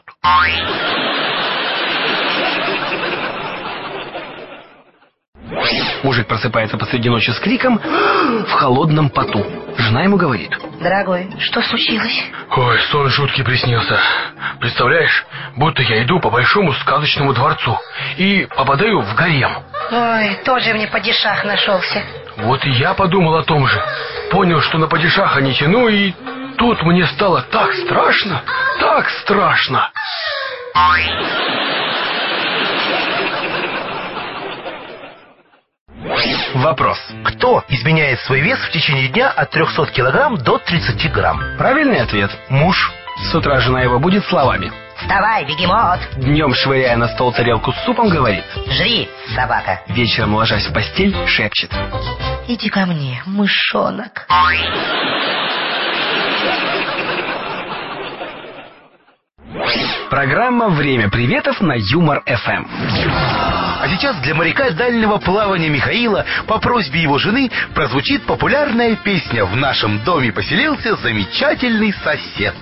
Мужик просыпается посреди ночи с криком в холодном поту. Жена ему говорит. Дорогой, что случилось? Ой, сон жуткий приснился. Представляешь, будто я иду по большому сказочному дворцу и попадаю в гарем. Ой, тоже мне падишах нашелся. Вот и я подумал о том же. Понял, что на падишаха не тяну, и тут мне стало так страшно, так страшно. Вопрос. Кто изменяет свой вес в течение дня от трехсот килограмм до тридцати грамм? Правильный ответ. Муж. С утра жена его будет словами. Вставай, бегемот. Днем, швыряя на стол тарелку с супом, говорит. Жри, собака. Вечером, ложась в постель, шепчет. Иди ко мне, мышонок. Программа «Время приветов» на Юмор-эф эм. А сейчас для моряка дальнего плавания Михаила по просьбе его жены прозвучит популярная песня «В нашем доме поселился замечательный сосед».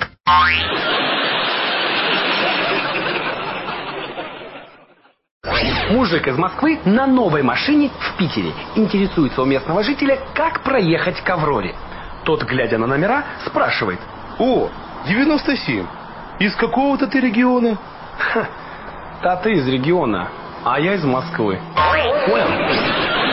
Мужик из Москвы на новой машине в Питере интересуется у местного жителя, как проехать к Авроре. Тот, глядя на номера, спрашивает. О, девяносто семь. Из какого-то ты региона? Ха, да ты из региона, а я из Москвы. Понял?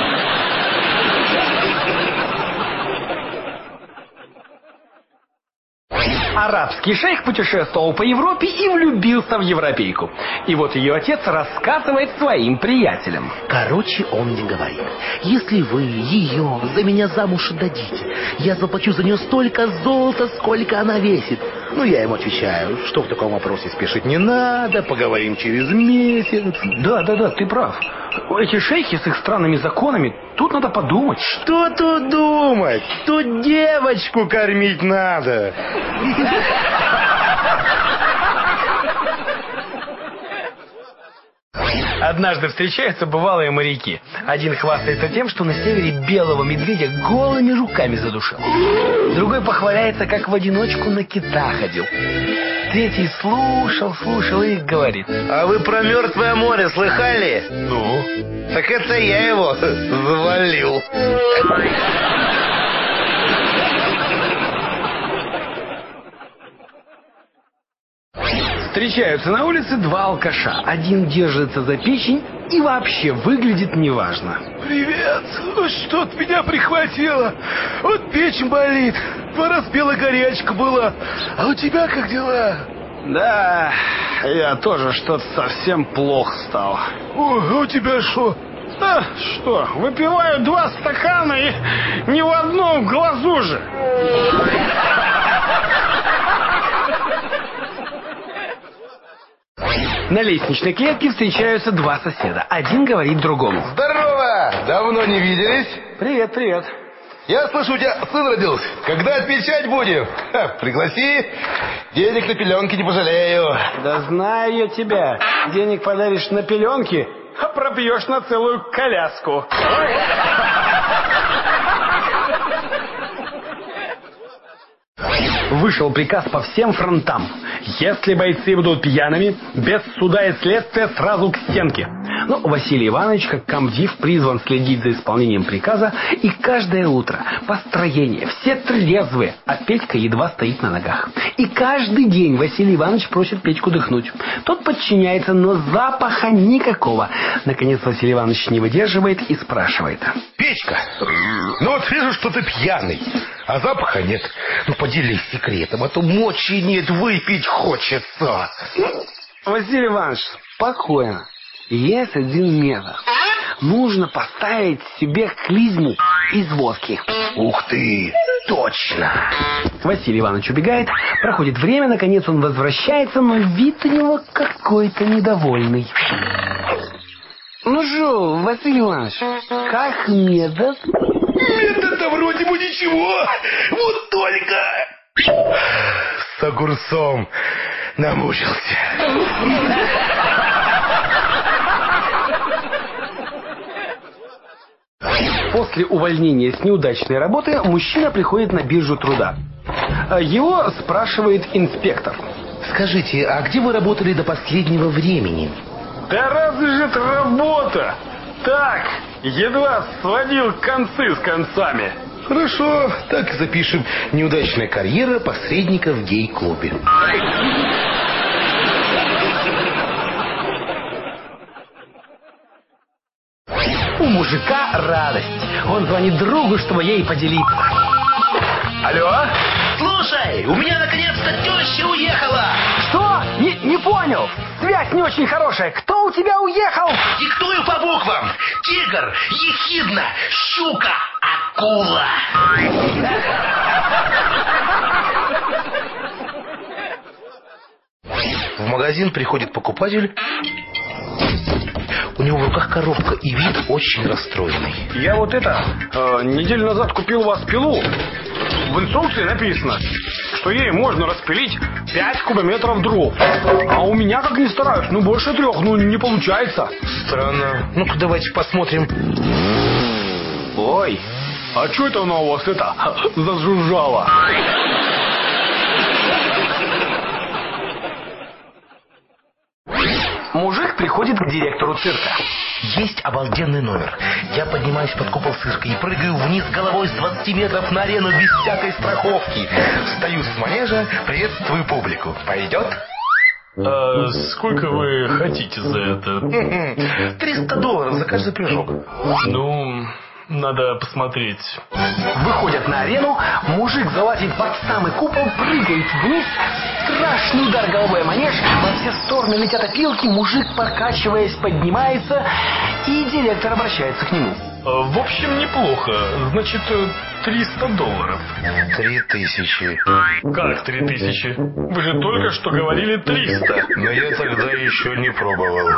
Арабский шейх путешествовал по Европе и влюбился в европейку. И вот ее отец рассказывает своим приятелям. Короче, он мне говорит: если вы ее за меня замуж дадите, я заплачу за нее столько золота, сколько она весит. Ну, я ему отвечаю, что в таком вопросе спешить не надо, поговорим через месяц. Да, да, да, ты прав. Эти шейхи с их странными законами, тут надо подумать. Что тут думать? Тут девочку кормить надо. Однажды встречаются бывалые моряки. Один хвастается тем, что на севере белого медведя голыми жуками задушил. Другой похваляется, как в одиночку на кита ходил. Третий слушал, слушал и говорит: а вы про Мертвое море слыхали? Ну? Так это я его завалил. Встречаются на улице два алкаша. Один держится за печень и вообще выглядит неважно. Привет. Что-то меня прихватило. Вот печень болит. Два раза белая горячка была. А у тебя как дела? Да, я тоже что-то совсем плохо стал. О, а у тебя что? Да, что, выпиваю два стакана и ни в одном глазу же. На лестничной клетке встречаются два соседа. Один говорит другому: здорово! Давно не виделись? Привет, привет. Я слышу, у тебя сын родился. Когда отмечать будем? Ха, пригласи. Денег на пеленки не пожалею. Да знаю я тебя. Денег подаришь на пеленки, а пропьешь на целую коляску. Вышел приказ по всем фронтам. Если бойцы будут пьяными, без суда и следствия сразу к стенке. Но Василий Иванович, как комдив, призван следить за исполнением приказа, и каждое утро построение, все трезвые, а Петька едва стоит на ногах. И каждый день Василий Иванович просит Петьку дыхнуть. Тот подчиняется, но запаха никакого. Наконец Василий Иванович не выдерживает и спрашивает: Петька, ну вот вижу, что ты пьяный, а запаха нет. Ну поделись секретом, а то мочи нет, выпить хочется. Василий Иванович, спокойно. Есть один метод. нужно поставить себе клизму из водки. Ух ты, точно. Василий Иванович убегает, проходит время, наконец он возвращается, но вид у него какой-то недовольный. Ну что, Василий Иванович, как метод? Метод-то вроде бы ничего, вот только с огурцом намучился. После увольнения с неудачной работы мужчина приходит на биржу труда. Его спрашивает инспектор. Скажите, а где вы работали до последнего времени? Да разве же это работа? Так, едва сводил концы с концами. Хорошо, так и запишем. Неудачная карьера посредника в гей-клубе. У мужика радость. Он звонит другу, чтобы ей поделиться. Алло? Слушай, у меня наконец-то теща уехала. Что? Не, не понял. Связь не очень хорошая. Кто у тебя уехал? Диктую по буквам. Тигр, ехидна, щука, акула. В магазин приходит покупатель. У него в руках коробка и вид очень расстроенный. Я вот это, э, неделю назад купил у вас пилу. В инструкции написано, что ей можно распилить пять кубометров дров. А у меня, как ни стараюсь, ну больше трех, ну не получается. Странно. Ну-ка давайте посмотрим. Ой, а что это она у вас это зажужжала? Мужик приходит к директору цирка. Есть обалденный номер. Я поднимаюсь под купол цирка и прыгаю вниз головой с двадцати метров на арену без всякой страховки. Встаю с манежа, приветствую публику. Пойдет? А сколько вы хотите за это? триста долларов за каждый прыжок. Ну, надо посмотреть. Выходят на арену, мужик залазит под самый купол, прыгает вниз. Страшный удар головой о манеж, во все стороны летят опилки, мужик, покачиваясь, поднимается, и директор обращается к нему. В общем, неплохо. Значит, триста долларов. Три тысячи. Как три тысячи? Вы же только что говорили триста. Но я тогда еще не пробовал.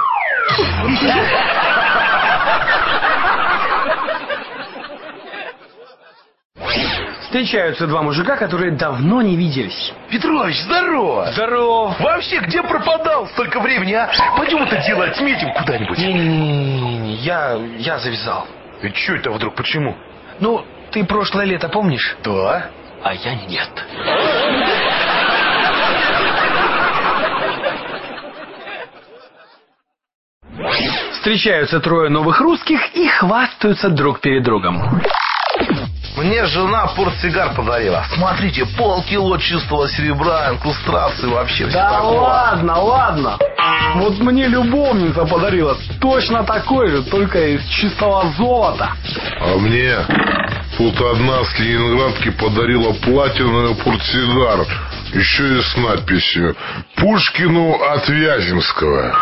Встречаются два мужика, которые давно не виделись. Петрович, здорово! Здорово! Вообще, где пропадал столько времени, а? Пойдем это дело отметим куда-нибудь. Не-не-не, я, я завязал. И что это вдруг, почему? Ну, ты прошлое лето помнишь? Да. А я нет. Встречаются трое новых русских и хвастаются друг перед другом. Мне жена портсигар подарила. Смотрите, полкило чистого серебра, инкрустации вообще. Да ладно, ладно. Вот мне любовница подарила точно такой же, только из чистого золота. А мне тут одна с Ленинградки подарила платиновый портсигар. Еще и с надписью «Пушкину от Вяземского».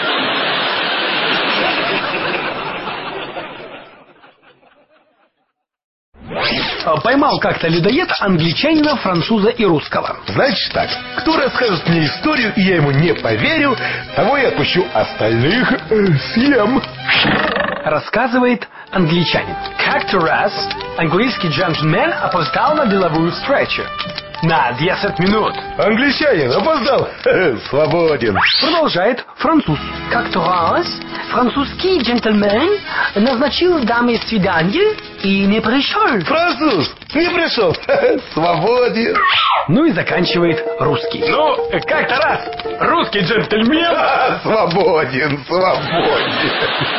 Поймал как-то людоед англичанина, француза и русского. Значит так, кто расскажет мне историю, и я ему не поверю, того я отпущу, остальных э, съем. Рассказывает англичанин. Как-то раз английский джентльмен опоздал на деловую встречу. На десять минут. Англичанин опоздал. Свободен. Продолжает француз. Как-то раз французский джентльмен назначил даме свидание и не пришел. Француз не пришел. Свободен. Ну и заканчивает русский. Ну, как-то раз русский джентльмен... Свободен, свободен.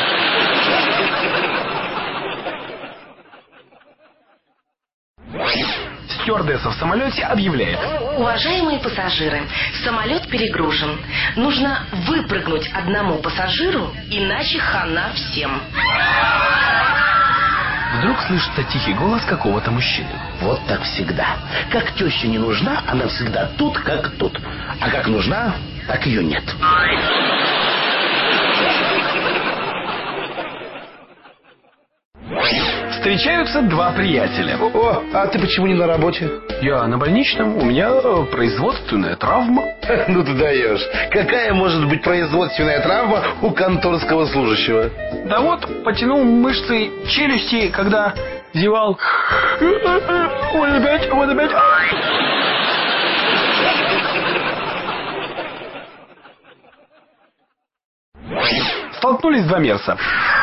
Стюардесса в самолете объявляет. Уважаемые пассажиры, самолет перегружен. Нужно выпрыгнуть одному пассажиру, иначе хана всем. Вдруг слышится тихий голос какого-то мужчины. Вот так всегда. Как теща не нужна, она всегда тут, как тут. А как нужна, так ее нет. Встречаются два приятеля. О, а ты почему не на работе? Я на больничном, у меня производственная травма. Ну ты даешь. Какая может быть производственная травма у конторского служащего? Да вот, потянул мышцы челюсти, когда зевал. Вот опять, вот опять. Столкнулись два мерса.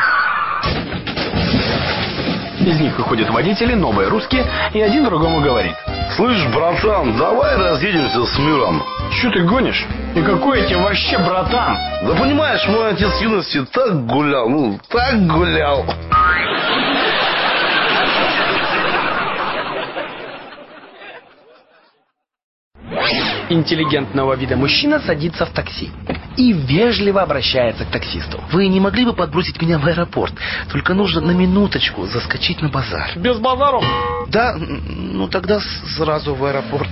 Из них выходят водители, новые русские, и один другому говорит: слышь, братан, давай разъедемся с миром. Че ты гонишь? И какой я тебе вообще братан? Да понимаешь, мой отец в юности так гулял, ну, так гулял. Интеллигентного вида мужчина садится в такси и вежливо обращается к таксисту. Вы не могли бы подбросить меня в аэропорт? Только нужно на минуточку заскочить на базар. Без базаров? Да, ну тогда сразу в аэропорт.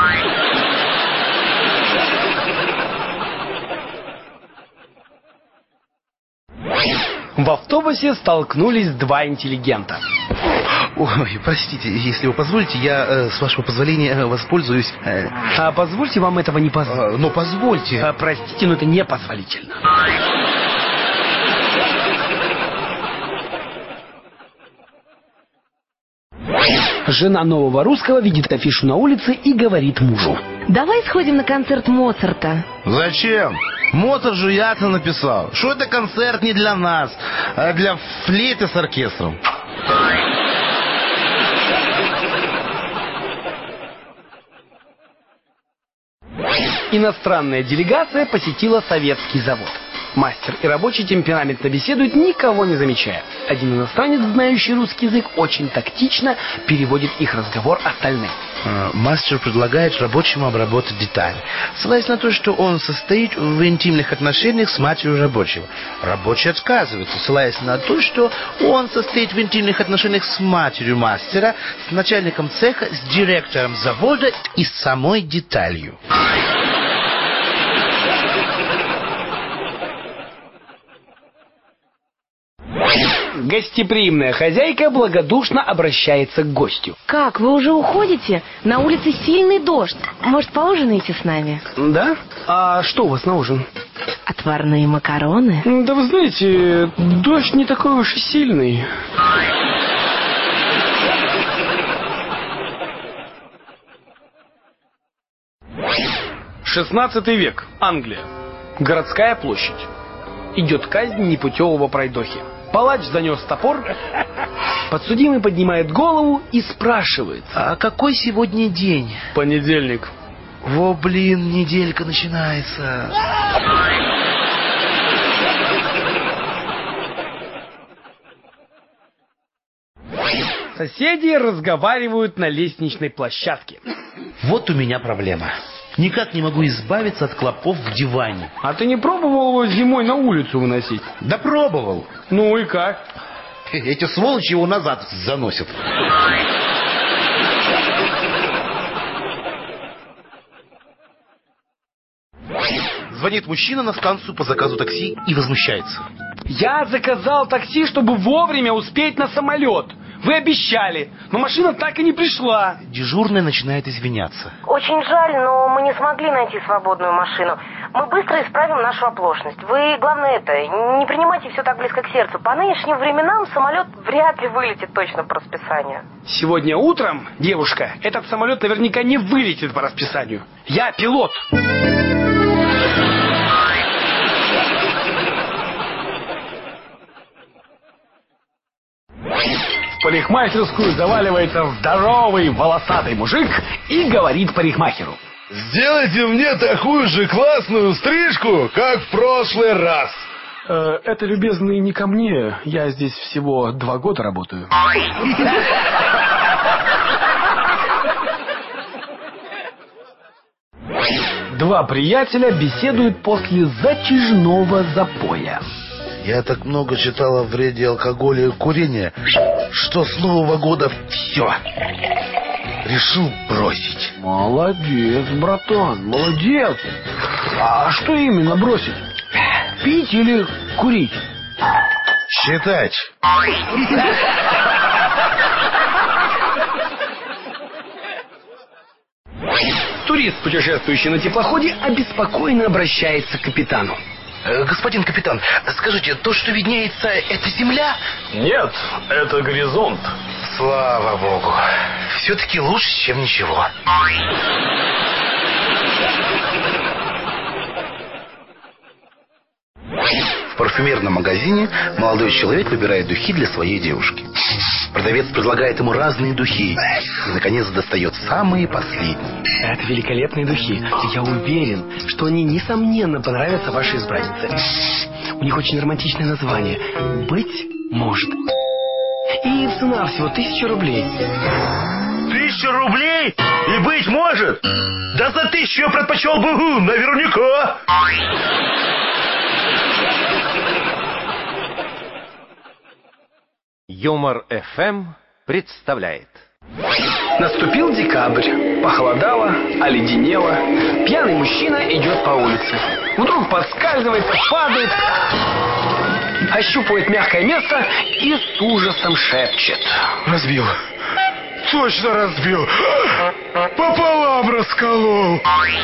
В автобусе столкнулись два интеллигента. Ой, простите, если вы позволите, я, э, с вашего позволения, э, воспользуюсь... Э... А позвольте вам этого не позволить. А, но позвольте. А, простите, но это непозволительно. Жена нового русского видит афишу на улице и говорит мужу: давай сходим на концерт Моцарта. Зачем? Моцарт же ясно написал, что это концерт не для нас, а для флейты с оркестром. Иностранная делегация посетила советский завод. Мастер и рабочий темпераментно беседуют, никого не замечая. Один иностранец, знающий русский язык, очень тактично переводит их разговор остальным. Мастер предлагает рабочему обработать деталь, ссылаясь на то, что он состоит в интимных отношениях с матерью рабочего. Рабочий отказывается, ссылаясь на то, что он состоит в интимных отношениях с матерью мастера, с начальником цеха, с директором завода и с самой деталью. Гостеприимная хозяйка благодушно обращается к гостю. Как, вы уже уходите? На улице сильный дождь. Может, поужинаете с нами? Да? А что у вас на ужин? Отварные макароны. Да вы знаете, дождь не такой уж и сильный. шестнадцатый век. Англия. Городская площадь. Идет казнь непутевого пройдохи. Палач занес топор, подсудимый поднимает голову и спрашивает: а какой сегодня день? Понедельник. Во, блин, неделька начинается. Соседи разговаривают на лестничной площадке. Вот у меня проблема. Никак не могу избавиться от клопов в диване. А ты не пробовал его зимой на улицу выносить? Да пробовал. Ну и как? Эти сволочи его назад заносят. Звонит мужчина на станцию по заказу такси и возмущается. Я заказал такси, чтобы вовремя успеть на самолет. Вы обещали, но машина так и не пришла. Дежурная начинает извиняться. Очень жаль, но мы не смогли найти свободную машину. Мы быстро исправим нашу оплошность. Вы, главное, это, не принимайте все так близко к сердцу. По нынешним временам самолет вряд ли вылетит точно по расписанию. Сегодня утром, девушка, этот самолет наверняка не вылетит по расписанию. Я пилот. В парикмахерскую заваливается здоровый волосатый мужик и говорит парикмахеру: сделайте мне такую же классную стрижку, как в прошлый раз. Э, это, любезный, не ко мне. Я здесь всего два года работаю. Два приятеля беседуют после затяжного запоя. Я так много читал о вреде алкоголя и курения, что с Нового года все. Решил бросить. Молодец, братан, молодец. А что именно бросить? Пить или курить? Считать. Турист, путешествующий на теплоходе, обеспокоенно обращается к капитану. Э, господин капитан, скажите, то, что виднеется, это земля? Нет, это горизонт. Слава богу. Все-таки лучше, чем ничего. В парфюмерном магазине молодой человек выбирает духи для своей девушки. Продавец предлагает ему разные духи. И, наконец, достает самые последние. Это великолепные духи. Я уверен, что они, несомненно, понравятся вашей избраннице. У них очень романтичное название. «Быть может». И цена всего тысяча рублей. Тысяча рублей? И быть может? Да за тысячу я предпочел бы наверняка. Юмор эф эм представляет. Наступил декабрь. Похолодало, оледенело. Пьяный мужчина идет по улице. Вдруг подскальзывается, падает, ощупывает мягкое место и с ужасом шепчет. Разбил. Точно разбил. Пополам расколол.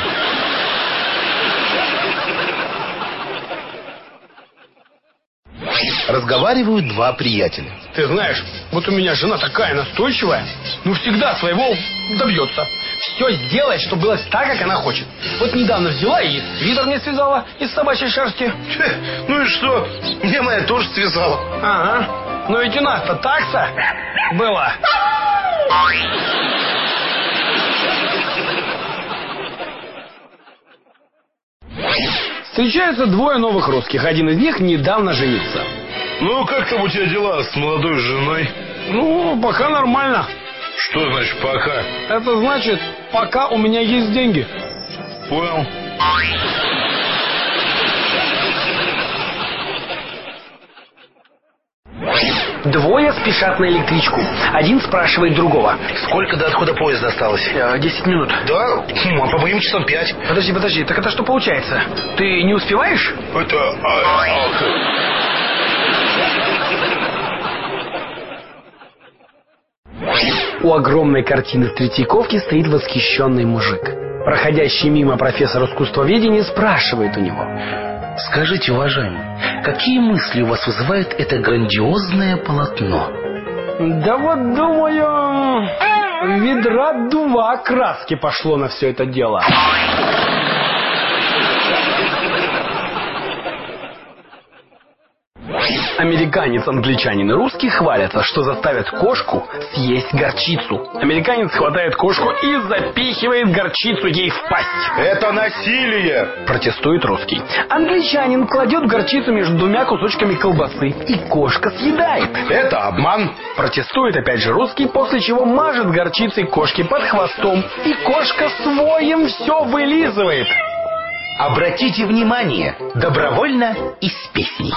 Разговаривают два приятеля. Ты знаешь, вот у меня жена такая настойчивая, ну всегда своего добьется. Все сделает, чтобы было так, как она хочет. Вот недавно взяла и свитер мне связала из собачьей шерсти. Ну и что? Мне моя тоже связала. Ага. Но ведь у нас-то такса была. Встречаются двое новых русских. Один из них недавно женился. Ну, как там у тебя дела с молодой женой? Ну, пока нормально. Что значит пока? Это значит, пока у меня есть деньги. Понял. Двое спешат на электричку. Один спрашивает другого. Сколько до отхода поезда осталось? Десять минут. Да? Хм, а по моим часам пять. Подожди, подожди, так это что получается? Ты не успеваешь? Это... У огромной картины в Третьяковке стоит восхищенный мужик. Проходящий мимо профессор искусствоведения спрашивает у него. Скажите, уважаемый, какие мысли у вас вызывает это грандиозное полотно? Да вот, думаю, ведра два краски пошло на все это дело. Американец, англичанин и русский хвалятся, что заставят кошку съесть горчицу. Американец хватает кошку и запихивает горчицу ей в пасть. Это насилие! Протестует русский. Англичанин кладет горчицу между двумя кусочками колбасы, и кошка съедает. Это обман! Протестует опять же русский, после чего мажет горчицей кошки под хвостом, и кошка своим все вылизывает. Обратите внимание, добровольно и с песней.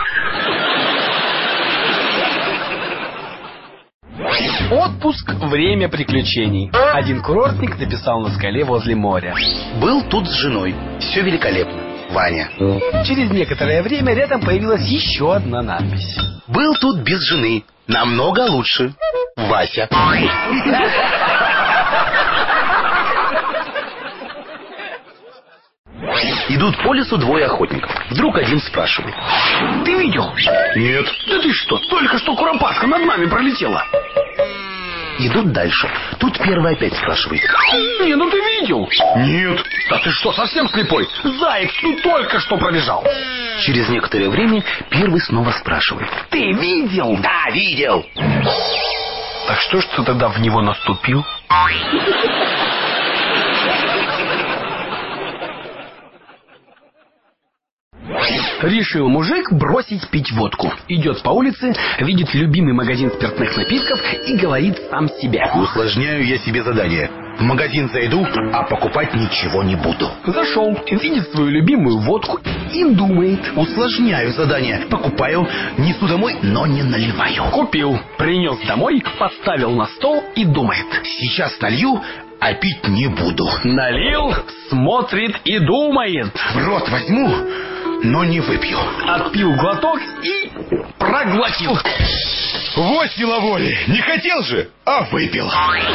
Отпуск – время приключений. Один курортник написал на скале возле моря. Был тут с женой. Все великолепно. Ваня. Через некоторое время рядом появилась еще одна надпись. Был тут без жены. Намного лучше. Вася. Идут по лесу двое охотников. Вдруг один спрашивает. Ты видел? Нет. Да ты что, только что куропатка над нами пролетела. Идут дальше. Тут первый опять спрашивает. Не, ну ты видел? Нет. Да ты что, совсем слепой? Заяц ну только что пробежал. Через некоторое время первый снова спрашивает. Ты видел? Да, видел. Так что ж ты тогда в него наступил? Решил мужик бросить пить водку. Идет по улице, видит любимый магазин спиртных напитков и говорит сам себе. Усложняю я себе задание. В магазин зайду, а покупать ничего не буду. Зашел, видит свою любимую водку и думает. Усложняю задание. Покупаю, несу домой, но не наливаю. Купил, принес домой, поставил на стол и думает. Сейчас налью, а пить не буду. Налил, смотрит и думает. В рот возьму, но не выпью. Отпил глоток и проглотил. Вот сила воли. Не хотел же, а выпил.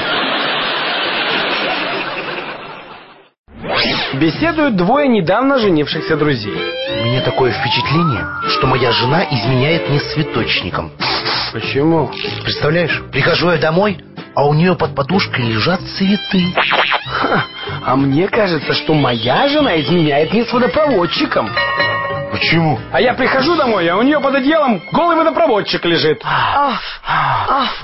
Беседуют двое недавно женившихся друзей. У меня такое впечатление, что моя жена изменяет мне с цветочником. Почему? Представляешь, прихожу я домой, а у нее под подушкой лежат цветы. Ха, а мне кажется, что моя жена изменяет мне с водопроводчиком. Почему? А я прихожу домой, а у нее под одеялом голый водопроводчик лежит. Аф, аф.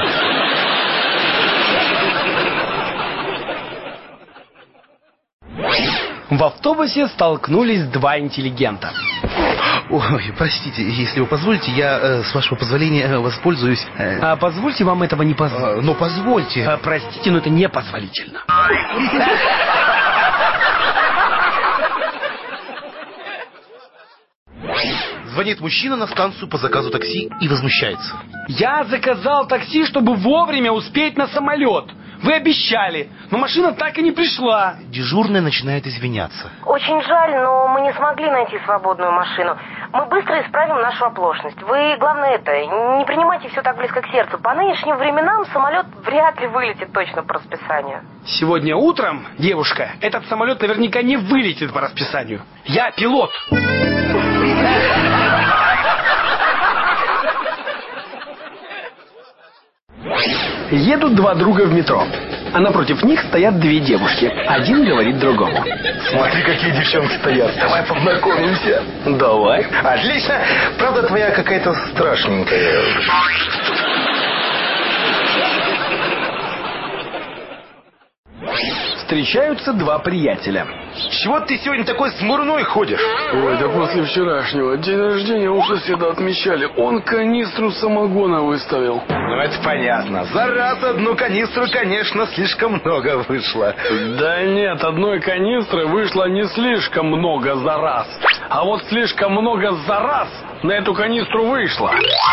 В автобусе столкнулись два интеллигента. Ой, простите, если вы позволите, я, э, с вашего позволения, э, воспользуюсь... Э... А позвольте вам этого не позволить. А, ну, позвольте. А, простите, но это непозволительно. Звонит мужчина на станцию по заказу такси и возмущается. Я заказал такси, чтобы вовремя успеть на самолет. Вы обещали, но машина так и не пришла. Дежурная начинает извиняться. Очень жаль, но мы не смогли найти свободную машину. Мы быстро исправим нашу оплошность. Вы, главное, это, не принимайте все так близко к сердцу. По нынешним временам самолет вряд ли вылетит точно по расписанию. Сегодня утром, девушка, этот самолет наверняка не вылетит по расписанию. Я пилот. Едут два друга в метро, а напротив них стоят две девушки. Один говорит другому: смотри, какие девчонки стоят. Давай познакомимся. Давай. Отлично. Правда, твоя какая-то страшненькая. Встречаются два приятеля. Чего ты сегодня такой смурной ходишь? Ой, да после вчерашнего. День рождения у соседа отмечали. Он канистру самогона выставил. Ну, это понятно. За раз одну канистру, конечно, слишком много вышло. Да нет, одной канистры вышло не слишком много за раз. А вот слишком много за раз на эту канистру вышло.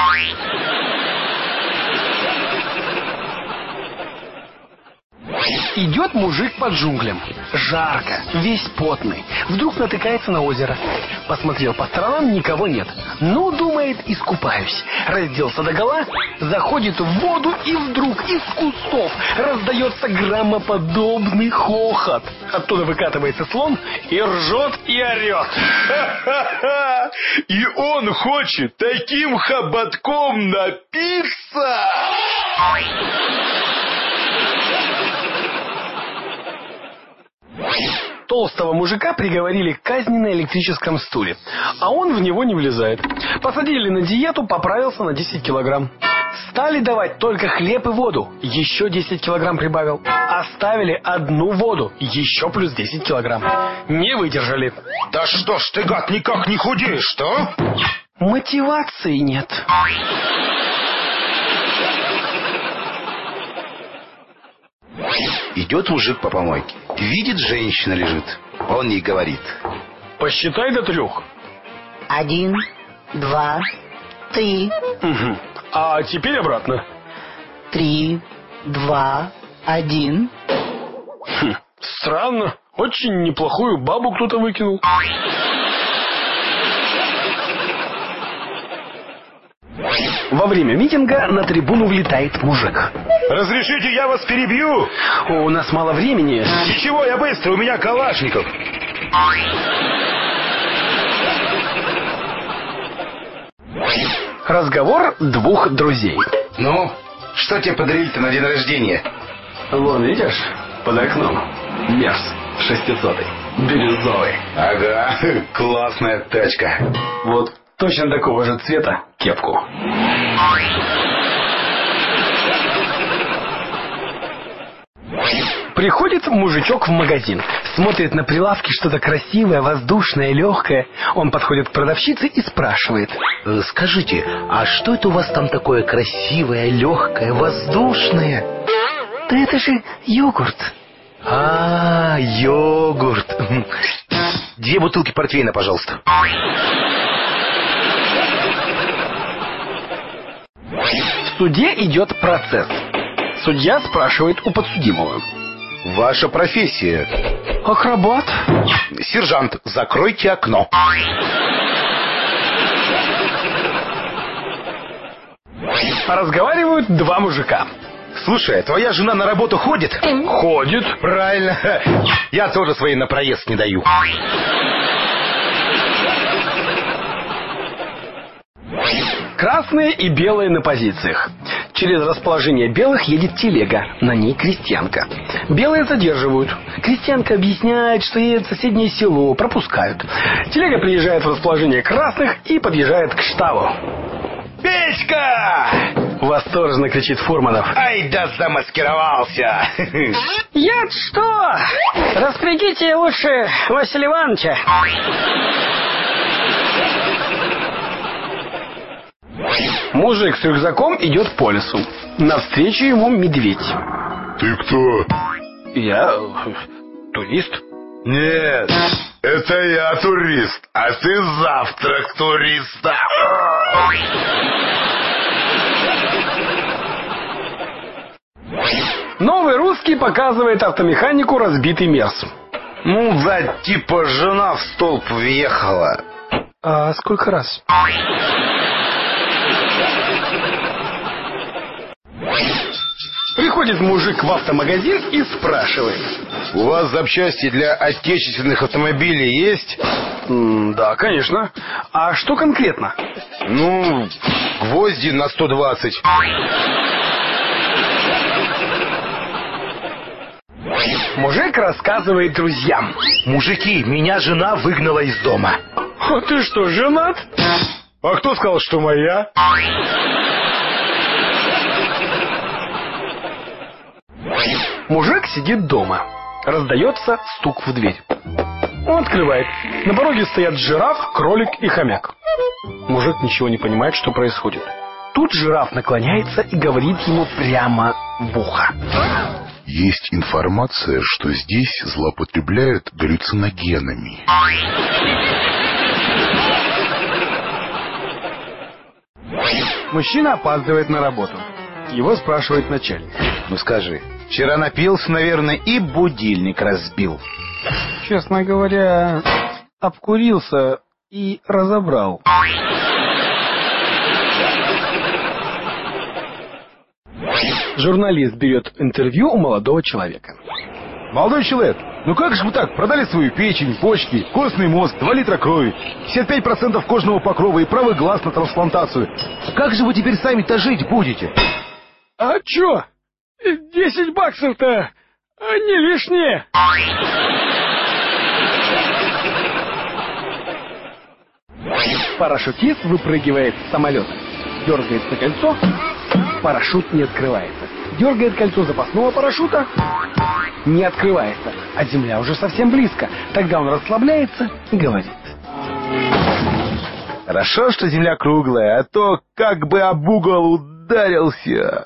Идет мужик по джунглям. Жарко, весь потный. Вдруг натыкается на озеро. Посмотрел по сторонам, никого нет. Ну, думает, искупаюсь. Разделся догола, заходит в воду, и вдруг из кустов раздается громоподобный хохот. Оттуда выкатывается слон и ржет и орет. Ха-ха-ха! И он хочет таким хоботком напиться! Толстого мужика приговорили к казни на электрическом стуле, а он в него не влезает. Посадили на диету, поправился на десять килограмм. Стали давать только хлеб и воду, еще десять килограмм прибавил. Оставили одну воду, еще плюс десять килограмм. Не выдержали. Да что ж ты, гад, никак не худеешь, что? Мотивации нет. Идет мужик по помойке. Видит, женщина лежит. Он ей говорит: посчитай до трех. Один, два, три. Угу. А теперь обратно. Три, два, один. Хм, странно. Очень неплохую бабу кто-то выкинул. Во время митинга на трибуну влетает мужик. Разрешите, я вас перебью? У нас мало времени. Ничего, я быстро, у меня Калашников. Разговор двух друзей. Ну, что тебе подарили-то на день рождения? Вон, видишь, под окном Мерс шестисотый, бирюзовый. Ага, классная тачка. Вот точно такого же цвета кепку. Приходит мужичок в магазин, смотрит на прилавке что-то красивое, воздушное, легкое. Он подходит к продавщице и спрашивает: скажите, а что это у вас там такое красивое, легкое, воздушное? Да это же йогурт. А, йогурт. Две бутылки портвейна, пожалуйста. В суде идет процесс. Судья спрашивает у подсудимого: ваша профессия? Акробат. Сержант, закройте окно. Разговаривают два мужика. Слушай, твоя жена на работу ходит? Ходит. Правильно. Я тоже своей на проезд не даю. Красные и белые на позициях. Через расположение белых едет телега, на ней крестьянка. Белые задерживают. Крестьянка объясняет, что едет в соседнее село, пропускают. Телега приезжает в расположение красных и подъезжает к штабу. «Петька!» — восторженно кричит Фурманов. «Ай да замаскировался!» Я что? Распрягите лучше Василия Ивановича. Мужик с рюкзаком идет по лесу. Навстречу ему медведь. Ты кто? Я турист. Нет, это я турист, а ты завтрак туриста. Новый русский показывает автомеханику разбитый Мерс. Ну да, типа жена в столб въехала. А сколько раз? Приходит мужик в автомагазин и спрашивает: у вас запчасти для отечественных автомобилей есть? М, да, конечно. А что конкретно? Ну, гвозди на сто двадцать. Мужик рассказывает друзьям: мужики, меня жена выгнала из дома. А ты что, женат? А кто сказал, что моя? Мужик сидит дома. Раздается стук в дверь. Он открывает. На пороге стоят жираф, кролик и хомяк. Мужик ничего не понимает, что происходит. Тут жираф наклоняется и говорит ему прямо в ухо: есть информация, что здесь злоупотребляют галлюциногенами. Мужчина опаздывает на работу. Его спрашивает начальник: ну скажи, вчера напился, наверное, и будильник разбил. Честно говоря, обкурился и разобрал. Журналист берет интервью у молодого человека. Молодой человек, ну как же вы так? Продали свою печень, почки, костный мозг, два литра крови, пятьдесят пять процентов кожного покрова и правый глаз на трансплантацию. Как же вы теперь сами-то жить будете? А чё? Десять баксов-то не лишние. Парашютист выпрыгивает с самолета. Дергает за кольцо, парашют не открывается. Дергает кольцо запасного парашюта, не открывается, а земля уже совсем близко. Тогда он расслабляется и говорит: хорошо, что земля круглая, а то как бы об угол ударился.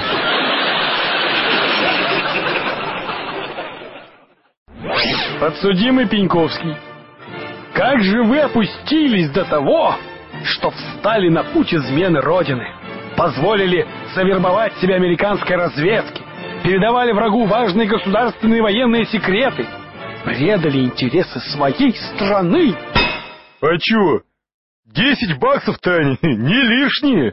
Подсудимый Пеньковский, как же вы опустились до того, что встали на путь измены Родины, позволили завербовать себя американской разведке, передавали врагу важные государственные военные секреты, предали интересы своей страны? А чё? Десять баксов-то не, не лишние.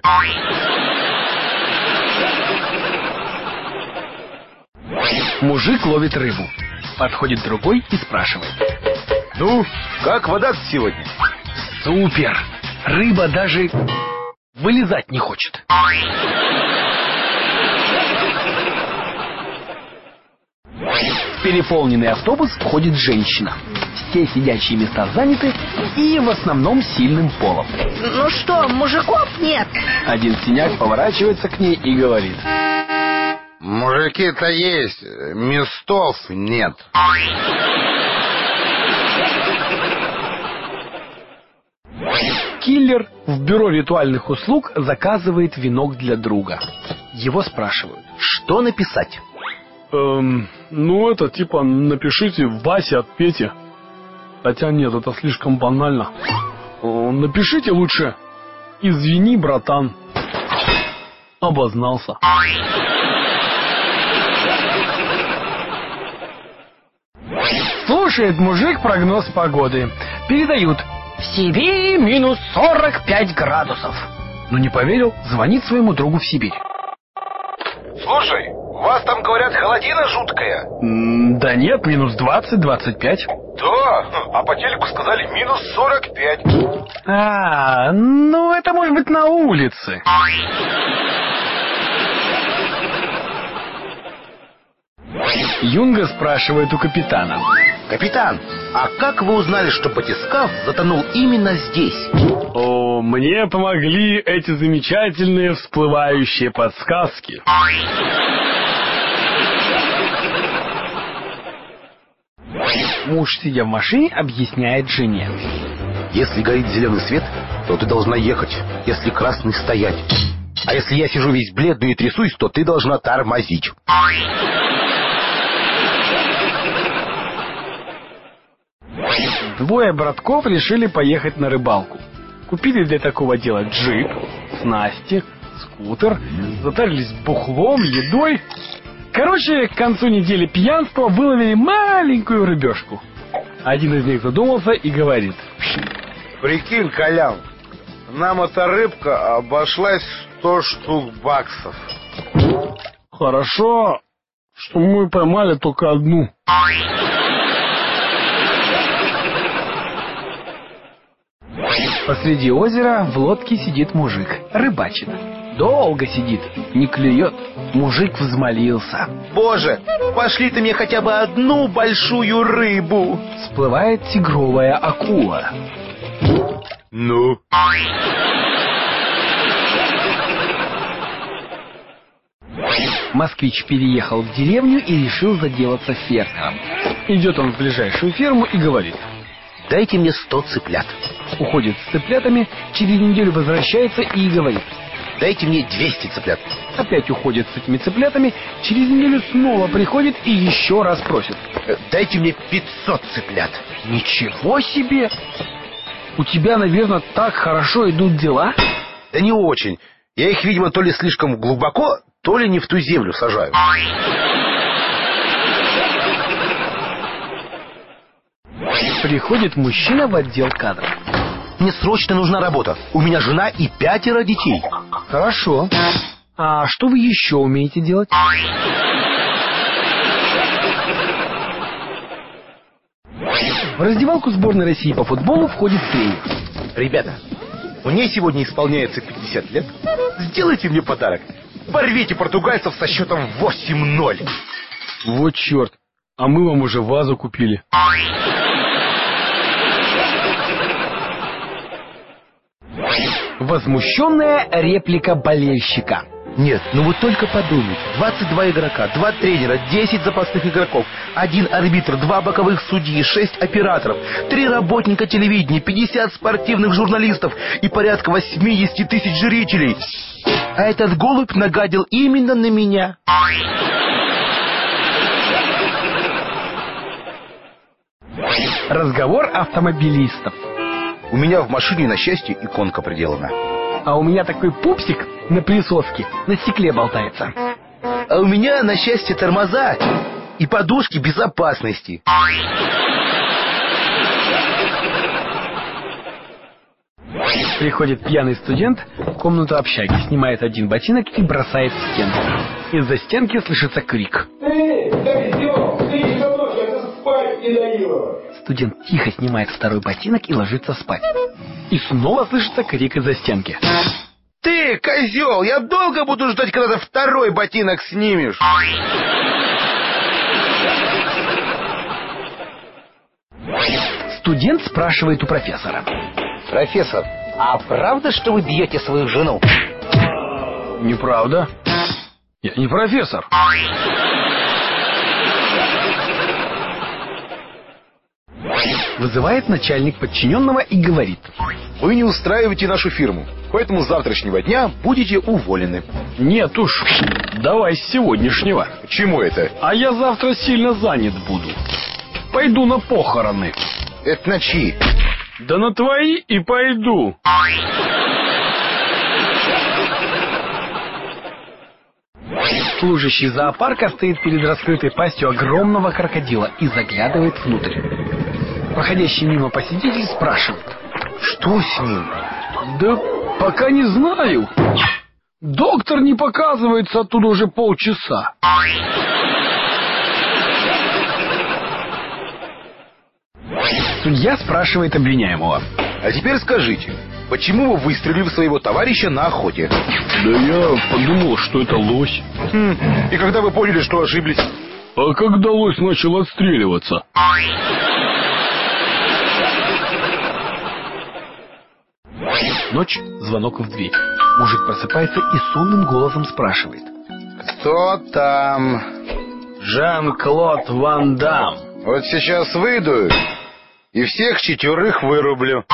Мужик ловит рыбу. Подходит другой и спрашивает: ну, как вода сегодня? Супер! Рыба даже вылезать не хочет. В переполненный автобус входит женщина. Все сидячие места заняты и в основном сильным полом. Ну что, мужиков нет? Один синяк поворачивается к ней и говорит: мужики-то есть, местов нет. Киллер в бюро ритуальных услуг заказывает венок для друга. Его спрашивают: что написать? Эм, ну это типа напишите Вася от Пети. Хотя нет, это слишком банально. Э, напишите лучше: извини, братан. Обознался. Слушает мужик прогноз погоды. Передают: в Сибири минус сорок пять градусов. но не поверил, звонит своему другу в Сибирь. Слушай, у вас там, говорят, холодина жуткая. М, Да нет, минус двадцать, двадцать пять. Да, а по телеку сказали минус сорок пять. А, ну это может быть на улице. Юнга спрашивает у капитана. Капитан, а как вы узнали, что батискаф затонул именно здесь? О, мне помогли эти замечательные всплывающие подсказки. Муж, сидя в машине, объясняет жене. Если горит зеленый свет, то ты должна ехать. Если красный — стоять. А если я сижу весь бледный и трясусь, то ты должна тормозить. Двое братков решили поехать на рыбалку. Купили для такого дела джип, снасти, скутер, затарились бухлом, едой. Короче, к концу недели пьянства выловили маленькую рыбешку. Один из них задумался и говорит. Прикинь, Колян, нам эта рыбка обошлась сто штук баксов. Хорошо, что мы поймали только одну. Посреди озера в лодке сидит мужик, рыбачит. Долго сидит, не клюет. Мужик взмолился. Боже, пошли ты мне хотя бы одну большую рыбу. Всплывает тигровая акула. Ну? Москвич переехал в деревню и решил заделаться фермером. Идет он в ближайшую ферму и говорит. Дайте мне сто цыплят. Уходит с цыплятами, через неделю возвращается и говорит. Дайте мне двести цыплят. Опять уходит с этими цыплятами, через неделю снова приходит и еще раз просит. Дайте мне пятьсот цыплят. Ничего себе! У тебя, наверное, так хорошо идут дела? Да не очень. Я их, видимо, то ли слишком глубоко, то ли не в ту землю сажаю. Приходит мужчина в отдел кадров. Мне срочно нужна работа. У меня жена и пятеро детей. Хорошо. А что вы еще умеете делать? В раздевалку сборной России по футболу входит тренер. Ребята, мне сегодня исполняется пятьдесят лет. Сделайте мне подарок. Порвите португальцев со счетом восемь ноль. Вот черт. А мы вам уже вазу купили. Возмущенная реплика болельщика. Нет, ну вы только подумайте. двадцать два игрока, два тренера, десять запасных игроков, один арбитр, два боковых судьи, шесть операторов, три работника телевидения, пятьдесят спортивных журналистов и порядка восемьдесят тысяч зрителей. А этот голубь нагадил именно на меня. Разговор автомобилистов. У меня в машине, на счастье, иконка приделана. А у меня такой пупсик на присоске, на стекле болтается. А у меня, на счастье, тормоза и подушки безопасности. Приходит пьяный студент в комнату общаги, снимает один ботинок и бросает в стенку. Из-за стенки слышится крик. Эй, как сделал? Ты со мной, я тут спать не даю. Студент тихо снимает второй ботинок и ложится спать. И снова слышится крик из-за стенки. Ты, козел, я долго буду ждать, когда ты второй ботинок снимешь. Студент спрашивает у профессора. Профессор, а правда, что вы бьете свою жену? Неправда. Я не профессор. Вызывает начальник подчиненного и говорит. Вы не устраиваете нашу фирму, поэтому с завтрашнего дня будете уволены. Нет уж, давай с сегодняшнего. Чему это? А я завтра сильно занят буду. Пойду на похороны. Это на чьи? Да на твои и пойду. Служащий зоопарка стоит перед раскрытой пастью огромного крокодила и заглядывает внутрь. Проходящий мимо посетитель спрашивает. Что с ним? Да Пока не знаю. Доктор не показывается оттуда уже полчаса. Судья спрашивает обвиняемого. А теперь скажите, почему вы выстрелили в своего товарища на охоте? Да я подумал, что это лось. Хм. И когда вы поняли, что ошиблись? А когда лось начал отстреливаться? Ночь, звонок в дверь. Мужик просыпается и сонным голосом спрашивает. Кто там? Жан-Клод Ван Дам. Вот сейчас выйду и всех четверых вырублю.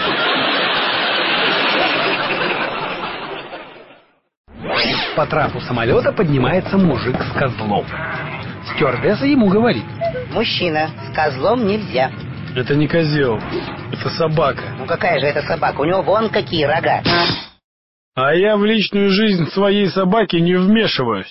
По трапу самолета поднимается мужик с козлом. Стюардесса ему говорит. Мужчина, с козлом нельзя. Это не козел, это собака. Ну какая же это собака? У него вон какие рога. А я в личную жизнь своей собаки не вмешиваюсь.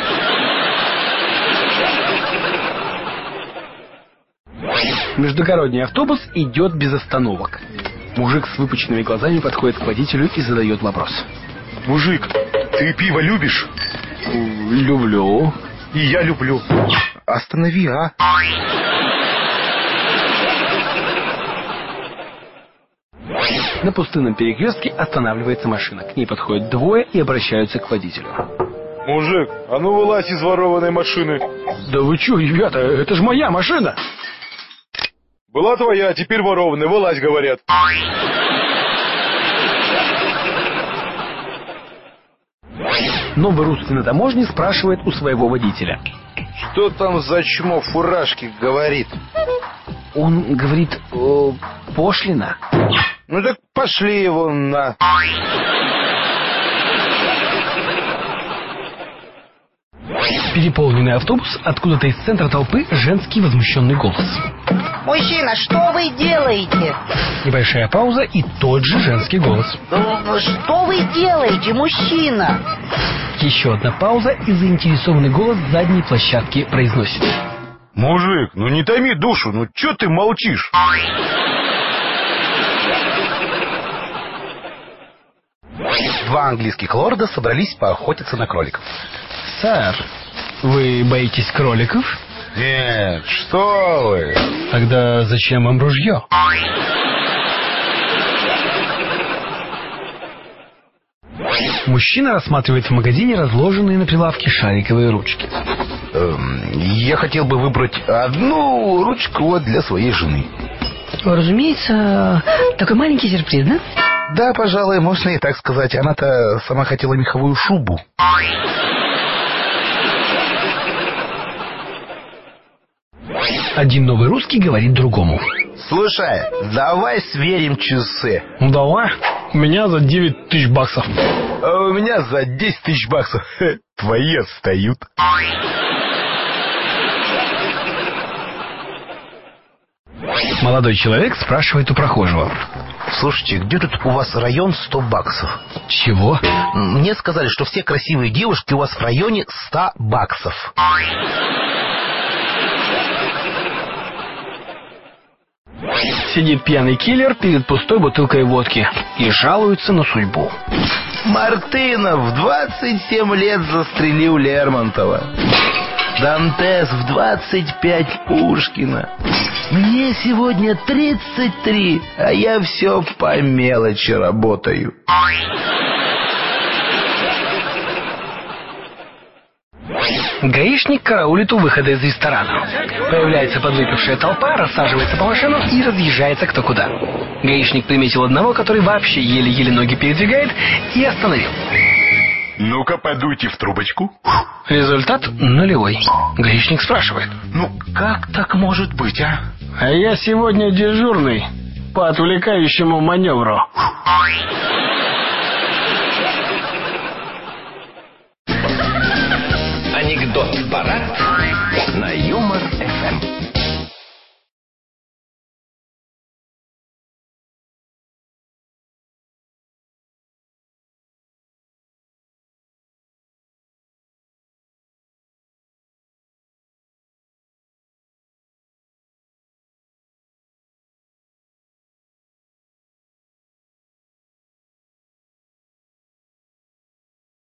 Междугородний автобус идет без остановок. Мужик с выпученными глазами подходит к водителю и задает вопрос. Мужик, ты пиво любишь? Люблю. И я люблю. Останови, а? На пустынном перекрестке останавливается машина. К ней подходят двое и обращаются к водителю. Мужик, а ну вылазь из ворованной машины. Да вы чё, ребята, это же моя машина. Была твоя, теперь ворованная, вылазь, говорят. Новый русский на таможне спрашивает у своего водителя. Что там за чмо в фуражке говорит? Он говорит, о, пошлина. Ну так пошли его на... Переполненный автобус, откуда-то из центра толпы женский возмущенный голос. Мужчина, что вы делаете? Небольшая пауза и тот же женский голос. Ну, что вы делаете, мужчина? Еще одна пауза и заинтересованный голос с задней площадки произносит. Мужик, ну не томи душу, ну чё ты молчишь? Два английских лорда собрались поохотиться на кроликов. Сэр, вы боитесь кроликов? Нет, что вы? Тогда зачем вам ружье? Мужчина рассматривает в магазине разложенные на прилавке шариковые ручки. Эм, я хотел бы выбрать одну ручку вот для своей жены. Разумеется, такой маленький сюрприз, да? Да, пожалуй, можно и так сказать. Она-то сама хотела меховую шубу. Один новый русский говорит другому. Слушай, давай сверим часы. Ну давай, у меня за девять тысяч баксов. А у меня за десять тысяч баксов. Твои отстают. Молодой человек спрашивает у прохожего. Слушайте, где тут у вас район сто баксов? Чего? Мне сказали, что все красивые девушки у вас в районе сто баксов. Сидит пьяный киллер перед пустой бутылкой водки и жалуется на судьбу. Мартынов в двадцать семь лет застрелил Лермонтова. Дантес в двадцать пять Пушкина. Мне сегодня тридцать три, а я все по мелочи работаю. Гаишник караулит у выхода из ресторана. Появляется подвыпившая толпа, рассаживается по машинам и разъезжается кто куда. Гаишник приметил одного, который вообще еле-еле ноги передвигает, и остановил. Ну-ка, подуйте в трубочку. Результат нулевой. Гаишник спрашивает. Ну, как так может быть, а? А я сегодня дежурный по отвлекающему маневру. Анекдот парад на Юмор эф эм.